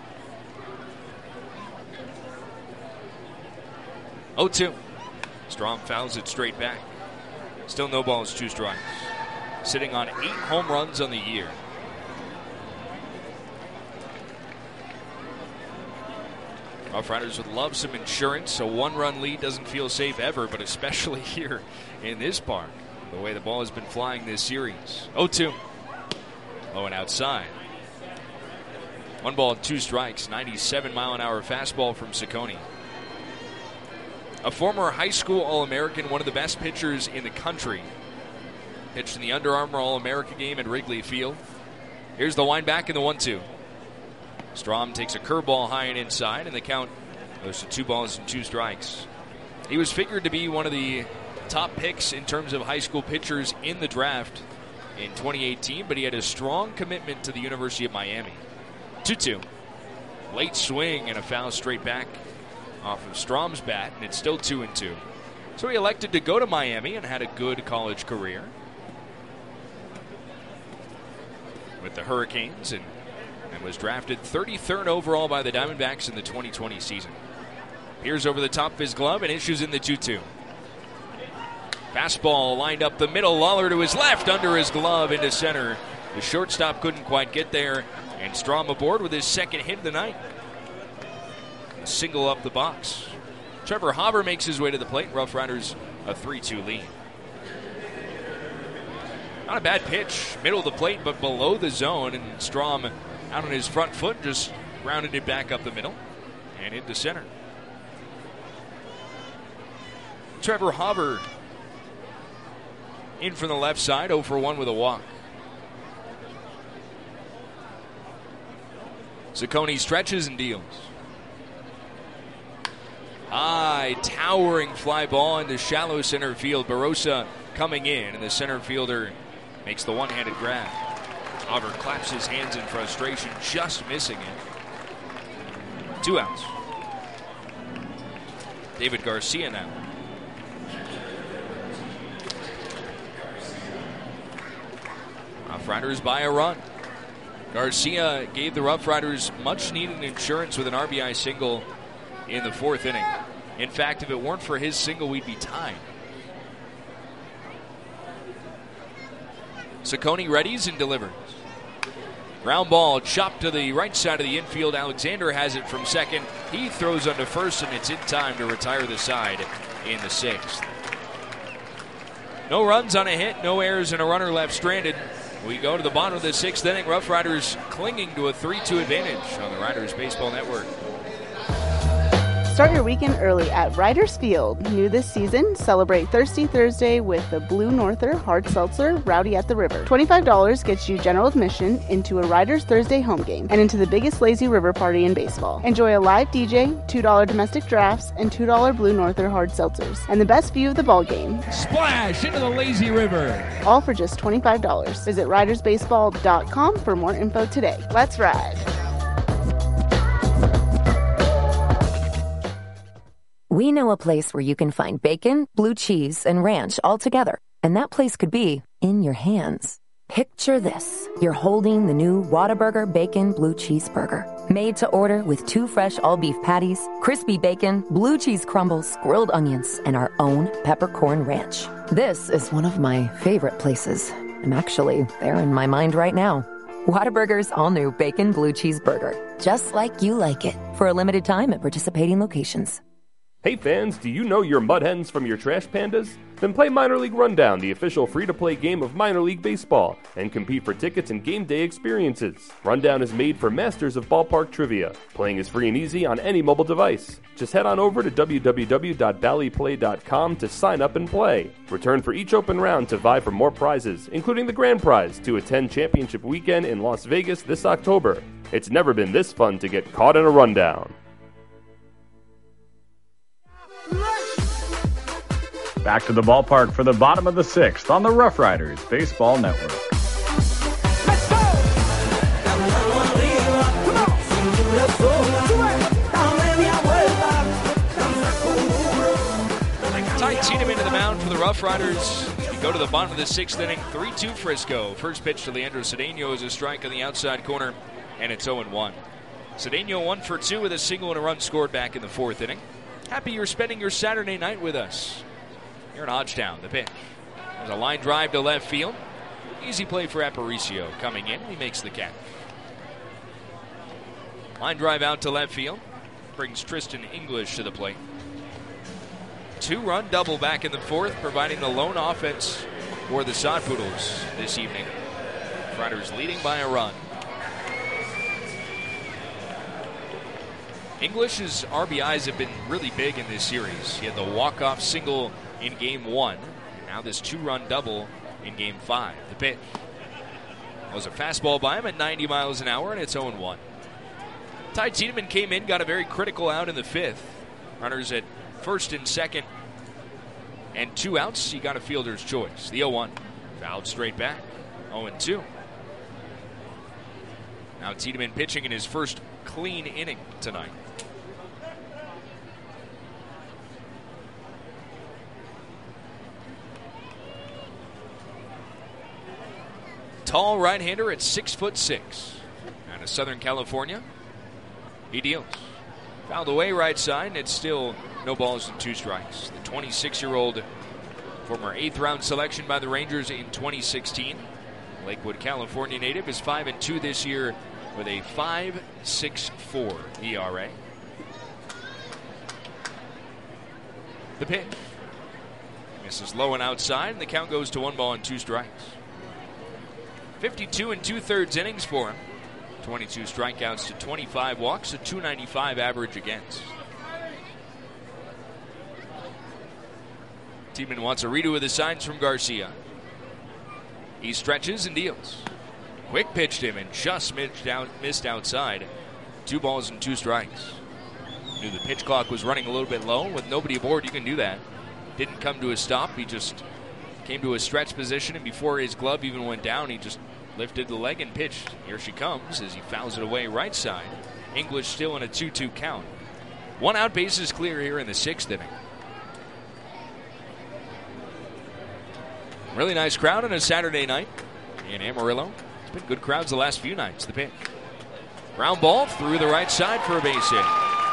oh two. Strom fouls it straight back. Still no balls, two strikes. Sitting on eight home runs on the year. Rough Riders would love some insurance. A one-run lead doesn't feel safe ever, but especially here in this park, the way the ball has been flying this series. oh two. Oh, and outside. One ball and two strikes. ninety-seven mile an hour fastball from Ciccone. A former high school All-American, one of the best pitchers in the country. Pitched in the Under Armour All-America game at Wrigley Field. Here's the wind back in the one two. Strom takes a curveball high and inside, and the count goes to two balls and two strikes. He was figured to be one of the top picks in terms of high school pitchers in the draft in twenty eighteen, but he had a strong commitment to the University of Miami. two two. Late swing and a foul straight back off of Strom's bat, and it's still two and two. So he elected to go to Miami and had a good college career with the Hurricanes, and, and was drafted thirty-third overall by the Diamondbacks in the twenty twenty season. Peers over the top of his glove and issues in the two two. Fastball lined up the middle, Lawler to his left, under his glove into center. The shortstop couldn't quite get there, and Strom aboard with his second hit of the night. A single up the box. Trevor Hauber makes his way to the plate. Rough Riders a three two lead. Not a bad pitch, middle of the plate, but below the zone, and Strom out on his front foot just grounded it back up the middle and into center. Trevor Hauber in from the left side, oh for one with a walk. Ciccone stretches and deals. High, towering fly ball into shallow center field. Barossa coming in, and the center fielder makes the one-handed grab. Hauber claps his hands in frustration, just missing it. Two outs. David Garcia now. Rough Riders by a run. Garcia gave the Rough Riders much-needed insurance with an R B I single in the fourth inning. In fact, if it weren't for his single, we'd be tied. Ciccone readies and delivers. Ground ball chopped to the right side of the infield. Alexander has it from second. He throws onto first, and it's in time to retire the side in the sixth. No runs on a hit, no errors, and a runner left stranded. We go to the bottom of the sixth inning. Rough Riders clinging to a three two advantage on the Riders Baseball Network. Start your weekend early at Riders Field. New this season, celebrate Thirsty Thursday with the Blue Norther Hard Seltzer Rowdy at the River. twenty-five dollars gets you general admission into a Riders Thursday home game and into the biggest lazy river party in baseball. Enjoy a live D J, two dollars domestic drafts, and two dollars Blue Norther Hard Seltzers, and the best view of the ball game. Splash into the lazy river. All for just twenty-five dollars. Visit riders baseball dot com for more info today. Let's ride. We know a place where you can find bacon, blue cheese, and ranch all together, and that place could be in your hands. Picture this. You're holding the new Whataburger Bacon Blue Cheeseburger. Made to order with two fresh all-beef patties, crispy bacon, blue cheese crumbles, grilled onions, and our own peppercorn ranch. This is one of my favorite places. I'm actually there in my mind right now. Whataburger's all-new Bacon Blue Cheeseburger. Just like you like it. For a limited time at participating locations. Hey fans, do you know your mud hens from your trash pandas? Then play Minor League Rundown, the official free-to-play game of minor league baseball, and compete for tickets and game day experiences. Rundown is made for masters of ballpark trivia. Playing is free and easy on any mobile device. Just head on over to w w w dot bally play dot com to sign up and play. Return for each open round to vie for more prizes, including the grand prize to attend Championship Weekend in Las Vegas this October. It's never been this fun to get caught in a rundown. Back to the ballpark for the bottom of the sixth on the Rough Riders Baseball Network. Ty Tiedemann to the mound for the Rough Riders. We go to the bottom of the sixth inning, three two Frisco. First pitch to Leandro Cedeno is a strike on the outside corner, and it's oh and one. Cedeno one for two with a single and a run scored back in the fourth inning. Happy you're spending your Saturday night with us. Here in Hodgetown, the pitch. There's a line drive to left field. Easy play for Aparicio coming in. He makes the catch. Line drive out to left field. Brings Tristan English to the plate. Two-run double back in the fourth, providing the lone offense for the Sod Poodles this evening. Riders leading by a run. English's R B Is have been really big in this series. He had the walk-off single in game one. And now this two-run double in game five. The pitch was a fastball by him at ninety miles an hour, and it's oh and one. Ty Tiedemann came in, got a very critical out in the fifth. Runners at first and second, and two outs. He got a fielder's choice. The oh one fouled straight back. oh and two. Now Tiedemann pitching in his first clean inning tonight. Tall right-hander at six foot six. Out of Southern California. He deals. Fouled away right side, and it's still no balls and two strikes. The twenty-six-year-old former eighth round selection by the Rangers in twenty sixteen. Lakewood, California native is five and two this year with a five point six four E R A. The pitch. Misses low and outside, and the count goes to one ball and two strikes. fifty-two and two-thirds innings for him. twenty-two strikeouts to twenty-five walks, a two ninety-five average against. Tiedemann wants a redo of the signs from Garcia. He stretches and deals. Quick pitched him and just missed, out, missed outside. Two balls and two strikes. Knew the pitch clock was running a little bit low. With nobody aboard, you can do that. Didn't come to a stop. He just came to a stretch position, and before his glove even went down, he just lifted the leg and pitched. Here she comes as he fouls it away right side. English still in a two two count. One out, bases clear here in the sixth inning. Really nice crowd on a Saturday night in Amarillo. It's been good crowds the last few nights. The pitch. Ground ball through the right side for a base hit.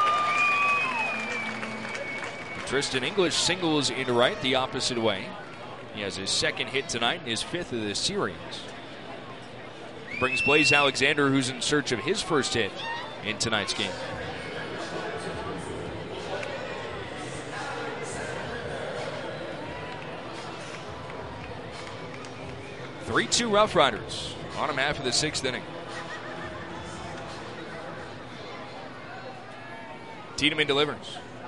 Tristan English singles into right the opposite way. He has his second hit tonight and his fifth of this series. Brings Blaze Alexander, who's in search of his first hit in tonight's game. three two Rough Riders. Bottom half of the sixth inning. Tiedemann delivers.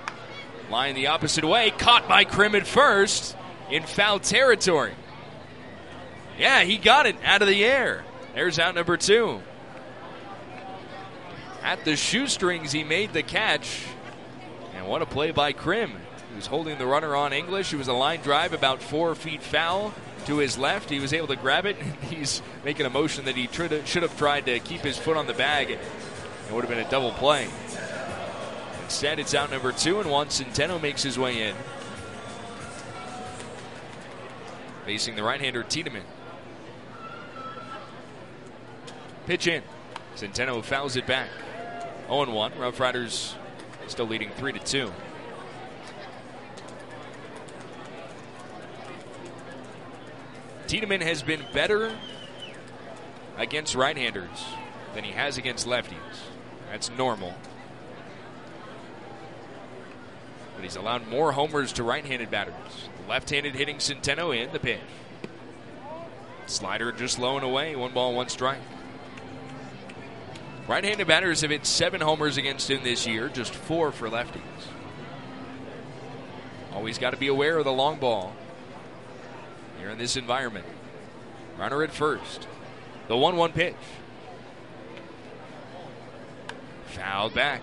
Line the opposite way, caught by Krim at first in foul territory. Yeah, he got it out of the air. There's out number two. At the shoestrings, he made the catch. And what a play by Krim. He was holding the runner on English. It was a line drive about four feet foul to his left. He was able to grab it. He's making a motion that he should have tried to keep his foot on the bag. It would have been a double play. Instead, it's out number two, and Juan Centeno makes his way in. Facing the right-hander, Tiedemann. Pitch in. Centeno fouls it back. oh and one. Rough Riders still leading three to two. Tiedemann has been better against right-handers than he has against lefties. That's normal. But he's allowed more homers to right-handed batters. Left-handed hitting Centeno in the pitch. Slider just low and away. One ball, one strike. Right-handed batters have hit seven homers against him this year, just four for lefties. Always got to be aware of the long ball here in this environment. Runner at first. The one one pitch. Fouled back.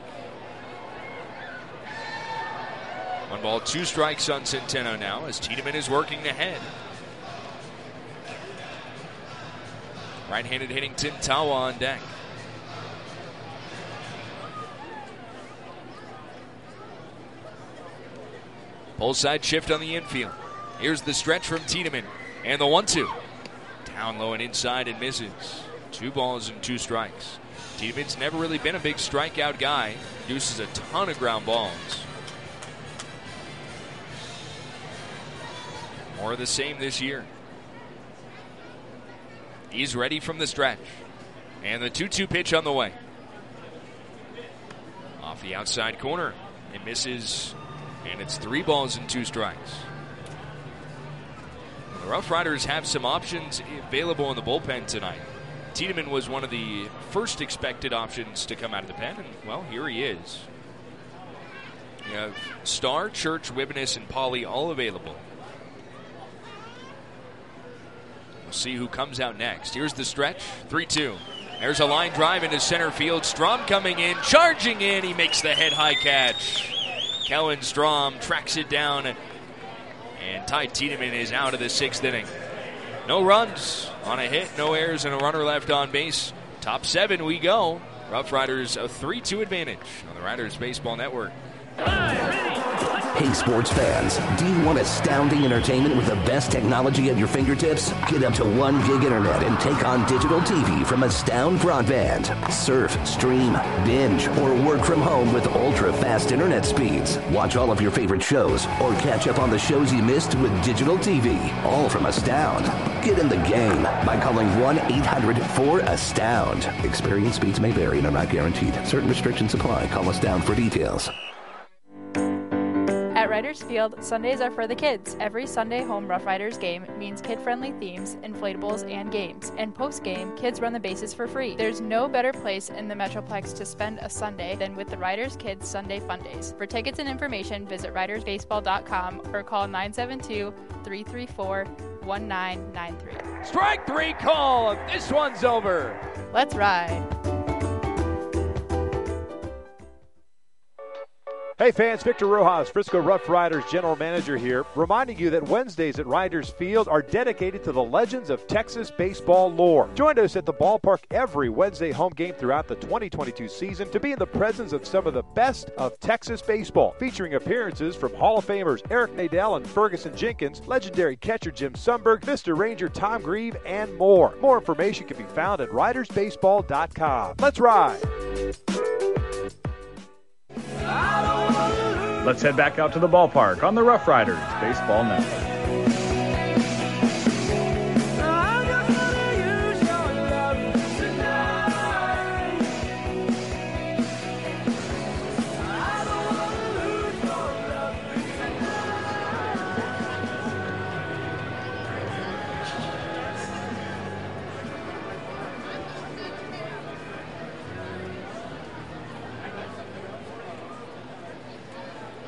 One ball, two strikes on Centeno now as Tiedemann is working ahead. Right-handed hitting Tim Tawa on deck. Pull side shift on the infield. Here's the stretch from Tiedemann. And the one two. Down low and inside and misses. Two balls and two strikes. Tiedemann's never really been a big strikeout guy. Produces a ton of ground balls. More of the same this year. He's ready from the stretch. And the two two pitch on the way. Off the outside corner. It misses. And it's three balls and two strikes. The Rough Riders have some options available in the bullpen tonight. Tiedemann was one of the first expected options to come out of the pen, and, well, here he is. You have Starr, Church, Wibbeness, and Pauly all available. We'll see who comes out next. Here's the stretch, three two. There's a line drive into center field. Strom coming in, charging in. He makes the head-high catch. Kellen Strom tracks it down, and Ty Tiedemann is out of the sixth inning. No runs on a hit, no errors, and a runner left on base. Top seven we go. Rough Riders a three two advantage on the Riders Baseball Network. Hey, sports fans, do you want astounding entertainment with the best technology at your fingertips? Get up to one gig internet and take on digital T V from Astound Broadband. Surf, stream, binge, or work from home with ultra-fast internet speeds. Watch all of your favorite shows or catch up on the shows you missed with digital T V, all from Astound. Get in the game by calling one eight hundred four astound. Experience speeds may vary and are not guaranteed. Certain restrictions apply. Call Astound for details. At Riders Field, Sundays are for the kids. Every Sunday home Rough Riders game means kid-friendly themes, inflatables, and games. And post-game, kids run the bases for free. There's no better place in the Metroplex to spend a Sunday than with the Riders Kids Sunday Fun Days. For tickets and information, visit riders baseball dot com or call nine seven two, three three four, one nine nine three. Strike three call. This one's over. Let's ride. Hey fans, Victor Rojas, Frisco Rough Riders General Manager here, reminding you that Wednesdays at Riders Field are dedicated to the legends of Texas baseball lore. Join us at the ballpark every Wednesday home game throughout the twenty twenty-two season to be in the presence of some of the best of Texas baseball, featuring appearances from Hall of Famers Eric Nadel and Ferguson Jenkins, legendary catcher Jim Sundberg, Mister Ranger Tom Grieve, and more. More information can be found at riders baseball dot com. Let's ride! Let's head back out to the ballpark on the Rough Riders Baseball Network.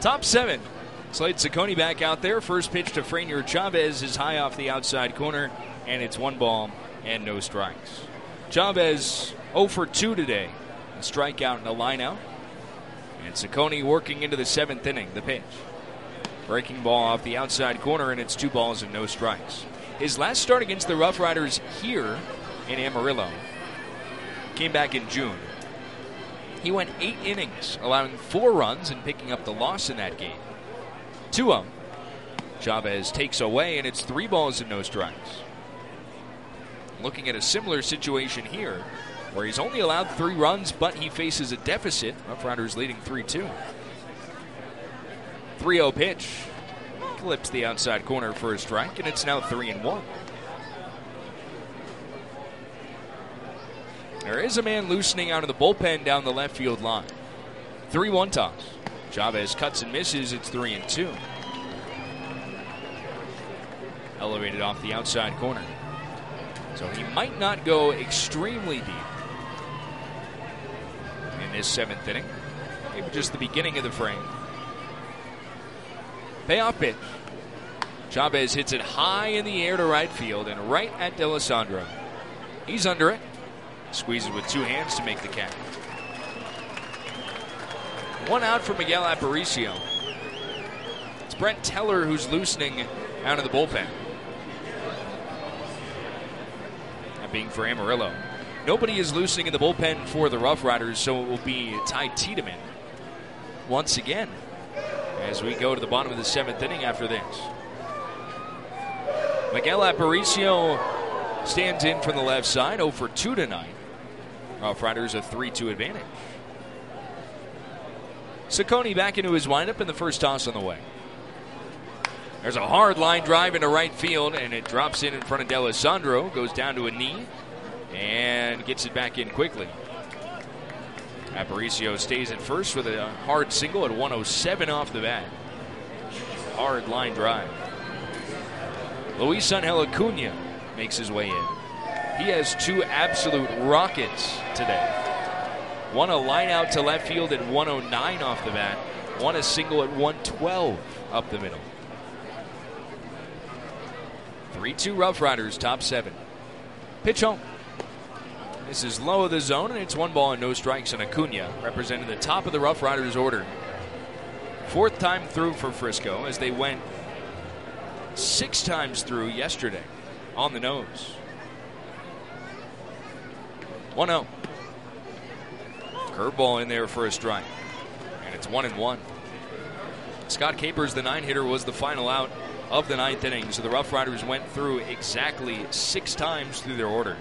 Top seven. Slade Ciccone back out there. First pitch to Franier Chavez is high off the outside corner, and it's one ball and no strikes. Chavez oh for two today. A strikeout and a line out. And Ciccone working into the seventh inning. The pitch. Breaking ball off the outside corner, and it's two balls and no strikes. His last start against the Rough Riders here in Amarillo came back in June. He went eight innings, allowing four runs and picking up the loss in that game. two oh. Chavez takes away, and it's three balls and no strikes. Looking at a similar situation here, where he's only allowed three runs, but he faces a deficit. Rough Riders leading three two. three oh pitch. Clips the outside corner for a strike, and it's now three and one. There is a man loosening out of the bullpen down the left field line. three one toss. Chavez cuts and misses. It's three and two. Elevated off the outside corner. So he might not go extremely deep in this seventh inning. Maybe just the beginning of the frame. Payoff pitch. Chavez hits it high in the air to right field and right at D'Alessandro. He's under it. Squeezes with two hands to make the catch. One out for Miguel Aparicio. It's Brent Teller who's loosening out of the bullpen. That being for Amarillo. Nobody is loosening in the bullpen for the Rough Riders, so it will be Ty Tiedemann once again as we go to the bottom of the seventh inning after this. Miguel Aparicio stands in from the left side, oh for two tonight. Rough Riders a three two advantage. Ciccone back into his windup in the first toss on the way. There's a hard line drive into right field, and it drops in in front of D'Alessandro, goes down to a knee, and gets it back in quickly. Aparicio stays at first with a hard single at one oh seven off the bat. Hard line drive. Luis Angel Acuna makes his way in. He has two absolute rockets today. One a line out to left field at one oh nine off the bat. One a single at one twelve up the middle. three two Rough Riders, top seven. Pitch home. This is low of the zone, and it's one ball and no strikes on Acuna, representing the top of the Rough Riders order. Fourth time through for Frisco, as they went six times through yesterday on the nose. one oh. Curveball in there for a strike. And it's one and one. Scott Capers, the nine hitter, was the final out of the ninth inning. So the Rough Riders went through exactly six times through their order.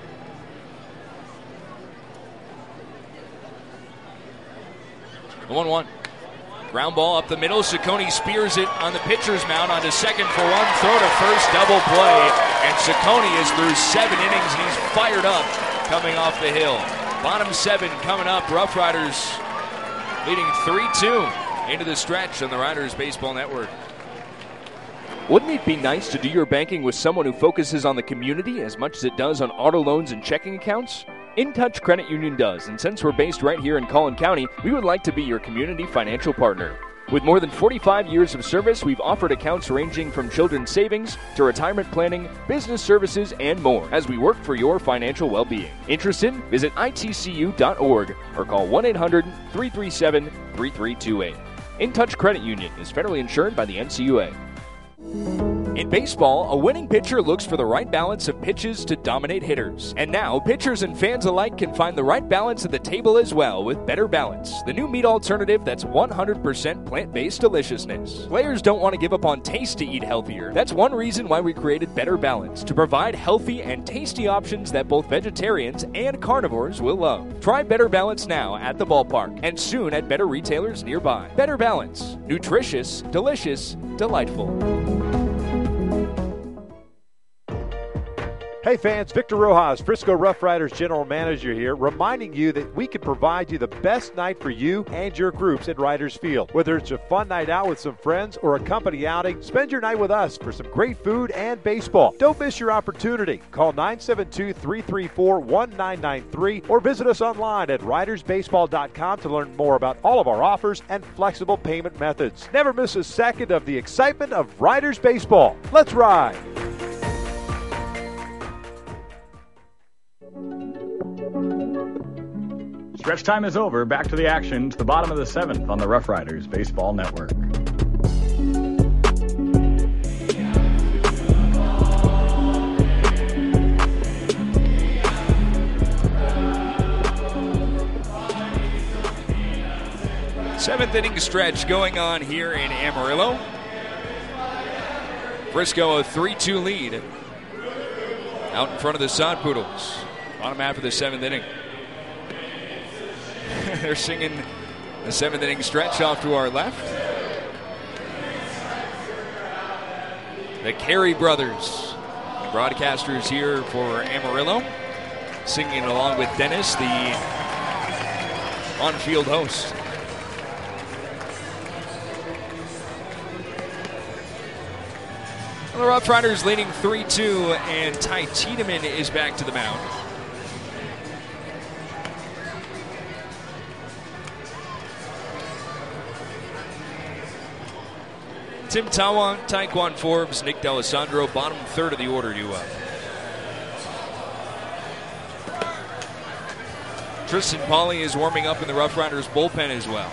one one. Ground ball up the middle. Ciccone spears it on the pitcher's mound onto second for one. Throw to first, double play. And Ciccone is through seven innings, and he's fired up coming off the hill. Bottom seven coming up. Rough Riders leading three two into the stretch on the Riders Baseball Network. Wouldn't it be nice to do your banking with someone who focuses on the community as much as it does on auto loans and checking accounts? InTouch Credit Union does, and since we're based right here in Collin County, we would like to be your community financial partner. With more than forty-five years of service, we've offered accounts ranging from children's savings to retirement planning, business services, and more as we work for your financial well-being. Interested? Visit I T C U dot org or call one eight hundred, three three seven, three three two eight. InTouch Credit Union is federally insured by the N C U A. In baseball, a winning pitcher looks for the right balance of pitches to dominate hitters. And now, pitchers and fans alike can find the right balance at the table as well with Better Balance, the new meat alternative that's one hundred percent plant-based deliciousness. Players don't want to give up on taste to eat healthier. That's one reason why we created Better Balance, to provide healthy and tasty options that both vegetarians and carnivores will love. Try Better Balance now at the ballpark and soon at better retailers nearby. Better Balance. Nutritious, delicious, delightful. Hey fans, Victor Rojas, Frisco Rough Riders General Manager here, reminding you that we can provide you the best night for you and your groups at Riders Field. Whether it's a fun night out with some friends or a company outing, spend your night with us for some great food and baseball. Don't miss your opportunity. Call nine seven two, three three four, one nine nine three or visit us online at riders baseball dot com to learn more about all of our offers and flexible payment methods. Never miss a second of the excitement of Riders Baseball. Let's ride! Stretch time is over. Back to the action to the bottom of the seventh on the Rough Riders Baseball Network. Seventh inning stretch going on here in Amarillo. Frisco a three two lead out in front of the Sod Poodles. Bottom half of the seventh inning. They're singing the seventh inning stretch off to our left. The Carey brothers, broadcasters here for Amarillo, singing along with Dennis, the on-field host. The Rough Riders leading three two, and Ty Tiedemann is back to the mound. Tim Tawa, Taekwon Forbes, Nick D'Alessandro, bottom third of the order due up. Tristan Pauly is warming up in the Rough Riders bullpen as well.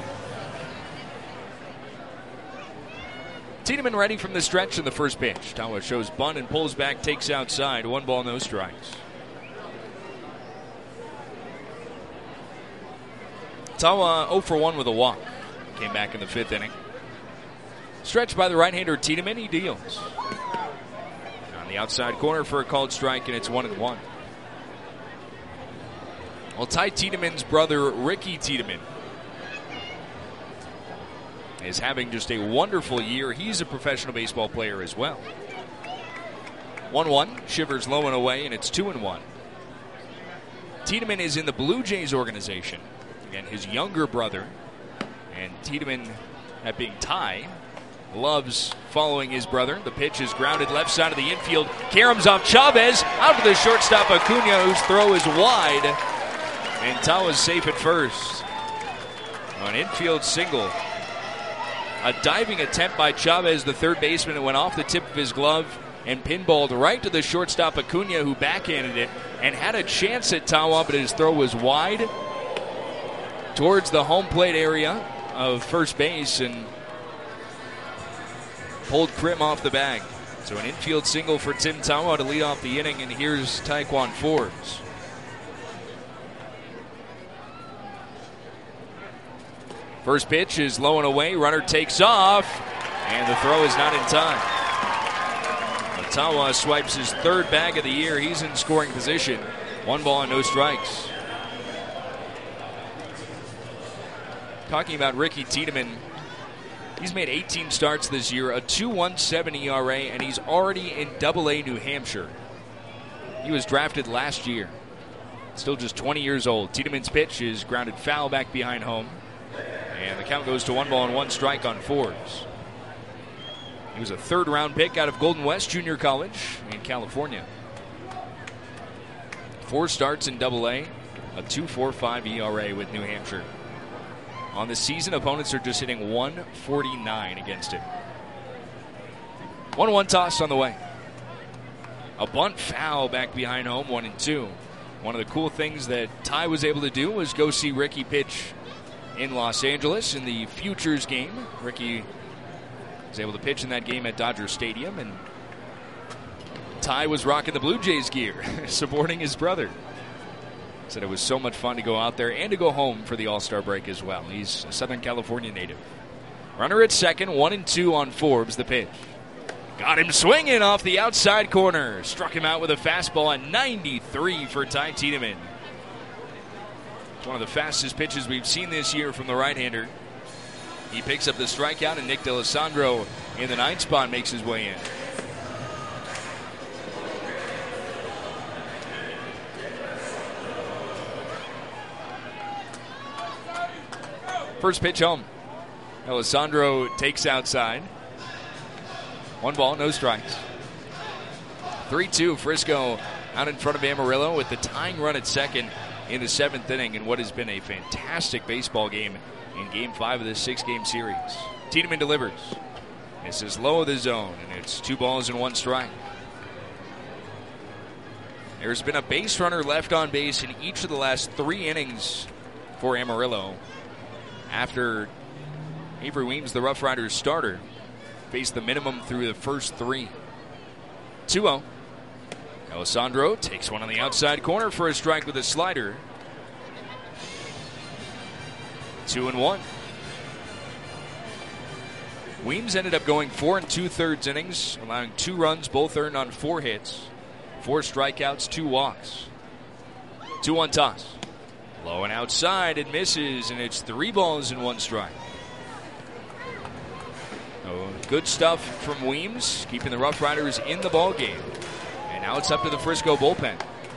Tiedemann ready from the stretch in the first pitch. Tawa shows bunt and pulls back, takes outside. One ball, no strikes. Tawa oh for one with a walk. Came back in the fifth inning. Stretched by the right-hander Tiedemann, he deals. On the outside corner for a called strike, and it's one and one. Well, Ty Tiedemann's brother, Ricky Tiedemann, is having just a wonderful year. He's a professional baseball player as well. one one, Shivers low and away, and it's two and one. Tiedemann is in the Blue Jays organization. Again, his younger brother, and Tiedemann, that being Ty, loves following his brother. The pitch is grounded left side of the infield. Karam's off Chavez, out to the shortstop Acuna, whose throw is wide, and Tawa's safe at first. An infield single. A diving attempt by Chavez, the third baseman, that went off the tip of his glove and pinballed right to the shortstop Acuna, who backhanded it and had a chance at Tawa, but his throw was wide towards the home plate area of first base and pulled Krim off the bag. So an infield single for Tim Tawa to lead off the inning, and here's Taekwon Forbes. First pitch is low and away. Runner takes off, and the throw is not in time. Tawa swipes his third bag of the year. He's in scoring position. One ball and no strikes. Talking about Ricky Tiedemann, he's made eighteen starts this year, a two point one seven E R A, and he's already in Double A New Hampshire. He was drafted last year. Still just twenty years old. Tiedemann's pitch is grounded foul back behind home. And the count goes to one ball and one strike on Forbes. He was a third-round pick out of Golden West Junior College in California. Four starts in Double A, a two point four five E R A with New Hampshire. On the season, opponents are just hitting one forty-nine against him. one one toss on the way. A bunt foul back behind home, one and two. One of the cool things that Ty was able to do was go see Ricky pitch in Los Angeles in the Futures game. Ricky was able to pitch in that game at Dodger Stadium, and Ty was rocking the Blue Jays gear, supporting his brother. Said it was so much fun to go out there and to go home for the All-Star break as well. He's a Southern California native. Runner at second, one and two on Forbes, the pitch. Got him swinging off the outside corner. Struck him out with a fastball at ninety-three for Ty Tiedemann. It's one of the fastest pitches we've seen this year from the right-hander. He picks up the strikeout, and Nick D'Alessandro in the ninth spot makes his way in. First pitch home. Alessandro takes outside. One ball, no strikes. three two, Frisco out in front of Amarillo with the tying run at second in the seventh inning in what has been a fantastic baseball game in Game five of this six-game series. Tiedemann delivers. This is low of the zone, and it's two balls and one strike. There's been a base runner left on base in each of the last three innings for Amarillo after Avery Weems, the Rough Riders starter, faced the minimum through the first three. two oh. Alessandro takes one on the outside corner for a strike with a slider. Two and one. Weems ended up going four and two-thirds innings, allowing two runs, both earned on four hits. Four strikeouts, two walks. two one toss. Low and outside, it misses, and it's three balls and one strike. Oh, good stuff from Weems, keeping the Rough Riders in the ball game. And now it's up to the Frisco bullpen.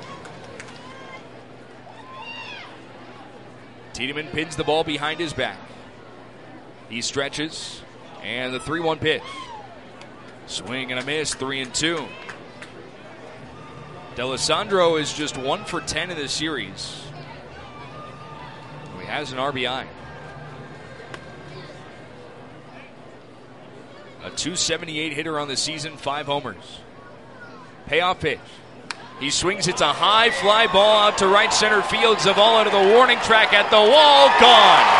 Tiedemann pins the ball behind his back. He stretches, and the three one pitch. Swing and a miss, three and two. D'Alessandro is just one for ten in this series. He has an R B I. A two seventy-eight hitter on the season, five homers. Payoff pitch. He swings, it's a high fly ball out to right center field. Zavala to the warning track at the wall, gone.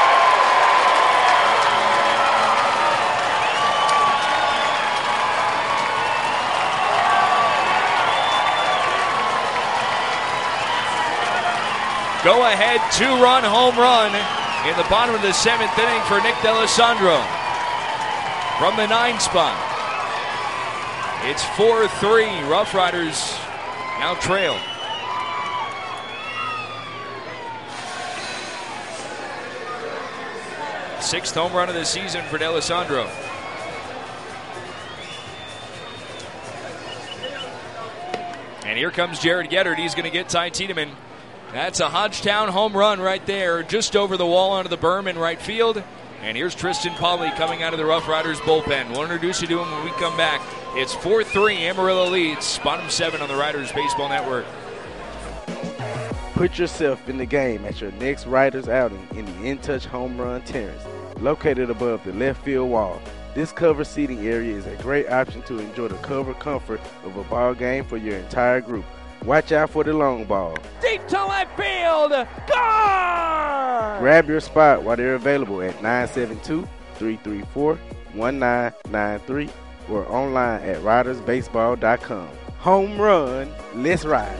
Go-ahead two-run home run in the bottom of the seventh inning for Nick D'Alessandro from the nine spot. It's four three. Rough Riders now trail. Sixth home run of the season for D'Alessandro. And here comes Jared Geddard. He's going to get Ty Tiedemann. That's a Hodgetown home run right there, just over the wall onto the berm in right field. And here's Tristan Pauly coming out of the Rough Riders bullpen. We'll introduce you to him when we come back. It's four three, Amarillo leads. Bottom seven on the Riders Baseball Network. Put yourself in the game at your next Riders outing in the In Touch Home Run Terrace, located above the left field wall. This covered seating area is a great option to enjoy the cover comfort of a ball game for your entire group. Watch out for the long ball. Deep to left field. Gone! Grab your spot while they're available at nine seven two, three three four, one nine nine three or online at riders baseball dot com. Home run, let's ride.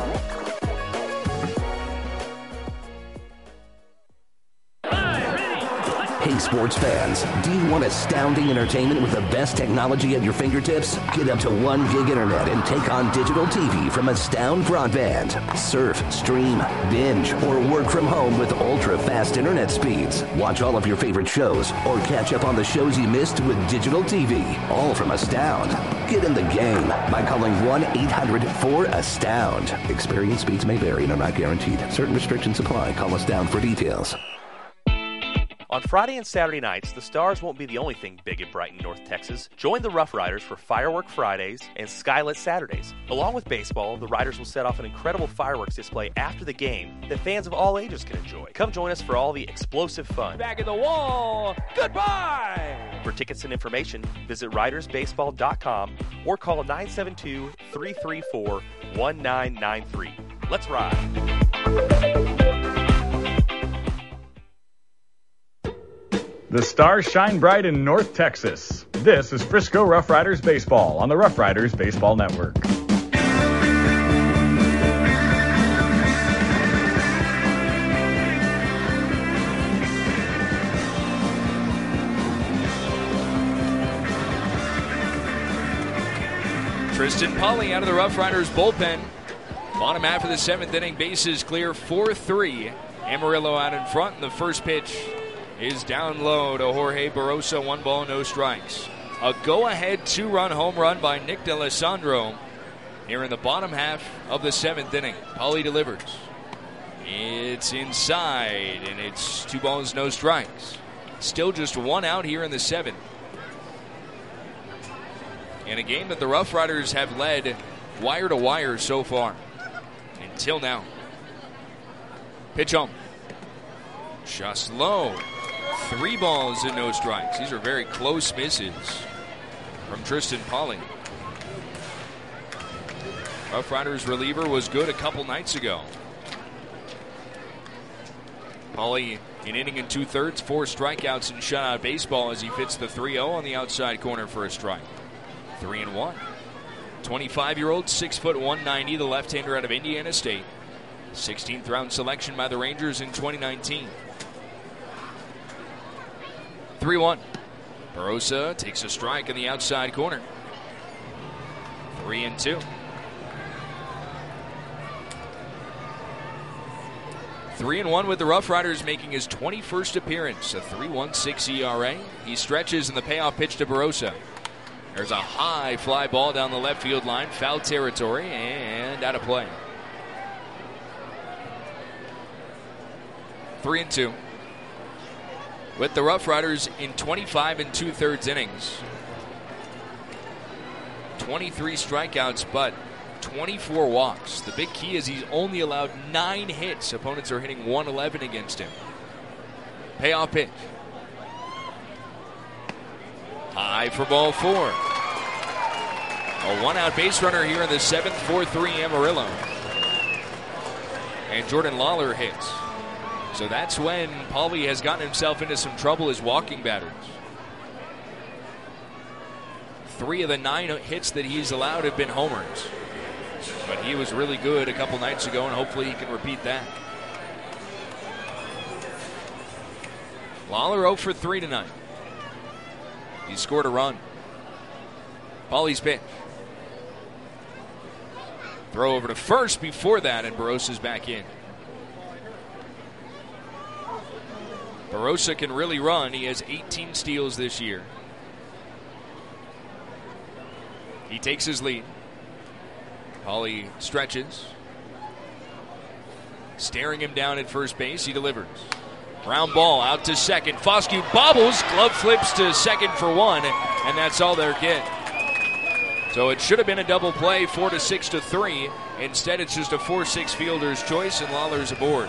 Hey, sports fans, do you want astounding entertainment with the best technology at your fingertips? Get up to one gig internet and take on digital T V from Astound Broadband. Surf, stream, binge, or work from home with ultra-fast internet speeds. Watch all of your favorite shows or catch up on the shows you missed with digital T V. All from Astound. Get in the game by calling one eight hundred four astound. Experience speeds may vary and are not guaranteed. Certain restrictions apply. Call Astound for details. On Friday and Saturday nights, the Stars won't be the only thing big and bright in North Texas. Join the Rough Riders for Firework Fridays and Skylit Saturdays. Along with baseball, the Riders will set off an incredible fireworks display after the game that fans of all ages can enjoy. Come join us for all the explosive fun. Back in the wall. Goodbye. For tickets and information, visit riders baseball dot com or call nine seven two, three three four, one nine nine three. Let's ride. The stars shine bright in North Texas. This is Frisco Rough Riders Baseball on the Rough Riders Baseball Network. Tristan Pauly out of the Rough Riders bullpen. Bottom half of the seventh inning, bases clear, four three. Amarillo out in front, and the first pitch is down low to Jorge Barroso. One ball, no strikes. A go-ahead two-run home run by Nick D'Alessandro here in the bottom half of the seventh inning. Pauly delivers. It's inside, and it's two balls, no strikes. Still just one out here in the seventh. In a game that the Rough Riders have led wire to wire so far. Until now. Pitch home. Just low. Three balls and no strikes. These are very close misses from Tristan Pauly. Rough Riders reliever was good a couple nights ago. Pauly, an inning and two-thirds, four strikeouts in shutout baseball as he fits the three oh on the outside corner for a strike. Three and one. twenty-five-year-old, six foot one ninety, the left-hander out of Indiana State. sixteenth round selection by the Rangers in twenty nineteen. three one. Barosa takes a strike in the outside corner. three and two. three and one with the Rough Riders making his twenty-first appearance, a three point one six E R A. He stretches in the payoff pitch to Barosa. There's a high fly ball down the left field line, foul territory, and out of play. Three and two. With the Rough Riders in twenty-five and two-thirds innings. twenty-three strikeouts, but twenty-four walks. The big key is he's only allowed nine hits. Opponents are hitting one eleven against him. Payoff pitch. High for ball four. A one-out base runner here in the seventh, four three Amarillo. And Jordan Lawler hits. So that's when Pauly has gotten himself into some trouble as walking batters. Three of the nine hits that he's allowed have been homers. But he was really good a couple nights ago, and hopefully he can repeat that. Lawler oh for three tonight. He scored a run. Pauly's pitch. Throw over to first before that, and Barosa's back in. Barosa can really run. He has eighteen steals this year. He takes his lead. Pauly stretches. Staring him down at first base, he delivers. Ground ball out to second. Foscue bobbles, glove flips to second for one, and that's all they're getting. So it should have been a double play, four to six to three. Instead, it's just a four six fielder's choice, and Lawler's aboard.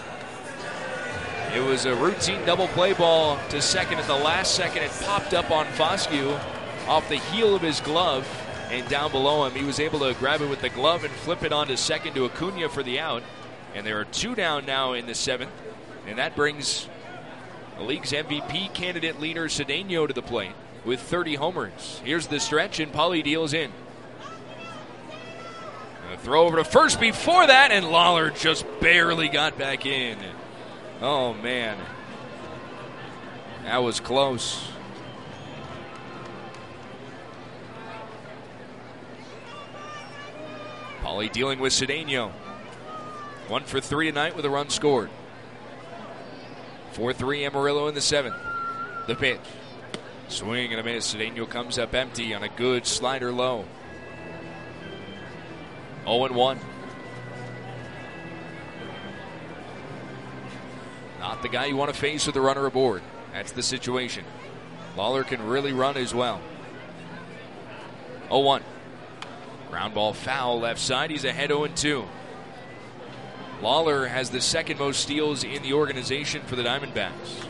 It was a routine double play ball to second at the last second. It popped up on Foscue off the heel of his glove, and down below him, he was able to grab it with the glove and flip it onto second to Acuna for the out. And there are two down now in the seventh, and that brings the league's M V P candidate leader Cedeno to the plate with thirty homers. Here's the stretch, and Pauly deals in. A throw over to first before that, and Lawler just barely got back in. Oh, man. That was close. Pauly dealing with Cedeno. One for three tonight with a run scored. four three Amarillo in the seventh. The pitch. Swing and a miss. Cedeno comes up empty on a good slider low. oh and one. Not the guy you want to face with a runner aboard. That's the situation. Lawler can really run as well. oh one. Ground ball foul left side. He's ahead oh and two. Lawler has the second most steals in the organization for the Diamondbacks.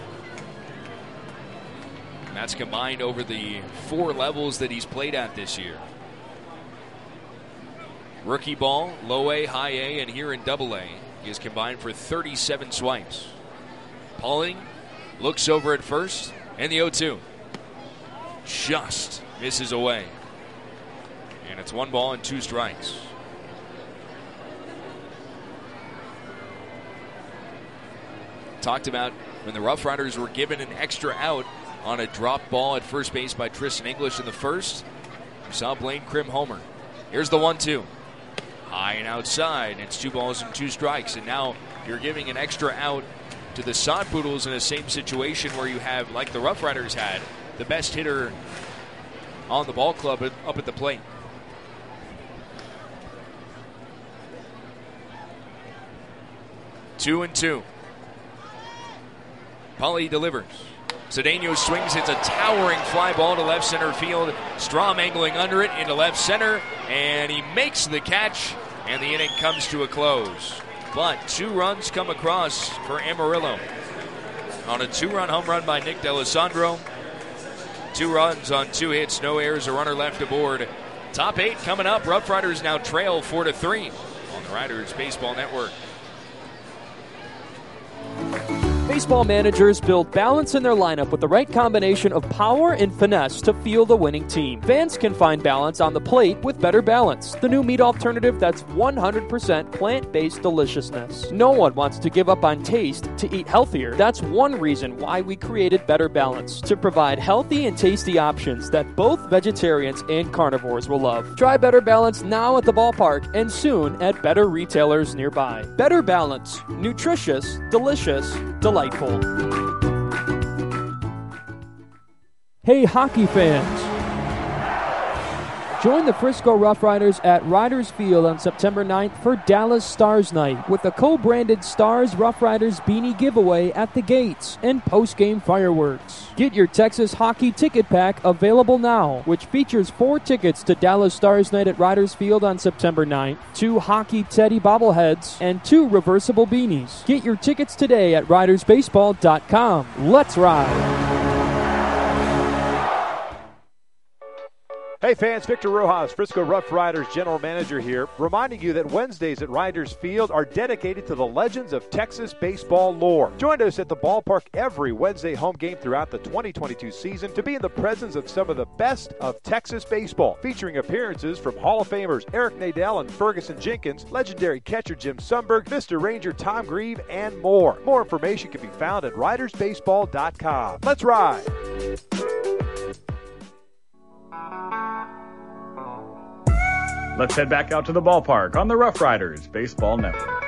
And that's combined over the four levels that he's played at this year. Rookie ball, low A, high A, and here in double A, he has combined for thirty-seven swipes. Pauly looks over at first, and the oh two just misses away. And it's one ball and two strikes. Talked about when the Rough Riders were given an extra out on a drop ball at first base by Tristan English in the first. You saw Blaine Krim homer. Here's the one two. High and outside. It's two balls and two strikes. And now you're giving an extra out to the Sod Poodles in the same situation where you have, like the Rough Riders had, the best hitter on the ball club up at the plate. Two and two. Pauly delivers. Cedeno swings. It's a towering fly ball to left center field. Strom angling under it into left center, and he makes the catch, and the inning comes to a close. But two runs come across for Amarillo. On a two-run home run by Nick D'Alessandro. Two runs on two hits, no errors, a runner left aboard. Top eight coming up. Rough Riders now trail four to three on the Riders Baseball Network. Baseball managers build balance in their lineup with the right combination of power and finesse to field a winning team. Fans can find balance on the plate with Better Balance, the new meat alternative that's one hundred percent plant-based deliciousness. No one wants to give up on taste to eat healthier. That's one reason why we created Better Balance, to provide healthy and tasty options that both vegetarians and carnivores will love. Try Better Balance now at the ballpark and soon at better retailers nearby. Better Balance, nutritious, delicious, delightful. Hey, hockey fans! Join the Frisco Rough Riders at Riders Field on September ninth for Dallas Stars Night with a co-branded Stars Rough Riders beanie giveaway at the gates and post-game fireworks. Get your Texas hockey ticket pack available now, which features four tickets to Dallas Stars Night at Riders Field on September ninth, two hockey teddy bobbleheads, and two reversible beanies. Get your tickets today at riders baseball dot com. Let's ride! Hey fans, Victor Rojas, Frisco Rough Riders General Manager here, reminding you that Wednesdays at Riders Field are dedicated to the legends of Texas baseball lore. Join us at the ballpark every Wednesday home game throughout the twenty twenty-two season to be in the presence of some of the best of Texas baseball, featuring appearances from Hall of Famers Eric Nadel and Ferguson Jenkins, legendary catcher Jim Sundberg, Mister Ranger Tom Grieve, and more. More information can be found at riders baseball dot com. Let's ride! Let's head back out to the ballpark on the Rough Riders Baseball Network.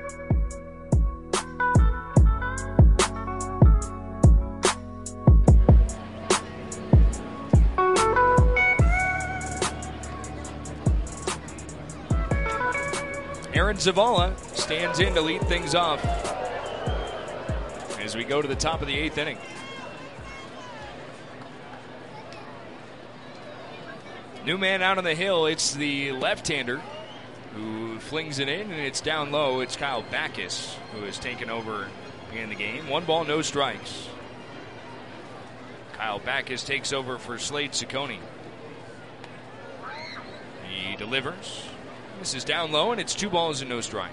Aaron Zavala stands in to lead things off as we go to the top of the eighth inning. New man out on the hill. It's the left-hander who flings it in, and it's down low. It's Kyle Backus who has taken over in the game. One ball, no strikes. Kyle Backus takes over for Slade Ciccone. He delivers. This is down low, and it's two balls and no strikes.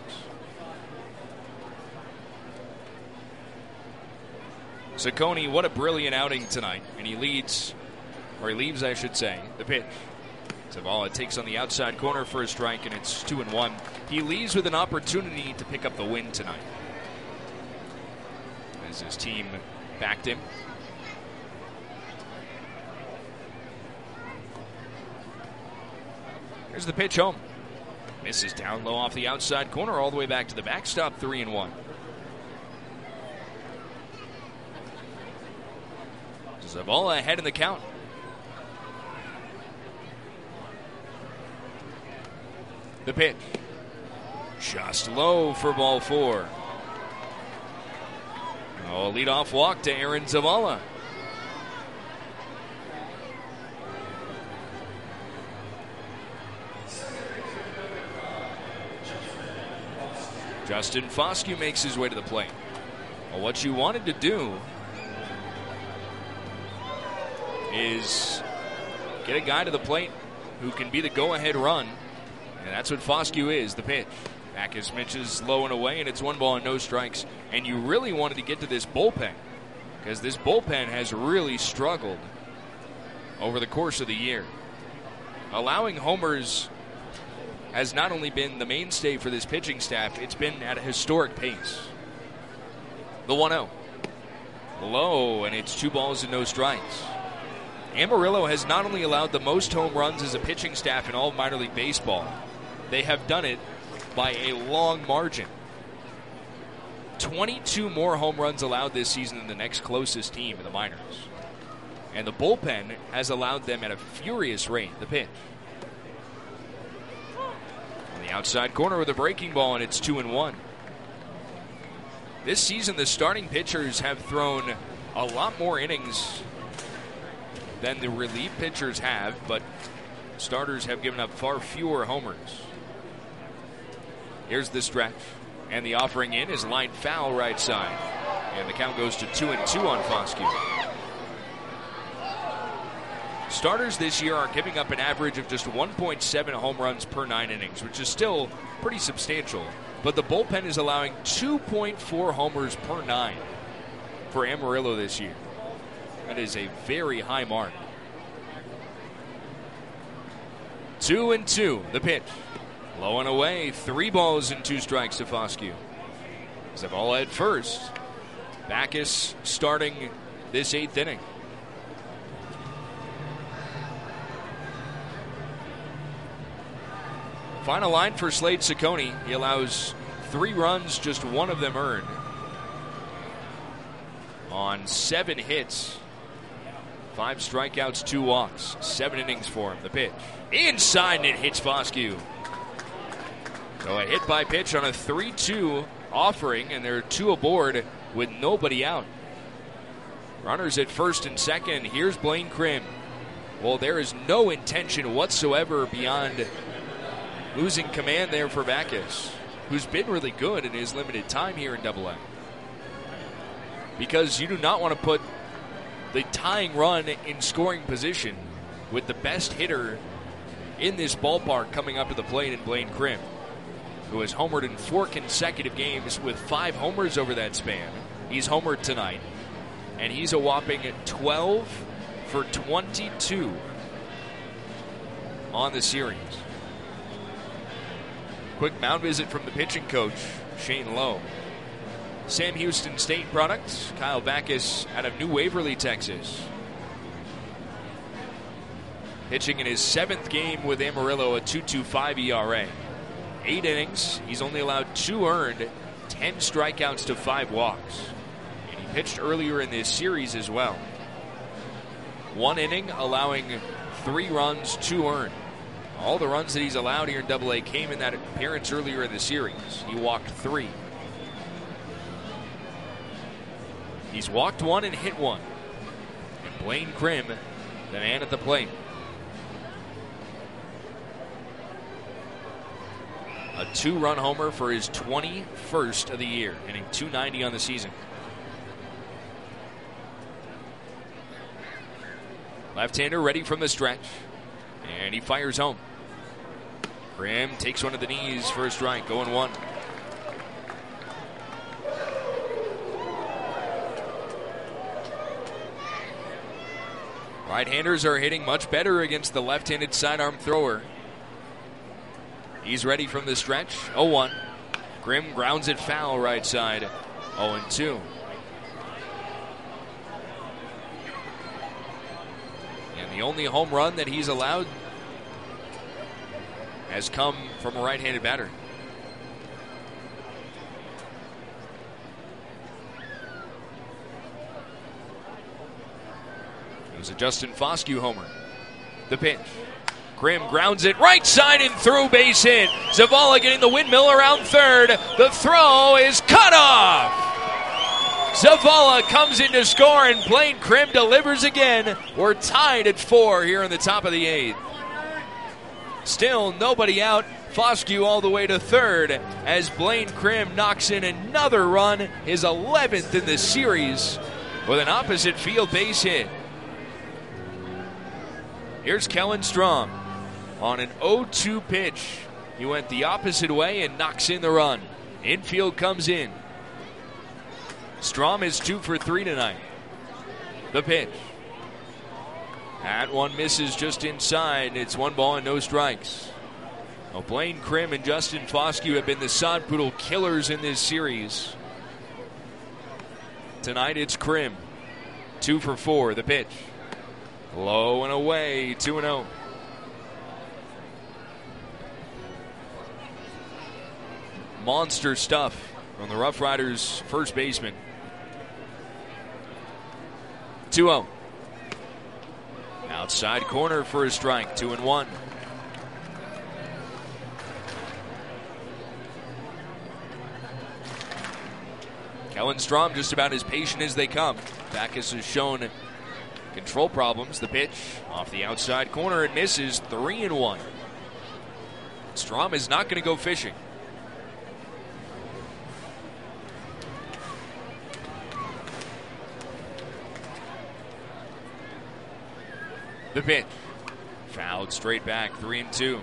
Ciccone, what a brilliant outing tonight. And he leads, or he leaves, I should say, the pitch. Zavala takes on the outside corner for a strike, and it's two and one. He leaves with an opportunity to pick up the win tonight, as his team backed him. Here's the pitch home. Misses down low off the outside corner, all the way back to the backstop, three and one. Zavala ahead in the count. The pitch. Just low for ball four. Oh, leadoff walk to Aaron Zavala. Justin Foscue makes his way to the plate. Well, what you wanted to do is get a guy to the plate who can be the go-ahead run. And that's what Foscue is, the pitch. Backus pitches low and away, and it's one ball and no strikes. And you really wanted to get to this bullpen, because this bullpen has really struggled over the course of the year. Allowing homers has not only been the mainstay for this pitching staff, it's been at a historic pace. The one oh. Low, and it's two balls and no strikes. Amarillo has not only allowed the most home runs as a pitching staff in all of minor league baseball, they have done it by a long margin. twenty-two more home runs allowed this season than the next closest team in the minors. And the bullpen has allowed them at a furious rate. The pitch. On the outside corner with a breaking ball, and it's two and one. This season, the starting pitchers have thrown a lot more innings than the relief pitchers have, but starters have given up far fewer homers. Here's the stretch, and the offering in is line foul right side. And the count goes to two and two on Foscue. Starters this year are giving up an average of just one point seven home runs per nine innings, which is still pretty substantial. But the bullpen is allowing two point four homers per nine for Amarillo this year. That is a very high mark. Two and two, the pitch. Low and away, three balls and two strikes to Foscue. Zavala at first. Backus starting this eighth inning. Final line for Slade Ciccone. He allows three runs, just one of them earned. On seven hits, five strikeouts, two walks, seven innings for him. The pitch. Inside, and it hits Foscue. So a hit by pitch on a three two offering, and there are two aboard with nobody out. Runners at first and second. Here's Blaine Krim. Well, there is no intention whatsoever beyond losing command there for Backus, who's been really good in his limited time here in Double A. Because you do not want to put the tying run in scoring position with the best hitter in this ballpark coming up to the plate in Blaine Krim, who has homered in four consecutive games with five homers over that span. He's homered tonight, and he's a whopping twelve for twenty-two on the series. Quick mound visit from the pitching coach, Shane Lowe. Sam Houston State product, Kyle Backus out of New Waverly, Texas. Pitching in his seventh game with Amarillo, a two point two five E R A. Eight innings, he's only allowed two earned, ten strikeouts to five walks. And he pitched earlier in this series as well. One inning, allowing three runs, two earned. All the runs that he's allowed here in Double A came in that appearance earlier in the series. He walked three. He's walked one and hit one. And Blaine Krim, the man at the plate. A two-run homer for his twenty-first of the year, hitting two ninety on the season. Left-hander ready from the stretch, and he fires home. Krim takes one to the knees for a strike, going one. Right-handers are hitting much better against the left-handed sidearm thrower. He's ready from the stretch. oh one. Krim grounds it foul right side. oh and two. And the only home run that he's allowed has come from a right-handed batter. It was a Justin Foscue homer. The pitch. Krim grounds it right side and through, base hit. Zavala getting the windmill around third. The throw is cut off. Zavala comes in to score, and Blaine Krim delivers again. We're tied at four here in the top of the eighth. Still nobody out. Foscue all the way to third as Blaine Krim knocks in another run, his eleventh in the series, with an opposite field base hit. Here's Kellen Strom on an oh two pitch. He went the opposite way and knocks in the run. Infield comes in. Strom is two for three tonight. The pitch. That one misses just inside. It's one ball and no strikes. Well, Blaine Krim and Justin Foscue have been the sod poodle killers in this series. Tonight it's Krim. Two for four. The pitch. Low and away. two and oh. Monster stuff from the Rough Riders first baseman. two oh. Outside corner for a strike, two and one. Kellen Strom just about as patient as they come. Backus has shown control problems. The pitch off the outside corner. It misses. Three and one. Strom is not going to go fishing. The pitch. Fouled straight back. Three and two.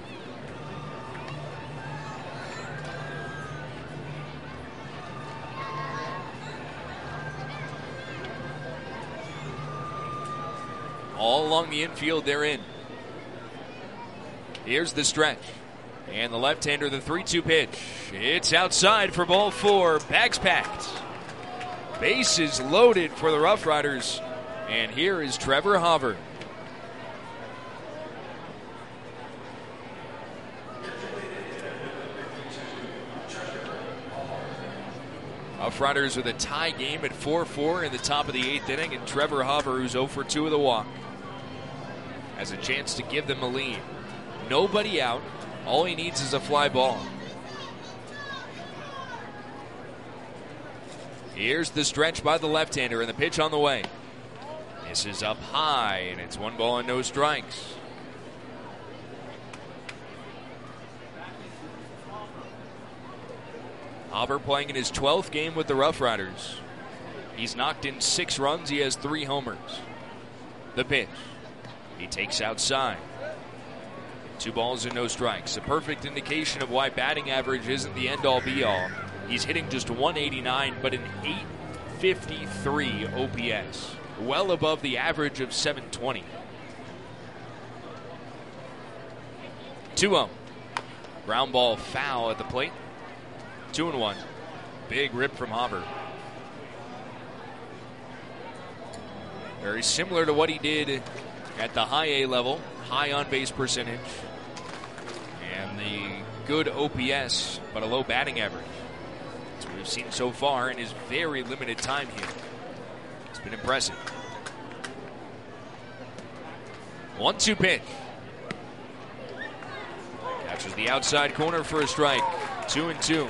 All along the infield, they're in. Here's the stretch. And the left-hander, the three two pitch. It's outside for ball four. Bags packed. Bases loaded for the Rough Riders. And here is Trevor Hauver. Rough Riders with a tie game at four four in the top of the eighth inning. And Trevor Hauver, who's oh for two with a walk, has a chance to give them a lead. Nobody out. All he needs is a fly ball. Here's the stretch by the left-hander, and the pitch on the way. This is up high, and it's one ball and no strikes. Hauver playing in his twelfth game with the Rough Riders. He's knocked in six runs. He has three homers. The pitch. He takes outside. Two balls and no strikes. A perfect indication of why batting average isn't the end-all be-all. He's hitting just one eighty-nine, but an eight fifty-three O P S. Well above the average of seven twenty. two oh. Ground ball foul at the plate. Two and one. Big rip from Hauver. Very similar to what he did at the high A level. High on-base percentage. And the good O P S, but a low batting average. That's what we've seen so far in his very limited time here. It's been impressive. one two pitch. Catches the outside corner for a strike. Two and two.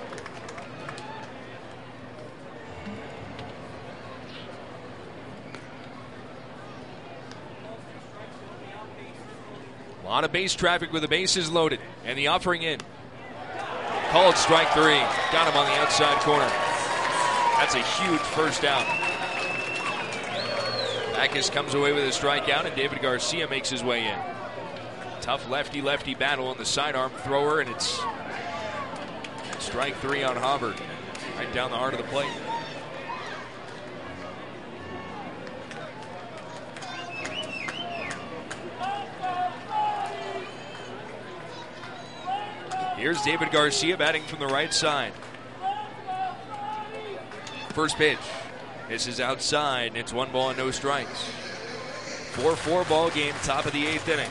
A lot of base traffic with the bases loaded. And the offering in. Called strike three. Got him on the outside corner. That's a huge first out. Backus comes away with a strikeout, and David Garcia makes his way in. Tough lefty-lefty battle on the sidearm thrower, and it's strike three on Hauver. Right down the heart of the plate. Here's David Garcia batting from the right side. First pitch. This is outside, and it's one ball and no strikes. four four ball game, top of the eighth inning.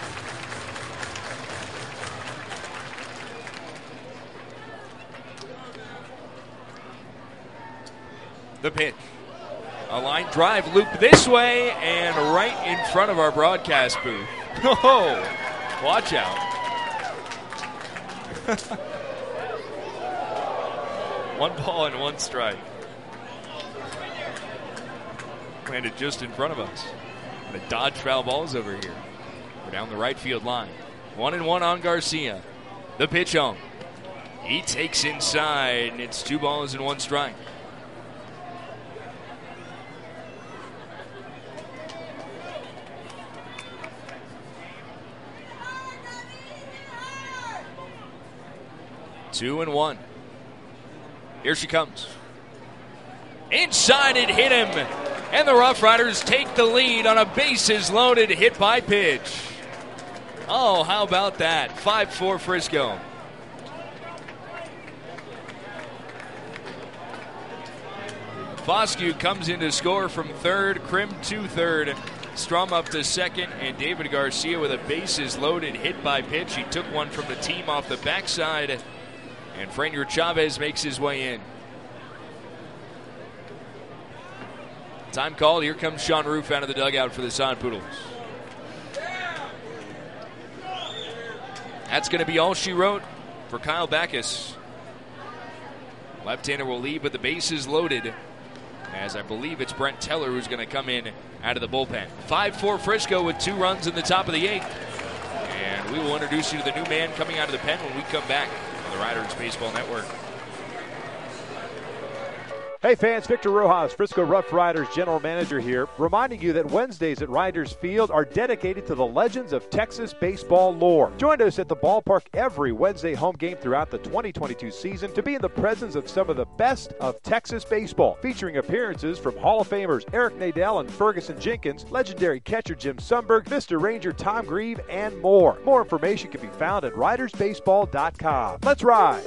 The pitch. A line drive looped this way and right in front of our broadcast booth. Oh, watch out. One ball and one strike. Landed just in front of us. And a dodge foul balls over here. We're down the right field line. One and one on Garcia. The pitch home. He takes inside, and it's two balls and one strike. Two and one. Here she comes. Inside, it hit him. And the Rough Riders take the lead on a bases loaded hit by pitch. Oh, how about that? five four Frisco. Foscue comes in to score from third. Krim to third. Strom up to second. And David Garcia with a bases loaded hit by pitch. He took one from the team off the backside. And Franier Chavez makes his way in. Time called. Here comes Sean Roof out of the dugout for the Sod Poodles. That's going to be all she wrote for Kyle Backus. Left-hander will lead, but the base is loaded, as I believe it's Brent Teller who's going to come in out of the bullpen. five four Frisco with two runs in the top of the eighth. And we will introduce you to the new man coming out of the pen when we come back on the Riders Baseball Network. Hey fans, Victor Rojas, Frisco Rough Riders General Manager here, reminding you that Wednesdays at Riders Field are dedicated to the legends of Texas baseball lore. Join us at the ballpark every Wednesday home game throughout the twenty twenty-two season to be in the presence of some of the best of Texas baseball, featuring appearances from Hall of Famers Eric Nadel and Ferguson Jenkins, legendary catcher Jim Sundberg, Vista Ranger Tom Grieve, and more. More information can be found at riders baseball dot com. Let's ride!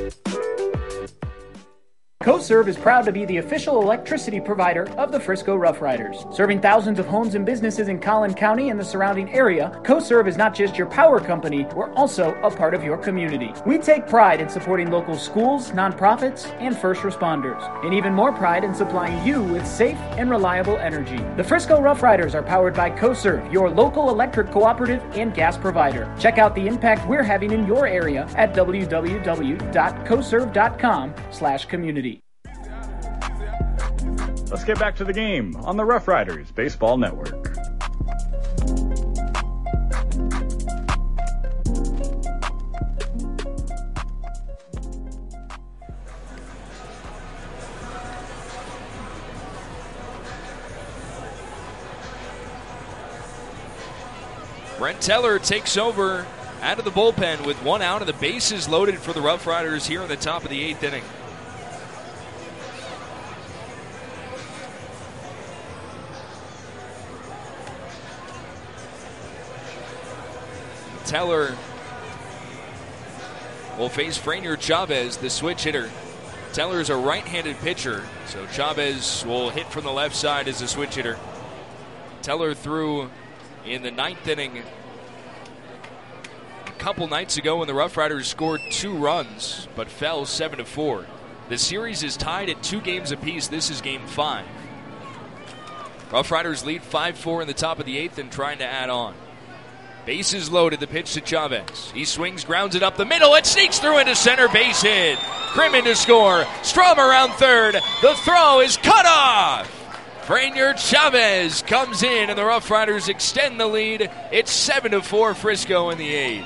CoServe is proud to be the official electricity provider of the Frisco Rough Riders. Serving thousands of homes and businesses in Collin County and the surrounding area, CoServe is not just your power company, we're also a part of your community. We take pride in supporting local schools, nonprofits, and first responders, and even more pride in supplying you with safe and reliable energy. The Frisco Rough Riders are powered by CoServe, your local electric cooperative and gas provider. Check out the impact we're having in your area at w w w dot coserve dot com slash community. Let's get back to the game on the Rough Riders Baseball Network. Brent Teller takes over out of the bullpen with one out, and the bases loaded for the Rough Riders here in the top of the eighth inning. Teller will face Franier Chavez, the switch hitter. Teller is a right-handed pitcher, so Chavez will hit from the left side as a switch hitter. Teller threw in the ninth inning a couple nights ago when the Rough Riders scored two runs but fell seven to four. The series is tied at two games apiece. This is game five. Rough Riders lead five four in the top of the eighth and trying to add on. Bases loaded, the pitch to Chavez. He swings, grounds it up the middle. It sneaks through into center, base hit. Crimmon to score. Strom around third. The throw is cut off. Franier Chavez comes in, and the Rough Riders extend the lead. It's seven to four Frisco in the eighth.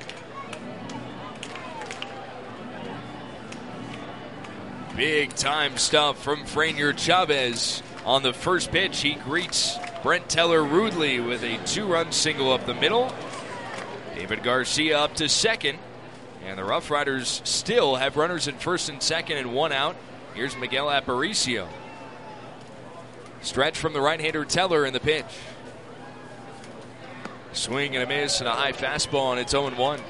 Big time stuff from Franier Chavez. On the first pitch, he greets Brent Teller rudely with a two-run single up the middle. David Garcia up to second. And the Rough Riders still have runners in first and second and one out. Here's Miguel Aparicio. Stretch from the right-hander Teller in the pitch. Swing and a miss and a high fastball, and it's oh and one.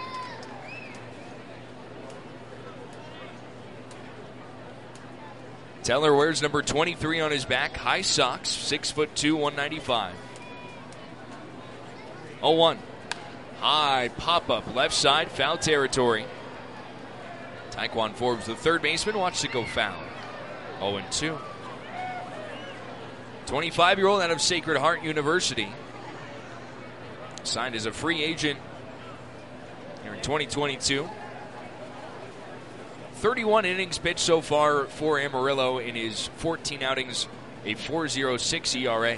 Teller wears number twenty-three on his back, high socks, six foot two, one ninety-five. oh one. High pop-up, left side, foul territory. Taekwon Forbes, the third baseman, watched it go foul. oh and two. twenty-five-year-old out of Sacred Heart University. Signed as a free agent here in twenty twenty-two. thirty-one innings pitched so far for Amarillo in his fourteen outings, a four point oh six E R A.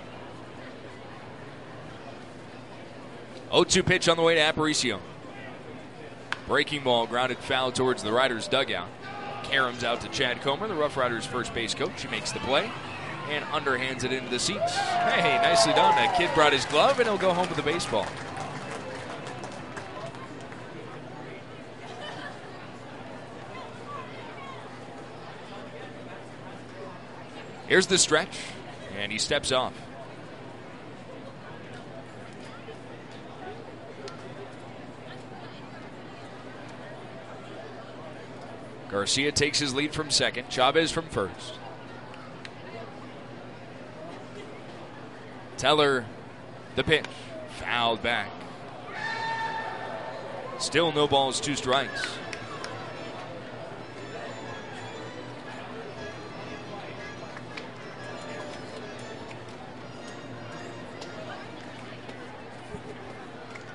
oh two pitch on the way to Aparicio. Breaking ball, grounded foul towards the Riders' dugout. Karams out to Chad Comer, the Rough Riders' first base coach. He makes the play and underhands it into the seats. Hey, nicely done. That kid brought his glove, and he'll go home with the baseball. Here's the stretch, and he steps off. Garcia takes his lead from second, Chavez from first. Teller, the pitch, fouled back. Still no balls, two strikes.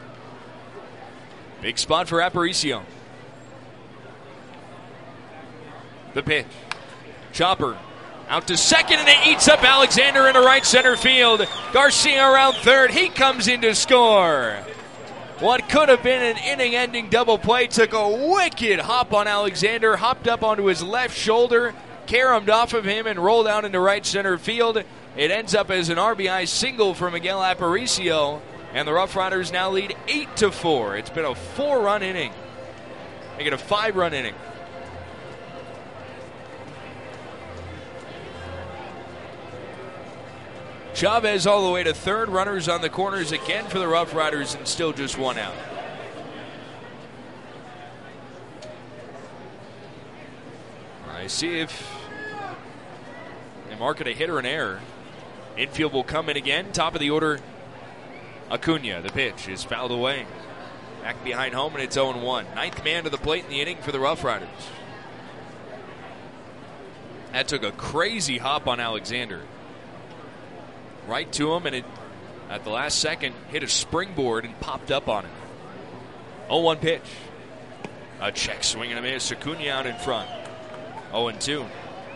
Big spot for Aparicio. The pitch. Chopper out to second, and it eats up Alexander into right center field. Garcia around third. He comes in to score. What could have been an inning-ending double play took a wicked hop on Alexander, hopped up onto his left shoulder, caromed off of him, and rolled out into right center field. It ends up as an R B I single for Miguel Aparicio, and the Rough Riders now lead eight to four. It's been a four-run inning. Make it a five-run inning. Chavez all the way to third. Runners on the corners again for the Rough Riders, and still just one out. I see if they mark it a hit or an error. Infield will come in again. Top of the order, Acuna. The pitch is fouled away. Back behind home, and it's oh and one. Ninth man to the plate in the inning for the Rough Riders. That took a crazy hop on Alexander. Right to him, and it, at the last second, hit a springboard and popped up on him. oh one pitch. A check swing and a miss. Acuna out in front. oh and two.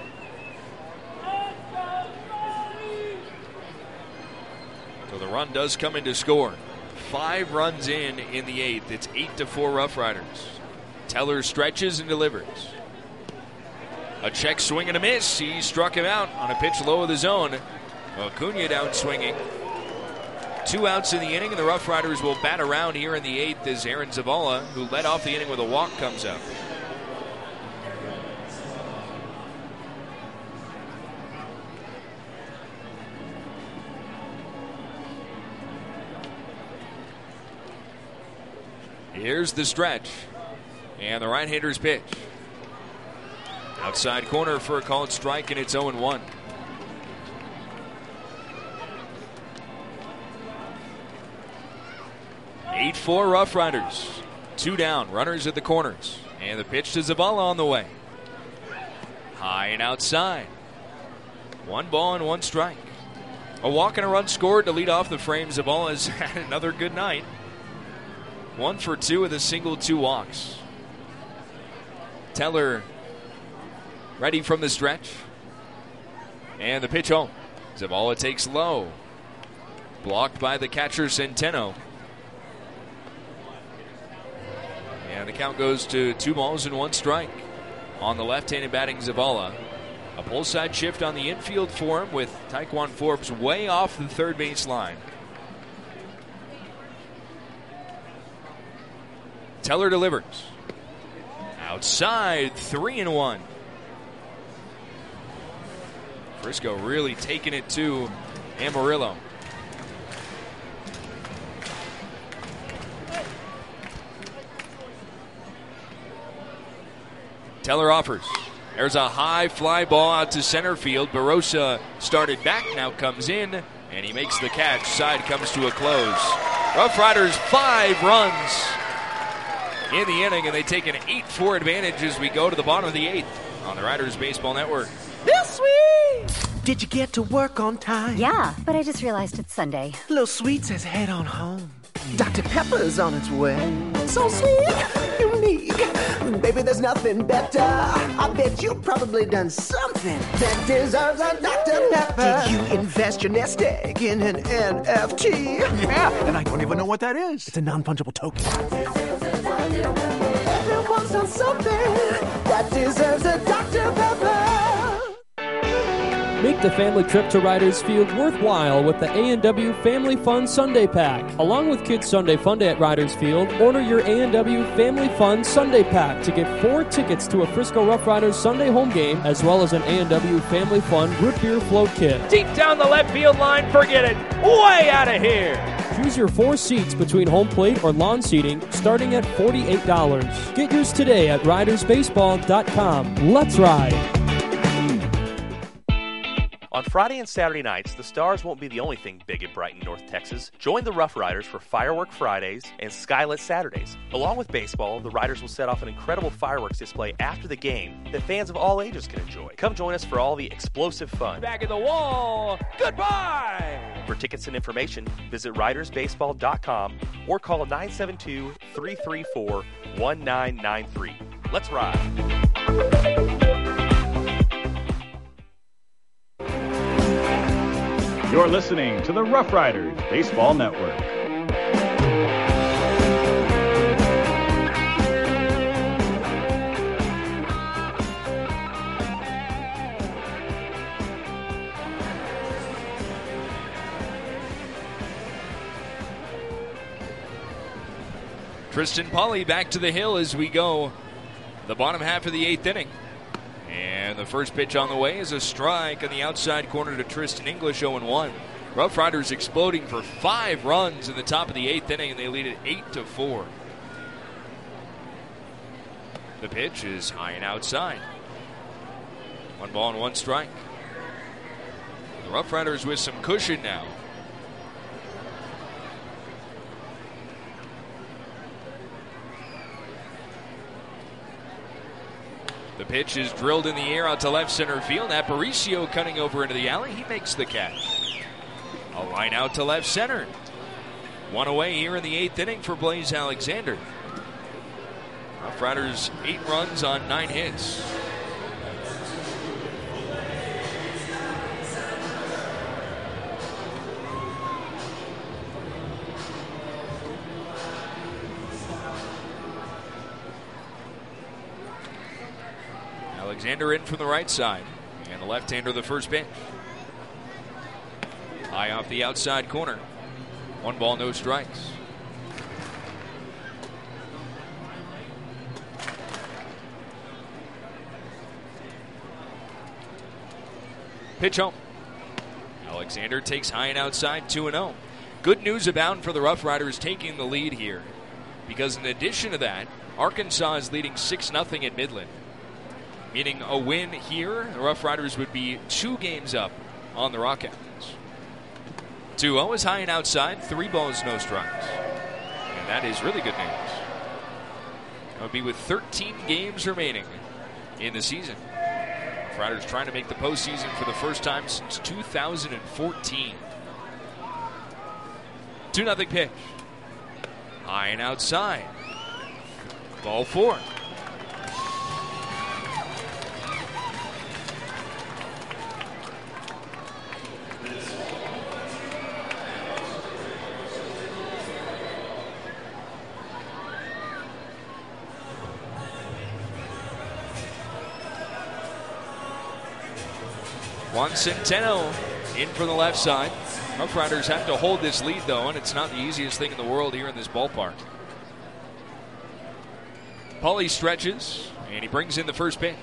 So the run does come in to score. Five runs in in the eighth. It's eight to four Rough Riders. Teller stretches and delivers. A check swing and a miss. He struck him out on a pitch low of the zone. Acuna down swinging. Two outs in the inning, and the Rough Riders will bat around here in the eighth as Aaron Zavala, who led off the inning with a walk, comes up. Here's the stretch. And the right-hander's pitch. Outside corner for a called strike, and it's oh and one. eight four Rough Riders. Two down. Runners at the corners. And the pitch to Zavala on the way. High and outside. One ball and one strike. A walk and a run scored to lead off the frame. Zavala has had another good night. One for two with a single, two walks. Teller ready from the stretch. And the pitch home. Zavala takes low. Blocked by the catcher Centeno. And the count goes to two balls and one strike on the left-handed batting Zavala. A pull side shift on the infield for him with Taekwon Forbes way off the third base line. Teller delivers. Outside, three and one. Frisco really taking it to Amarillo. Teller offers. There's a high fly ball out to center field. Barossa started back, now comes in, and he makes the catch. Side comes to a close. Rough Riders five runs in the inning, and they take an eight four advantage as we go to the bottom of the eighth on the Riders Baseball Network. Lil Sweet! Did you get to work on time? Yeah, but I just realized it's Sunday. Lil Sweet says head on home. Doctor Pepper's on its way. So sweet, unique. Baby, there's nothing better. I bet you've probably done something that deserves a Doctor Pepper. Did you invest your nest egg in an N F T? Yeah, and I don't even know what that is. It's a non-fungible token. Everyone's done something that deserves a Doctor Pepper. Make the family trip to Riders Field worthwhile with the A and W Family Fun Sunday Pack. Along with Kids Sunday Fun Day at Riders Field, order your A and W Family Fun Sunday Pack to get four tickets to a Frisco Rough Riders Sunday home game, as well as an A and W Family Fun root beer float kit. Deep down the left field line, forget it. Way out of here. Choose your four seats between home plate or lawn seating, starting at forty-eight dollars. Get yours today at riders baseball dot com. Let's ride. On Friday and Saturday nights, the Stars won't be the only thing big and bright in North Texas. Join the Rough Riders for Firework Fridays and Skylit Saturdays. Along with baseball, the Riders will set off an incredible fireworks display after the game that fans of all ages can enjoy. Come join us for all the explosive fun. Back in the wall. Goodbye. For tickets and information, visit riders baseball dot com or call nine seven two, three three four, one nine nine three. Let's ride. You're listening to the Rough Riders Baseball Network. Tristan Pauly back to the hill as we go the bottom half of the eighth inning. And the first pitch on the way is a strike on the outside corner to Tristan English, oh and one. Rough Riders exploding for five runs in the top of the eighth inning, and they lead it eight to four. The pitch is high and outside. One ball and one strike. The Rough Riders with some cushion now. The pitch is drilled in the air out to left center field. Aparicio cutting over into the alley. He makes the catch. A line out to left center. One away here in the eighth inning for Blaze Alexander. Rough Riders eight runs on nine hits. Alexander in from the right side. And the left-hander the first pitch. High off the outside corner. One ball, no strikes. Pitch home. Alexander takes high and outside, two and oh. Good news abound for the Rough Riders taking the lead here. Because in addition to that, Arkansas is leading six nothing at Midland. Meaning a win here, the Rough Riders would be two games up on the Rockets. two oh is high and outside, three balls, no strikes. And that is really good news. That would be with thirteen games remaining in the season. Rough Riders trying to make the postseason for the first time since two thousand fourteen. two nothing pitch. High and outside. Ball four. Juan Centeno in from the left side. Rough Riders have to hold this lead, though, and it's not the easiest thing in the world here in this ballpark. Pauly stretches, and he brings in the first pitch.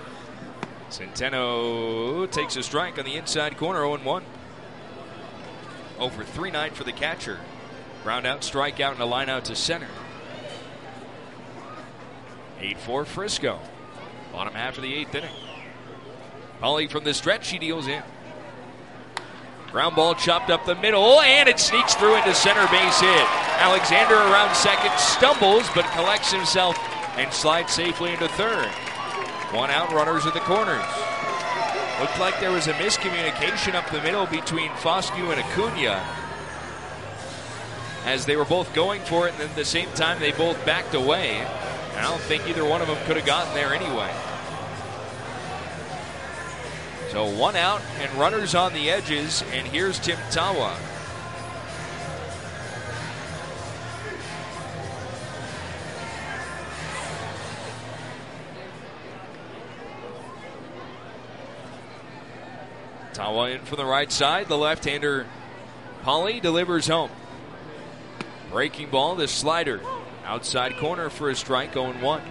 Centeno takes a strike on the inside corner, oh and one. oh for three nine for the catcher. Ground out, strikeout, and a line out to center. eight four Frisco. Bottom half of the eighth inning. Pauly from the stretch, he deals in. Ground ball chopped up the middle, and it sneaks through into center base hit. Alexander around second, stumbles, but collects himself and slides safely into third. One out, runners at the corners. Looked like there was a miscommunication up the middle between Foscue and Acuna, as they were both going for it, and at the same time they both backed away. And I don't think either one of them could have gotten there anyway. So one out and runners on the edges, and here's Tim Tawa. Tawa in from the right side. The left-hander Pauly delivers home. Breaking ball, the slider. Outside corner for a strike, oh and one.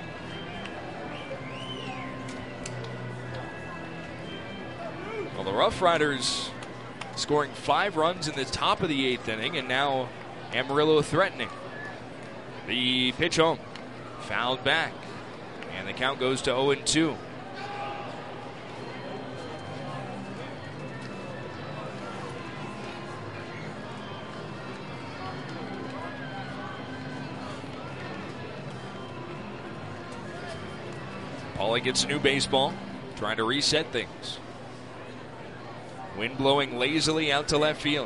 Well, the Rough Riders scoring five runs in the top of the eighth inning, and now Amarillo threatening. The pitch home. Fouled back. And the count goes to oh and two. Pauly gets a new baseball, trying to reset things. Wind blowing lazily out to left field.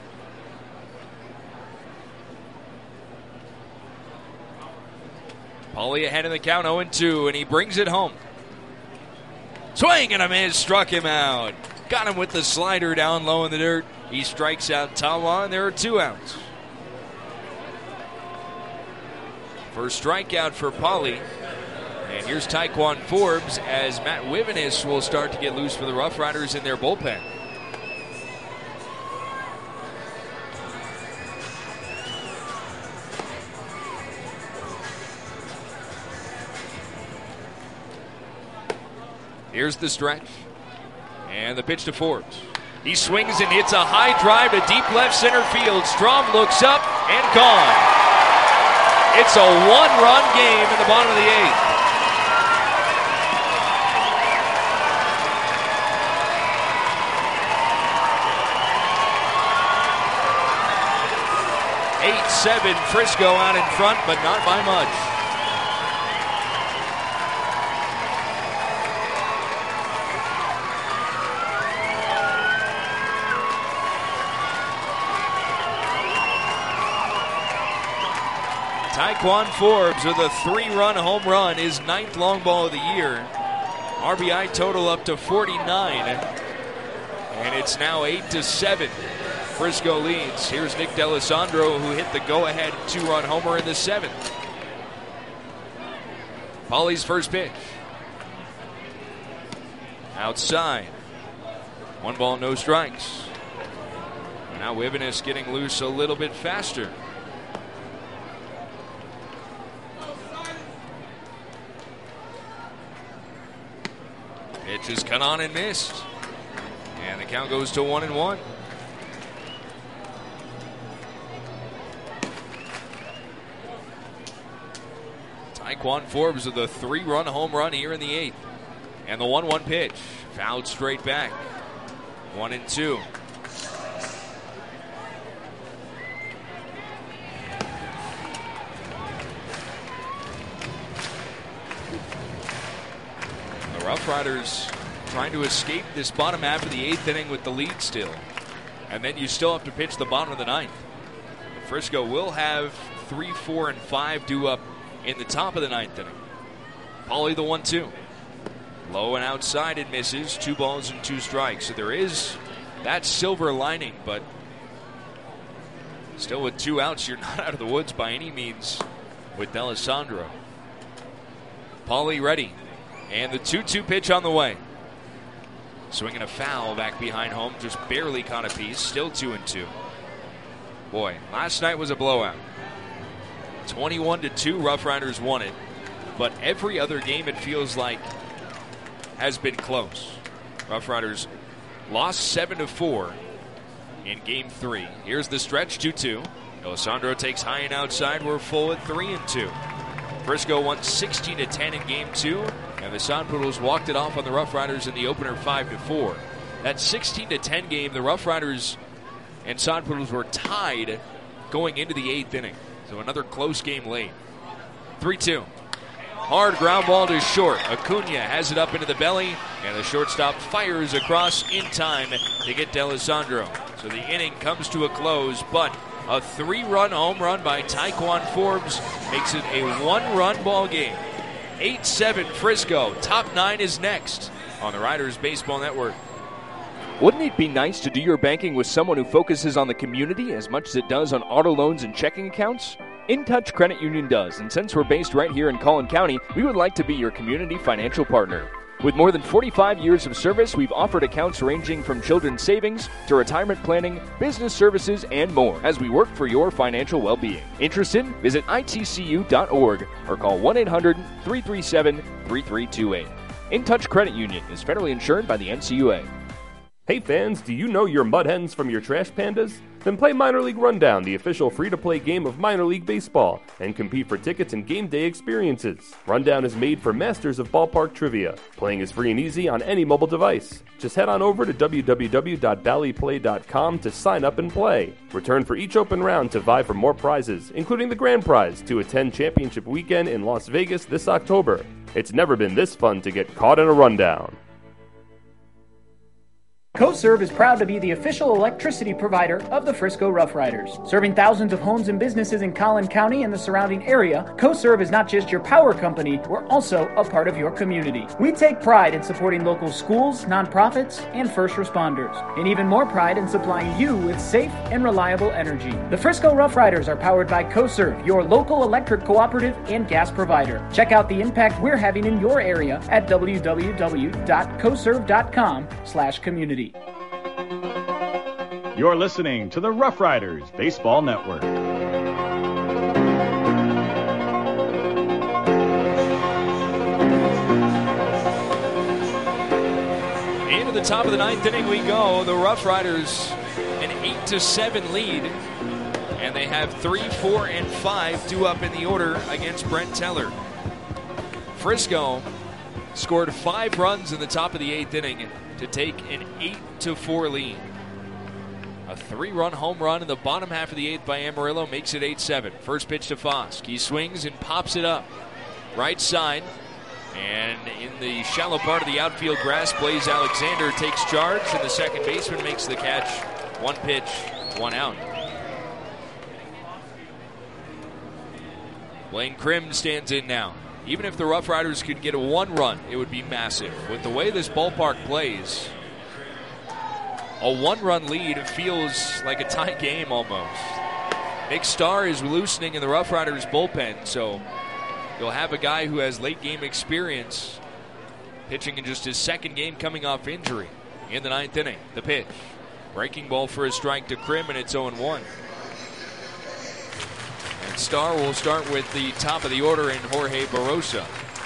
Pauly ahead in the count, oh and two, and he brings it home. Swing and a miss, struck him out. Got him with the slider down low in the dirt. He strikes out Tawa, and there are two outs. First strikeout for Polly. And here's Tyquan Forbes as Matt Wivenis will start to get loose for the Rough Riders in their bullpen. Here's the stretch. And the pitch to Forbes. He swings and hits a high drive to deep left center field. Strom looks up and gone. It's a one-run game in the bottom of the eighth. eight seven Frisco out in front, but not by much. Tyquan Forbes with a three-run home run, his ninth long ball of the year. R B I total up to forty-nine, and it's now eight to seven. Frisco leads. Here's Nick D'Alessandro, who hit the go-ahead two-run homer in the seventh. Polly's first pitch. Outside. One ball, no strikes. Now Wivenis getting loose a little bit faster. Pitch is cut on and missed. And the count goes to one and one. Tyquan Forbes with a three-run home run here in the eighth. And the one one pitch. Fouled straight back. One and two. The Rough Riders trying to escape this bottom half of the eighth inning with the lead still. And then you still have to pitch the bottom of the ninth. Frisco will have three, four, and five due up in the top of the ninth inning. Polly the one two. Low and outside, it misses. Two balls and two strikes. So there is that silver lining, but still with two outs, you're not out of the woods by any means with D'Alessandro. Polly ready. And the two two pitch on the way. Swinging a foul back behind home. Just barely caught a piece. Still two and two. Boy, last night was a blowout. twenty-one to two, Rough Riders won it. But every other game, it feels like, has been close. Rough Riders lost seven to four in game three. Here's the stretch, two two. D'Alessandro takes high and outside. We're full at three and two. Frisco won sixteen to ten in game two, and the Sod Poodles walked it off on the Rough Riders in the opener five to four. That sixteen to ten game, the Rough Riders and Sod Poodles were tied going into the eighth inning. So another close game late. three two. Hard ground ball to short. Acuna has it up into the belly, and the shortstop fires across in time to get D'Alessandro. So the inning comes to a close, but a three-run home run by Tyquan Forbes makes it a one-run ball game. eight seven Frisco. Top nine is next on the Riders Baseball Network. Wouldn't it be nice to do your banking with someone who focuses on the community as much as it does on auto loans and checking accounts? InTouch Credit Union does, and since we're based right here in Collin County, we would like to be your community financial partner. With more than forty-five years of service, we've offered accounts ranging from children's savings to retirement planning, business services, and more as we work for your financial well-being. Interested? Visit I T C U dot org or call one eight hundred, three three seven, three three two eight. InTouch Credit Union is federally insured by the N C U A. Hey fans, do you know your mud hens from your trash pandas? Then play Minor League Rundown, the official free-to-play game of Minor League Baseball, and compete for tickets and game day experiences. Rundown is made for masters of ballpark trivia. Playing is free and easy on any mobile device. Just head on over to w w w dot bally play dot com to sign up and play. Return for each open round to vie for more prizes, including the grand prize to attend Championship Weekend in Las Vegas this October. It's never been this fun to get caught in a rundown. CoServe is proud to be the official electricity provider of the Frisco Rough Riders. Serving thousands of homes and businesses in Collin County and the surrounding area, CoServe is not just your power company, we're also a part of your community. We take pride in supporting local schools, nonprofits, and first responders, and even more pride in supplying you with safe and reliable energy. The Frisco Rough Riders are powered by CoServe, your local electric cooperative and gas provider. Check out the impact we're having in your area at w w w dot coserve dot com slash community. You're listening to the Rough Riders Baseball Network. Into the top of the ninth inning we go. The Rough Riders an eight to seven lead, and they have three, four, and five due up in the order against Brent Teller. Frisco scored five runs in the top of the eighth inning to take an eight to four lead. A three-run home run in the bottom half of the eighth by Amarillo makes it eight seven. First pitch to Fosk. He swings and pops it up. Right side. And in the shallow part of the outfield grass, Blaze Alexander takes charge, and the second baseman makes the catch. One pitch, one out. Blaine Krim stands in now. Even if the Rough Riders could get a one run, it would be massive. With the way this ballpark plays, a one-run lead feels like a tie game almost. Nick Starr is loosening in the Rough Riders bullpen, so you'll have a guy who has late-game experience pitching in just his second game coming off injury in the ninth inning. The pitch. Breaking ball for a strike to Krim, and it's oh one. And Starr will start with the top of the order in Jorge Barosa,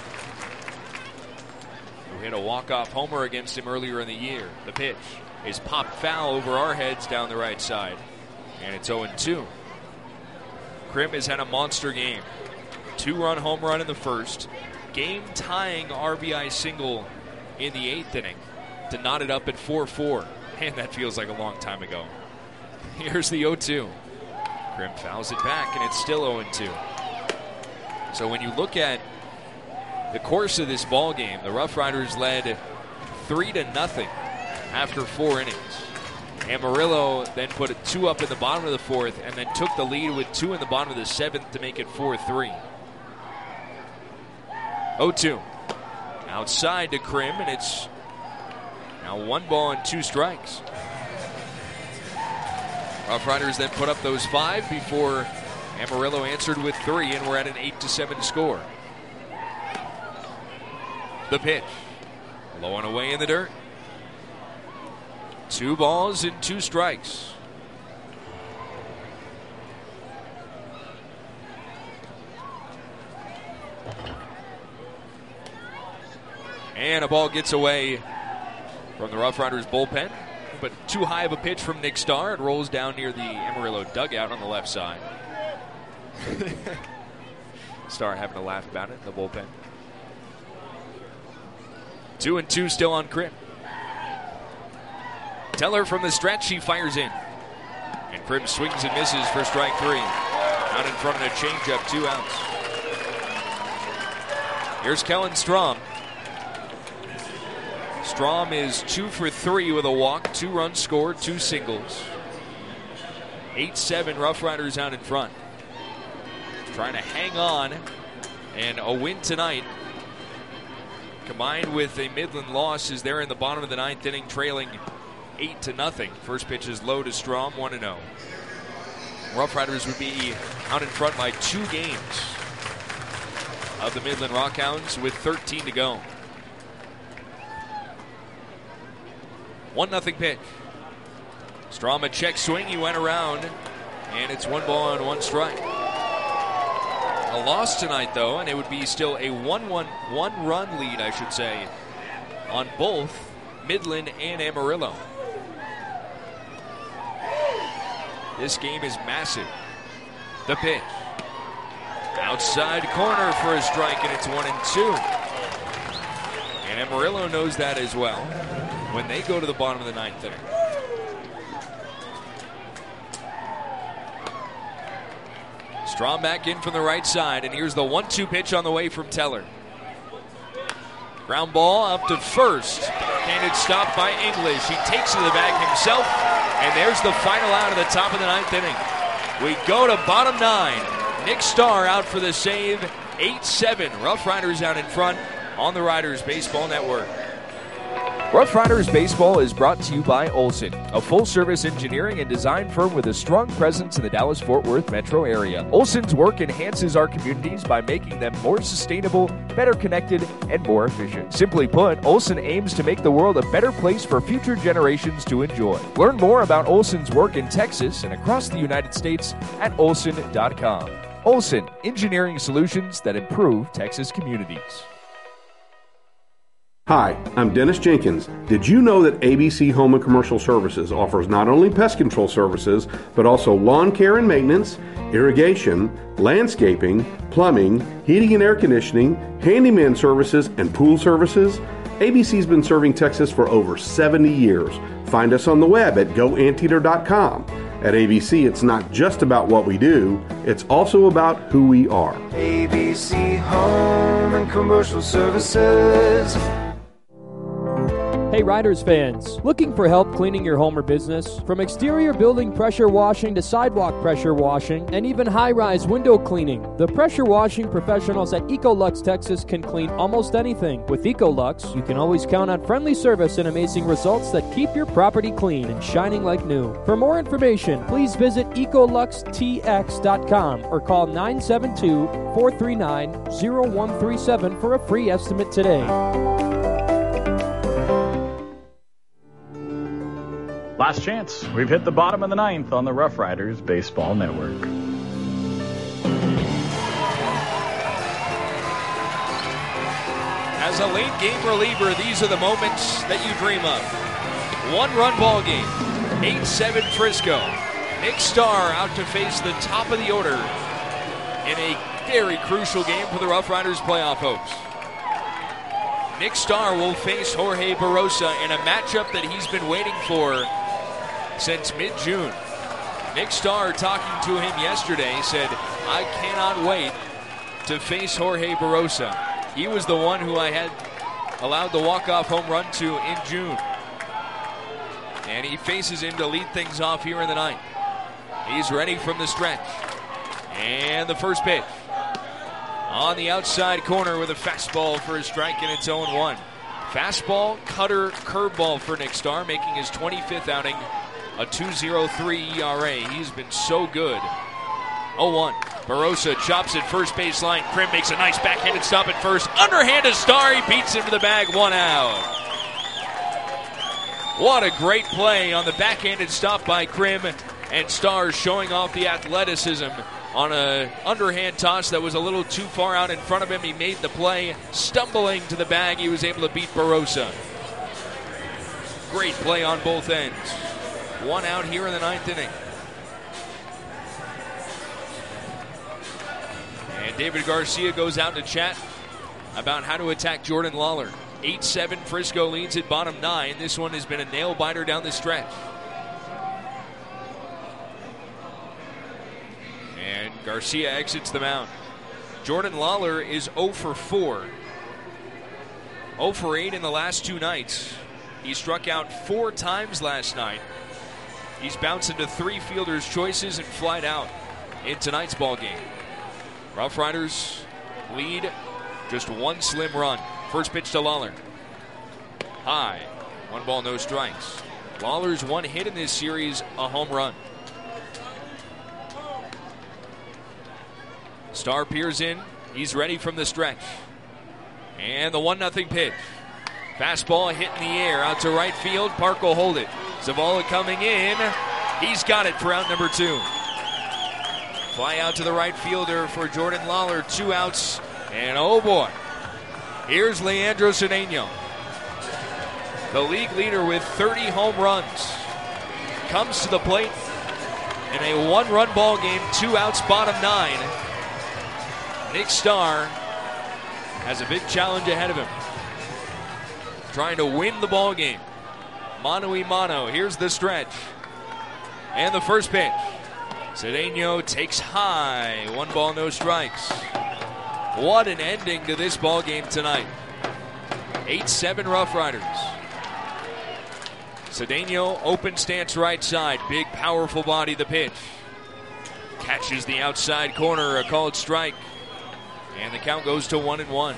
who hit a walk-off homer against him earlier in the year. The pitch is popped foul over our heads down the right side, and it's oh two. Krim has had a monster game. Two-run home run in the first, game-tying R B I single in the eighth inning to knot it up at four four. Man, that feels like a long time ago. Here's the oh two. Krim fouls it back, and it's still oh two. So when you look at the course of this ball game, the Rough Riders led three to nothing after four innings. Amarillo then put a two up in the bottom of the fourth and then took the lead with two in the bottom of the seventh to make it four three. oh two. Outside to Krim, and it's now one ball and two strikes. Rough Riders then put up those five before Amarillo answered with three, and we're at an eight to seven score. The pitch. Low and away in the dirt. Two balls and two strikes. And a ball gets away from the Rough Riders bullpen, but too high of a pitch from Nick Starr. It rolls down near the Amarillo dugout on the left side. Starr having a laugh about it in the bullpen. Two and two still on Krim. Teller from the stretch, he fires in. And Krim swings and misses for strike three. Out in front of a changeup, two outs. Here's Kellen Strom. Strom is two for three with a walk, two runs scored, two singles. eight seven, Rough Riders out in front. Trying to hang on, and a win tonight, combined with a Midland loss, as they're in the bottom of the ninth inning, trailing eight to nothing. First pitch is low to Strom, one and oh. Rough Riders would be out in front by two games of the Midland Rockhounds with thirteen to go. One nothing pitch. Strom a check swing, he went around, and it's one ball and one strike. A loss tonight, though, and it would be still a one one, one-run lead, I should say, on both Midland and Amarillo. This game is massive. The pitch. Outside corner for a strike, and it's one and two. And Amarillo knows that as well when they go to the bottom of the ninth inning. Strom back in from the right side, and here's the one two pitch on the way from Teller. Ground ball up to first. Handed stop by English. He takes it to the bag himself. And there's the final out of the top of the ninth inning. We go to bottom nine. Nick Starr out for the save. eight seven. Rough Riders out in front on the Riders Baseball Network. Rough Riders Baseball is brought to you by Olson, a full-service engineering and design firm with a strong presence in the Dallas-Fort Worth metro area. Olson's work enhances our communities by making them more sustainable, better connected, and more efficient. Simply put, Olson aims to make the world a better place for future generations to enjoy. Learn more about Olson's work in Texas and across the United States at olson dot com. Olson, engineering solutions that improve Texas communities. Hi, I'm Dennis Jenkins. Did you know that A B C Home and Commercial Services offers not only pest control services, but also lawn care and maintenance, irrigation, landscaping, plumbing, heating and air conditioning, handyman services, and pool services? A B C's been serving Texas for over seventy years. Find us on the web at go anteater dot com. At A B C, it's not just about what we do, it's also about who we are. A B C Home and Commercial Services. Hey Riders fans, looking for help cleaning your home or business? From exterior building pressure washing to sidewalk pressure washing and even high-rise window cleaning, the pressure washing professionals at Ecolux Texas can clean almost anything. With Ecolux, you can always count on friendly service and amazing results that keep your property clean and shining like new. For more information, please visit ecolux t x dot com or call nine seven two, four three nine, zero one three seven for a free estimate today. Last chance. We've hit the bottom of the ninth on the Rough Riders Baseball Network. As a late game reliever, these are the moments that you dream of. One-run ball game. eight seven Frisco. Nick Starr out to face the top of the order in a very crucial game for the Rough Riders playoff hopes. Nick Starr will face Jorge Barosa in a matchup that he's been waiting for since mid-June. Nick Starr, talking to him yesterday, said, I cannot wait to face Jorge Barosa. He was the one who I had allowed the walk-off home run to in June. And he faces him to lead things off here in the ninth. He's ready from the stretch. And the first pitch. On the outside corner with a fastball for a strike, and it's oh one. Fastball, cutter, curveball for Nick Starr, making his twenty-fifth outing, a two point oh three E R A. He's been so good. oh one. Barosa chops at first base line. Krim makes a nice backhanded stop at first. Underhanded Starr, he beats him to the bag, one out. What a great play on the backhanded stop by Krim, and Starr showing off the athleticism on an underhand toss that was a little too far out in front of him. He made the play, stumbling to the bag. He was able to beat Barosa. Great play on both ends. One out here in the ninth inning. And David Garcia goes out to chat about how to attack Jordan Lawler. eight seven Frisco leads at bottom nine. This one has been a nail-biter down the stretch. And Garcia exits the mound. Jordan Lawler is oh for four. oh for eight in the last two nights. He struck out four times last night. He's bounced into three fielders' choices and flied out in tonight's ball game. Rough Riders lead just one slim run. First pitch to Lawler. High. One ball, no strikes. Lawler's one hit in this series, a home run. Starr peers in. He's ready from the stretch. And the one nothing pitch. Fastball hit in the air out to right field. Park will hold it. Zavala coming in. He's got it for out number two. Fly out to the right fielder for Jordan Lawler. Two outs. And oh boy. Here's Leandro Cedeno. The league leader with thirty home runs. Comes to the plate in a one-run ball game. Two outs, bottom nine. Nick Starr has a big challenge ahead of him. Trying to win the ball game. Mano-y-mano. Here's the stretch. And the first pitch. Cedeno takes high. One ball, no strikes. What an ending to this ball game tonight. eight seven Rough Riders. Cedeno, open stance right side. Big, powerful body, the pitch. Catches the outside corner, a called strike. And the count goes to one and one.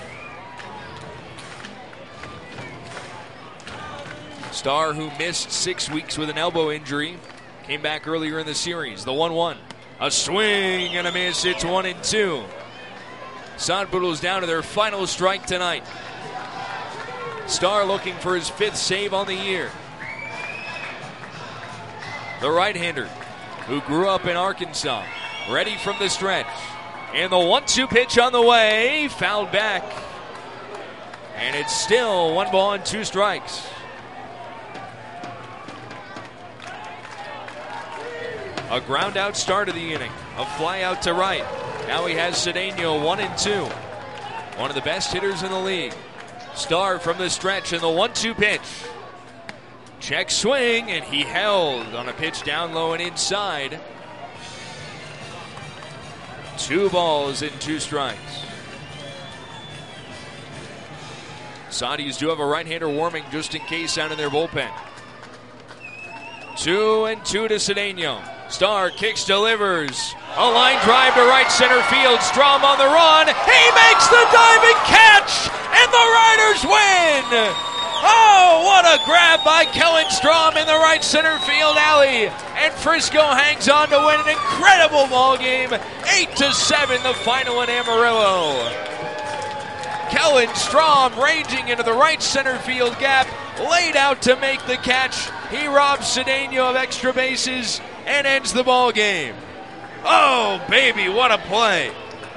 Starr, who missed six weeks with an elbow injury, came back earlier in the series. The one one. A swing and a miss. It's one and two. Sod Poodles down to their final strike tonight. Starr looking for his fifth save on the year. The right-hander, who grew up in Arkansas, ready from the stretch. And the one two pitch on the way, fouled back. And it's still one ball and two strikes. A ground out start of the inning. A fly out to right. Now he has Cedeno one and two. One of the best hitters in the league. Starr from the stretch and the one two pitch. Check swing, and he held on a pitch down low and inside. Two balls and two strikes. Saudis do have a right-hander warming just in case out in their bullpen. Two and two to Cedeno. Starr kicks, delivers. A line drive to right center field. Strom on the run. He makes the diving catch, and the Riders win. Oh, what a grab by Kellen Strom in the right center field alley. And Frisco hangs on to win an incredible ball game. eight to seven, the final in Amarillo. Kellen Strom ranging into the right center field gap, laid out to make the catch. He robs Cedeno of extra bases and ends the ball game. Oh, baby, what a play.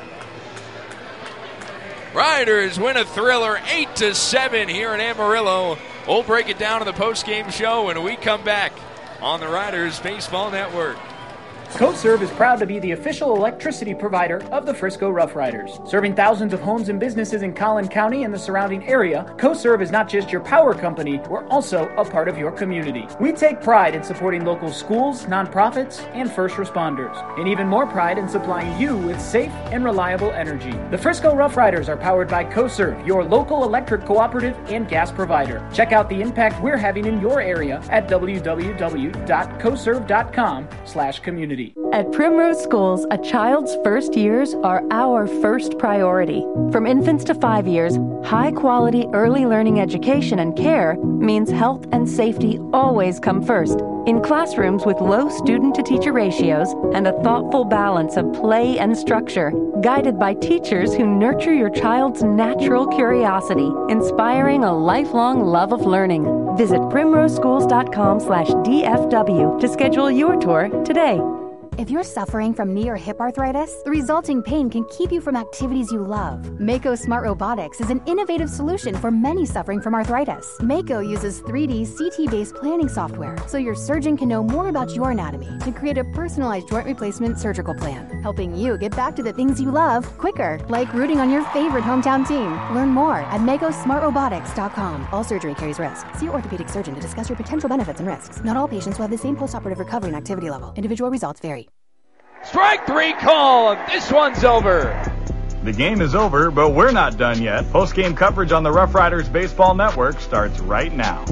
Riders win a thriller eight to seven here in Amarillo. We'll break it down in the post-game show when we come back on the Riders Baseball Network. CoServe is proud to be the official electricity provider of the Frisco Rough Riders. Serving thousands of homes and businesses in Collin County and the surrounding area, CoServe is not just your power company, we're also a part of your community. We take pride in supporting local schools, nonprofits, and first responders, and even more pride in supplying you with safe and reliable energy. The Frisco Rough Riders are powered by CoServe, your local electric cooperative and gas provider. Check out the impact we're having in your area at w w w dot co serve dot com slash community. At Primrose Schools, a child's first years are our first priority. From infants to five years, high-quality early learning education and care means health and safety always come first. In classrooms with low student-to-teacher ratios and a thoughtful balance of play and structure, guided by teachers who nurture your child's natural curiosity, inspiring a lifelong love of learning. Visit primrose schools dot com slash D F W to schedule your tour today. If you're suffering from knee or hip arthritis, the resulting pain can keep you from activities you love. Mako Smart Robotics is an innovative solution for many suffering from arthritis. Mako uses three D C T-based planning software, so your surgeon can know more about your anatomy to create a personalized joint replacement surgical plan, helping you get back to the things you love quicker, like rooting on your favorite hometown team. Learn more at mako smart robotics dot com. All surgery carries risk. See your orthopedic surgeon to discuss your potential benefits and risks. Not all patients will have the same postoperative recovery and activity level. Individual results vary. Strike three call. This one's over. The game is over, but we're not done yet. Post-game coverage on the Rough Riders Baseball Network starts right now.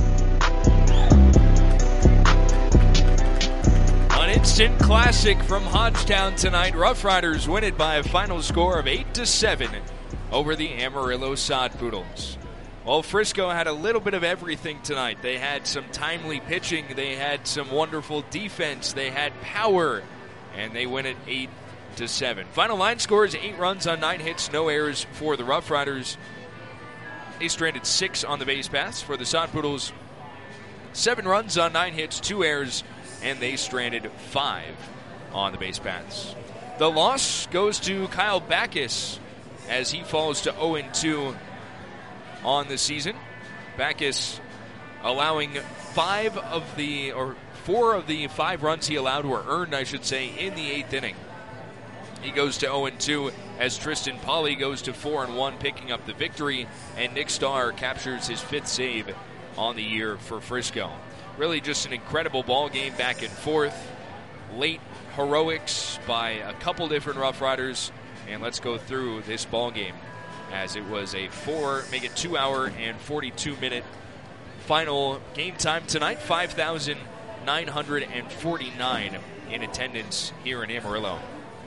An instant classic from Hodgetown tonight. Rough Riders win it by a final score of eight to seven over the Amarillo Sod Poodles. Well, Frisco had a little bit of everything tonight. They had some timely pitching. They had some wonderful defense. They had power. And they win it eight to seven. Final line score is eight runs on nine hits, no errors for the Rough Riders. They stranded six on the base paths. For the Sod Poodles, seven runs on nine hits, two errors, and they stranded five on the base paths. The loss goes to Kyle Backus as he falls to oh and two on the season. Backus allowing five of the, or Four of the five runs he allowed were earned, I should say, in the eighth inning. He goes to oh and two as Tristan Pauly goes to four and one, picking up the victory, and Nick Starr captures his fifth save on the year for Frisco. Really just an incredible ball game back and forth. Late heroics by a couple different Rough Riders, and let's go through this ball game. as it was a four, make it two hour and forty-two minute final game time tonight. five thousand nine hundred forty-nine in attendance here in Amarillo.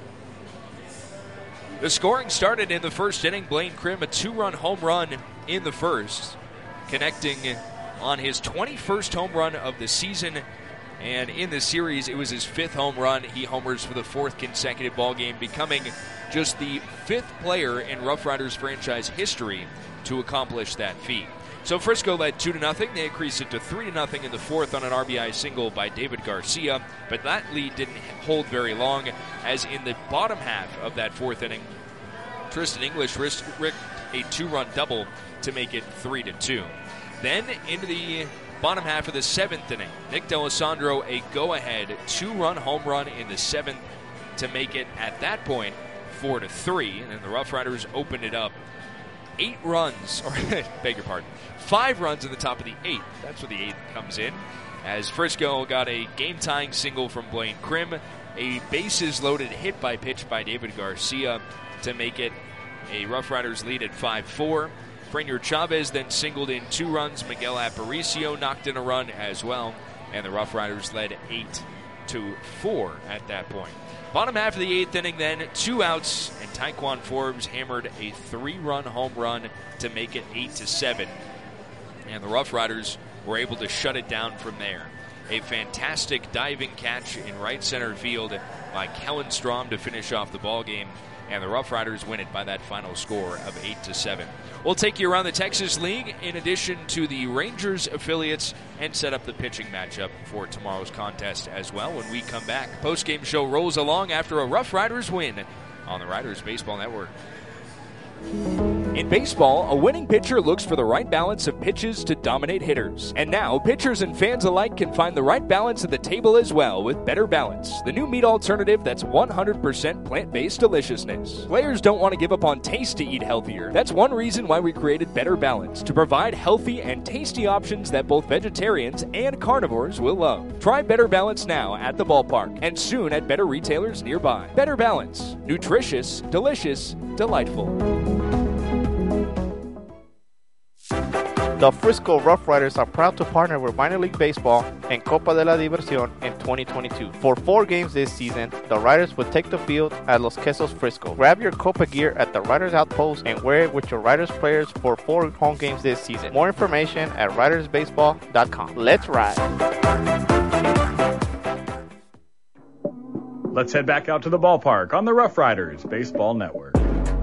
The scoring started in the first inning. Blaine Krim, a two-run home run in the first, connecting on his twenty-first home run of the season. And in the series, it was his fifth home run. He homers for the fourth consecutive ball game, becoming just the fifth player in Rough Riders franchise history to accomplish that feat. So Frisco led two to nothing. They increased it to three to nothing in the fourth on an R B I single by David Garcia. But that lead didn't hold very long, as in the bottom half of that fourth inning, Tristan English risked a two-run double to make it three to two. Then into the bottom half of the seventh inning, Nick D'Alessandro a go-ahead two-run home run in the seventh to make it, at that point, four to three. And then the Rough Riders opened it up. Eight runs, or beg your pardon, five runs in the top of the eighth. That's where the eighth comes in, as Frisco got a game-tying single from Blaine Krim, a bases-loaded hit by pitch by David Garcia to make it a Rough Riders lead at five four. Frenier Chavez then singled in two runs. Miguel Aparicio knocked in a run as well, and the Rough Riders led eight to four at that point. Bottom half of the eighth inning then, two outs, and Taekwon Forbes hammered a three-run home run to make it eight to seven. And the Rough Riders were able to shut it down from there. A fantastic diving catch in right center field by Kellen Strom to finish off the ball game, and the Rough Riders win it by that final score of eight to seven. We'll take you around the Texas League in addition to the Rangers affiliates and set up the pitching matchup for tomorrow's contest as well when we come back. Post-game show rolls along after a Rough Riders win on the Riders Baseball Network. In baseball, a winning pitcher looks for the right balance of pitches to dominate hitters. And now, pitchers and fans alike can find the right balance at the table as well with Better Balance, the new meat alternative that's one hundred percent plant-based deliciousness. Players don't want to give up on taste to eat healthier. That's one reason why we created Better Balance, to provide healthy and tasty options that both vegetarians and carnivores will love. Try Better Balance now at the ballpark and soon at better retailers nearby. Better Balance, nutritious, delicious, delightful. The Frisco Rough Riders are proud to partner with Minor League Baseball and Copa de la Diversión in twenty twenty-two. For four games this season, the Riders will take the field at Los Quesos Frisco. Grab your Copa gear at the Riders Outpost and wear it with your Riders players for four home games this season. More information at riders baseball dot com. Let's ride! Let's head back out to the ballpark on the Rough Riders Baseball Network.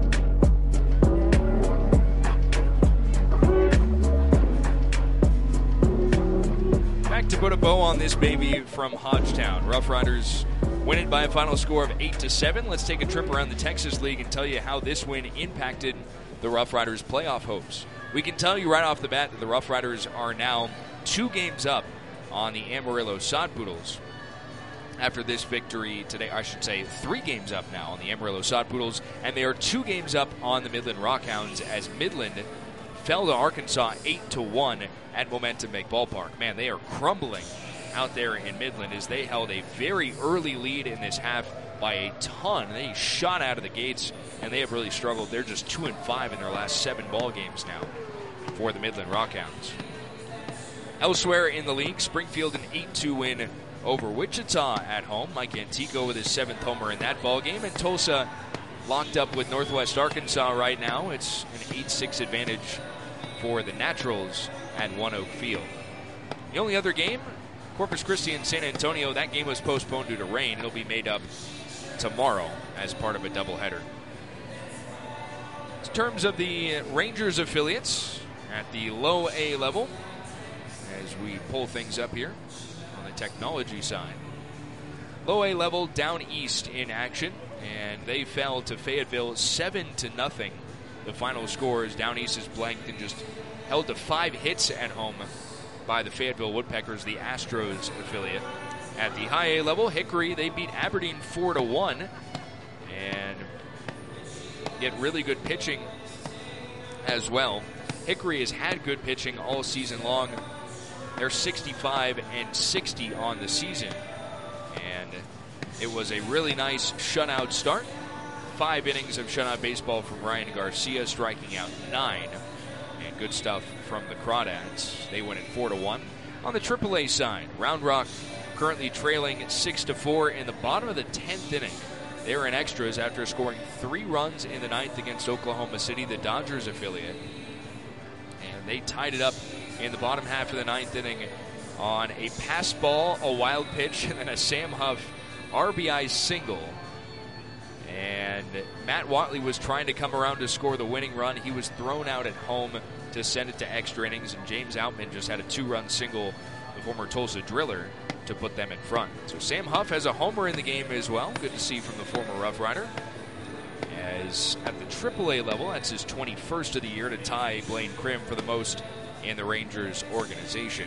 To put a bow on this baby from Hodgetown, Rough Riders win it by a final score of eight to seven. Let's take a trip around the Texas League and tell you how this win impacted the Rough Riders' playoff hopes. We can tell you right off the bat that the Rough Riders are now two games up on the Amarillo Sod Poodles. After this victory today, I should say three games up now on the Amarillo Sod Poodles, and they are two games up on the Midland Rockhounds as Midland fell to Arkansas eight to one at Momentum Bank Ballpark. Man, they are crumbling out there in Midland as they held a very early lead in this half by a ton. They shot out of the gates, and they have really struggled. They're just two and five in their last seven ball games now for the Midland Rockhounds. Elsewhere in the league, Springfield an eight two win over Wichita at home. Mike Antico with his seventh homer in that ball game, and Tulsa locked up with Northwest Arkansas right now. It's an eight six advantage for the Naturals at One Oak Field. The only other game, Corpus Christi and San Antonio, that game was postponed due to rain. It'll be made up tomorrow as part of a doubleheader. In terms of the Rangers affiliates at the low A level, as we pull things up here on the technology side. Low A level down east in action, and they fell to Fayetteville seven to nothing. The final score is Down East is blanked and just held to five hits at home by the Fayetteville Woodpeckers, the Astros affiliate. At the high A level, Hickory, they beat Aberdeen four to one and get really good pitching as well. Hickory has had good pitching all season long. They're sixty-five and sixty on the season, and it was a really nice shutout start. five innings of shutout baseball from Ryan Garcia, striking out nine. And good stuff from the Crawdads. They win it four to one. On the triple A side, Round Rock currently trailing six to four in the bottom of the tenth inning. They were in extras after scoring three runs in the ninth against Oklahoma City, the Dodgers affiliate. And they tied it up in the bottom half of the ninth inning on a pass ball, a wild pitch, and then a Sam Huff R B I single. And Matt Watley was trying to come around to score the winning run. He was thrown out at home to send it to extra innings, and James Outman just had a two-run single, the former Tulsa Driller, to put them in front. So Sam Huff has a homer in the game as well. Good to see from the former Rough Rider. As at the triple A level, that's his twenty-first of the year to tie Blaine Krim for the most in the Rangers organization.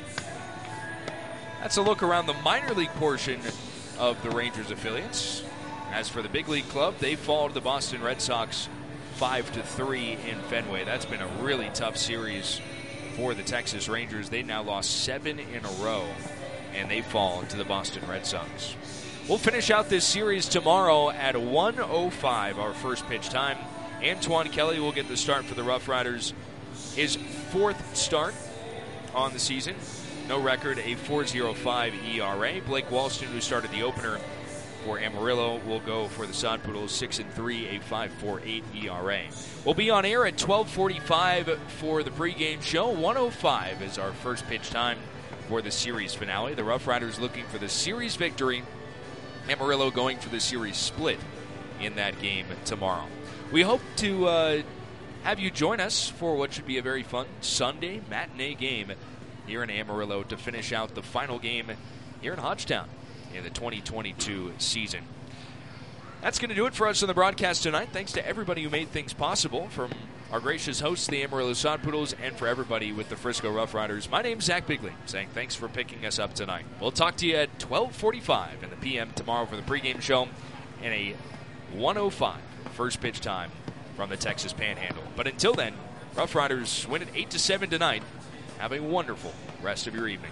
That's a look around the minor league portion of the Rangers affiliates. As for the big league club, they fall to the Boston Red Sox five to three in Fenway. That's been a really tough series for the Texas Rangers. They now lost seven in a row, and they fall to the Boston Red Sox. We'll finish out this series tomorrow at one oh five, our first pitch time. Antoine Kelly will get the start for the Rough Riders. His fourth start on the season. No record, a four point oh five E R A. Blake Walston, who started the opener for Amarillo, will go for the Sod Poodles, six and three, a five point four eight E R A. We'll be on air at twelve forty-five for the pregame show. one oh five is our first pitch time for the series finale. The Rough Riders looking for the series victory. Amarillo going for the series split in that game tomorrow. We hope to uh, have you join us for what should be a very fun Sunday matinee game here in Amarillo to finish out the final game here in Hodgetown in the twenty twenty-two season. That's going to do it for us on the broadcast tonight. Thanks to everybody who made things possible, from our gracious hosts, the Amarillo Sod Poodles, and for everybody with the Frisco Rough Riders. My name's Zach Bigley, saying thanks for picking us up tonight. We'll talk to you at twelve forty-five in the p m tomorrow for the pregame show and a one oh five first pitch time from the Texas Panhandle. But until then, Rough Riders win it eight to seven tonight. Have a wonderful rest of your evening.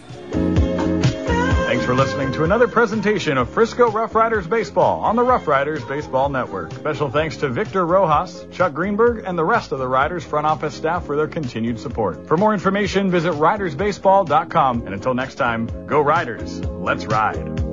Thanks for listening to another presentation of Frisco Rough Riders Baseball on the Rough Riders Baseball Network. Special thanks to Victor Rojas, Chuck Greenberg, and the rest of the Riders front office staff for their continued support. For more information, visit riders baseball dot com. And until next time, go Riders. Let's ride.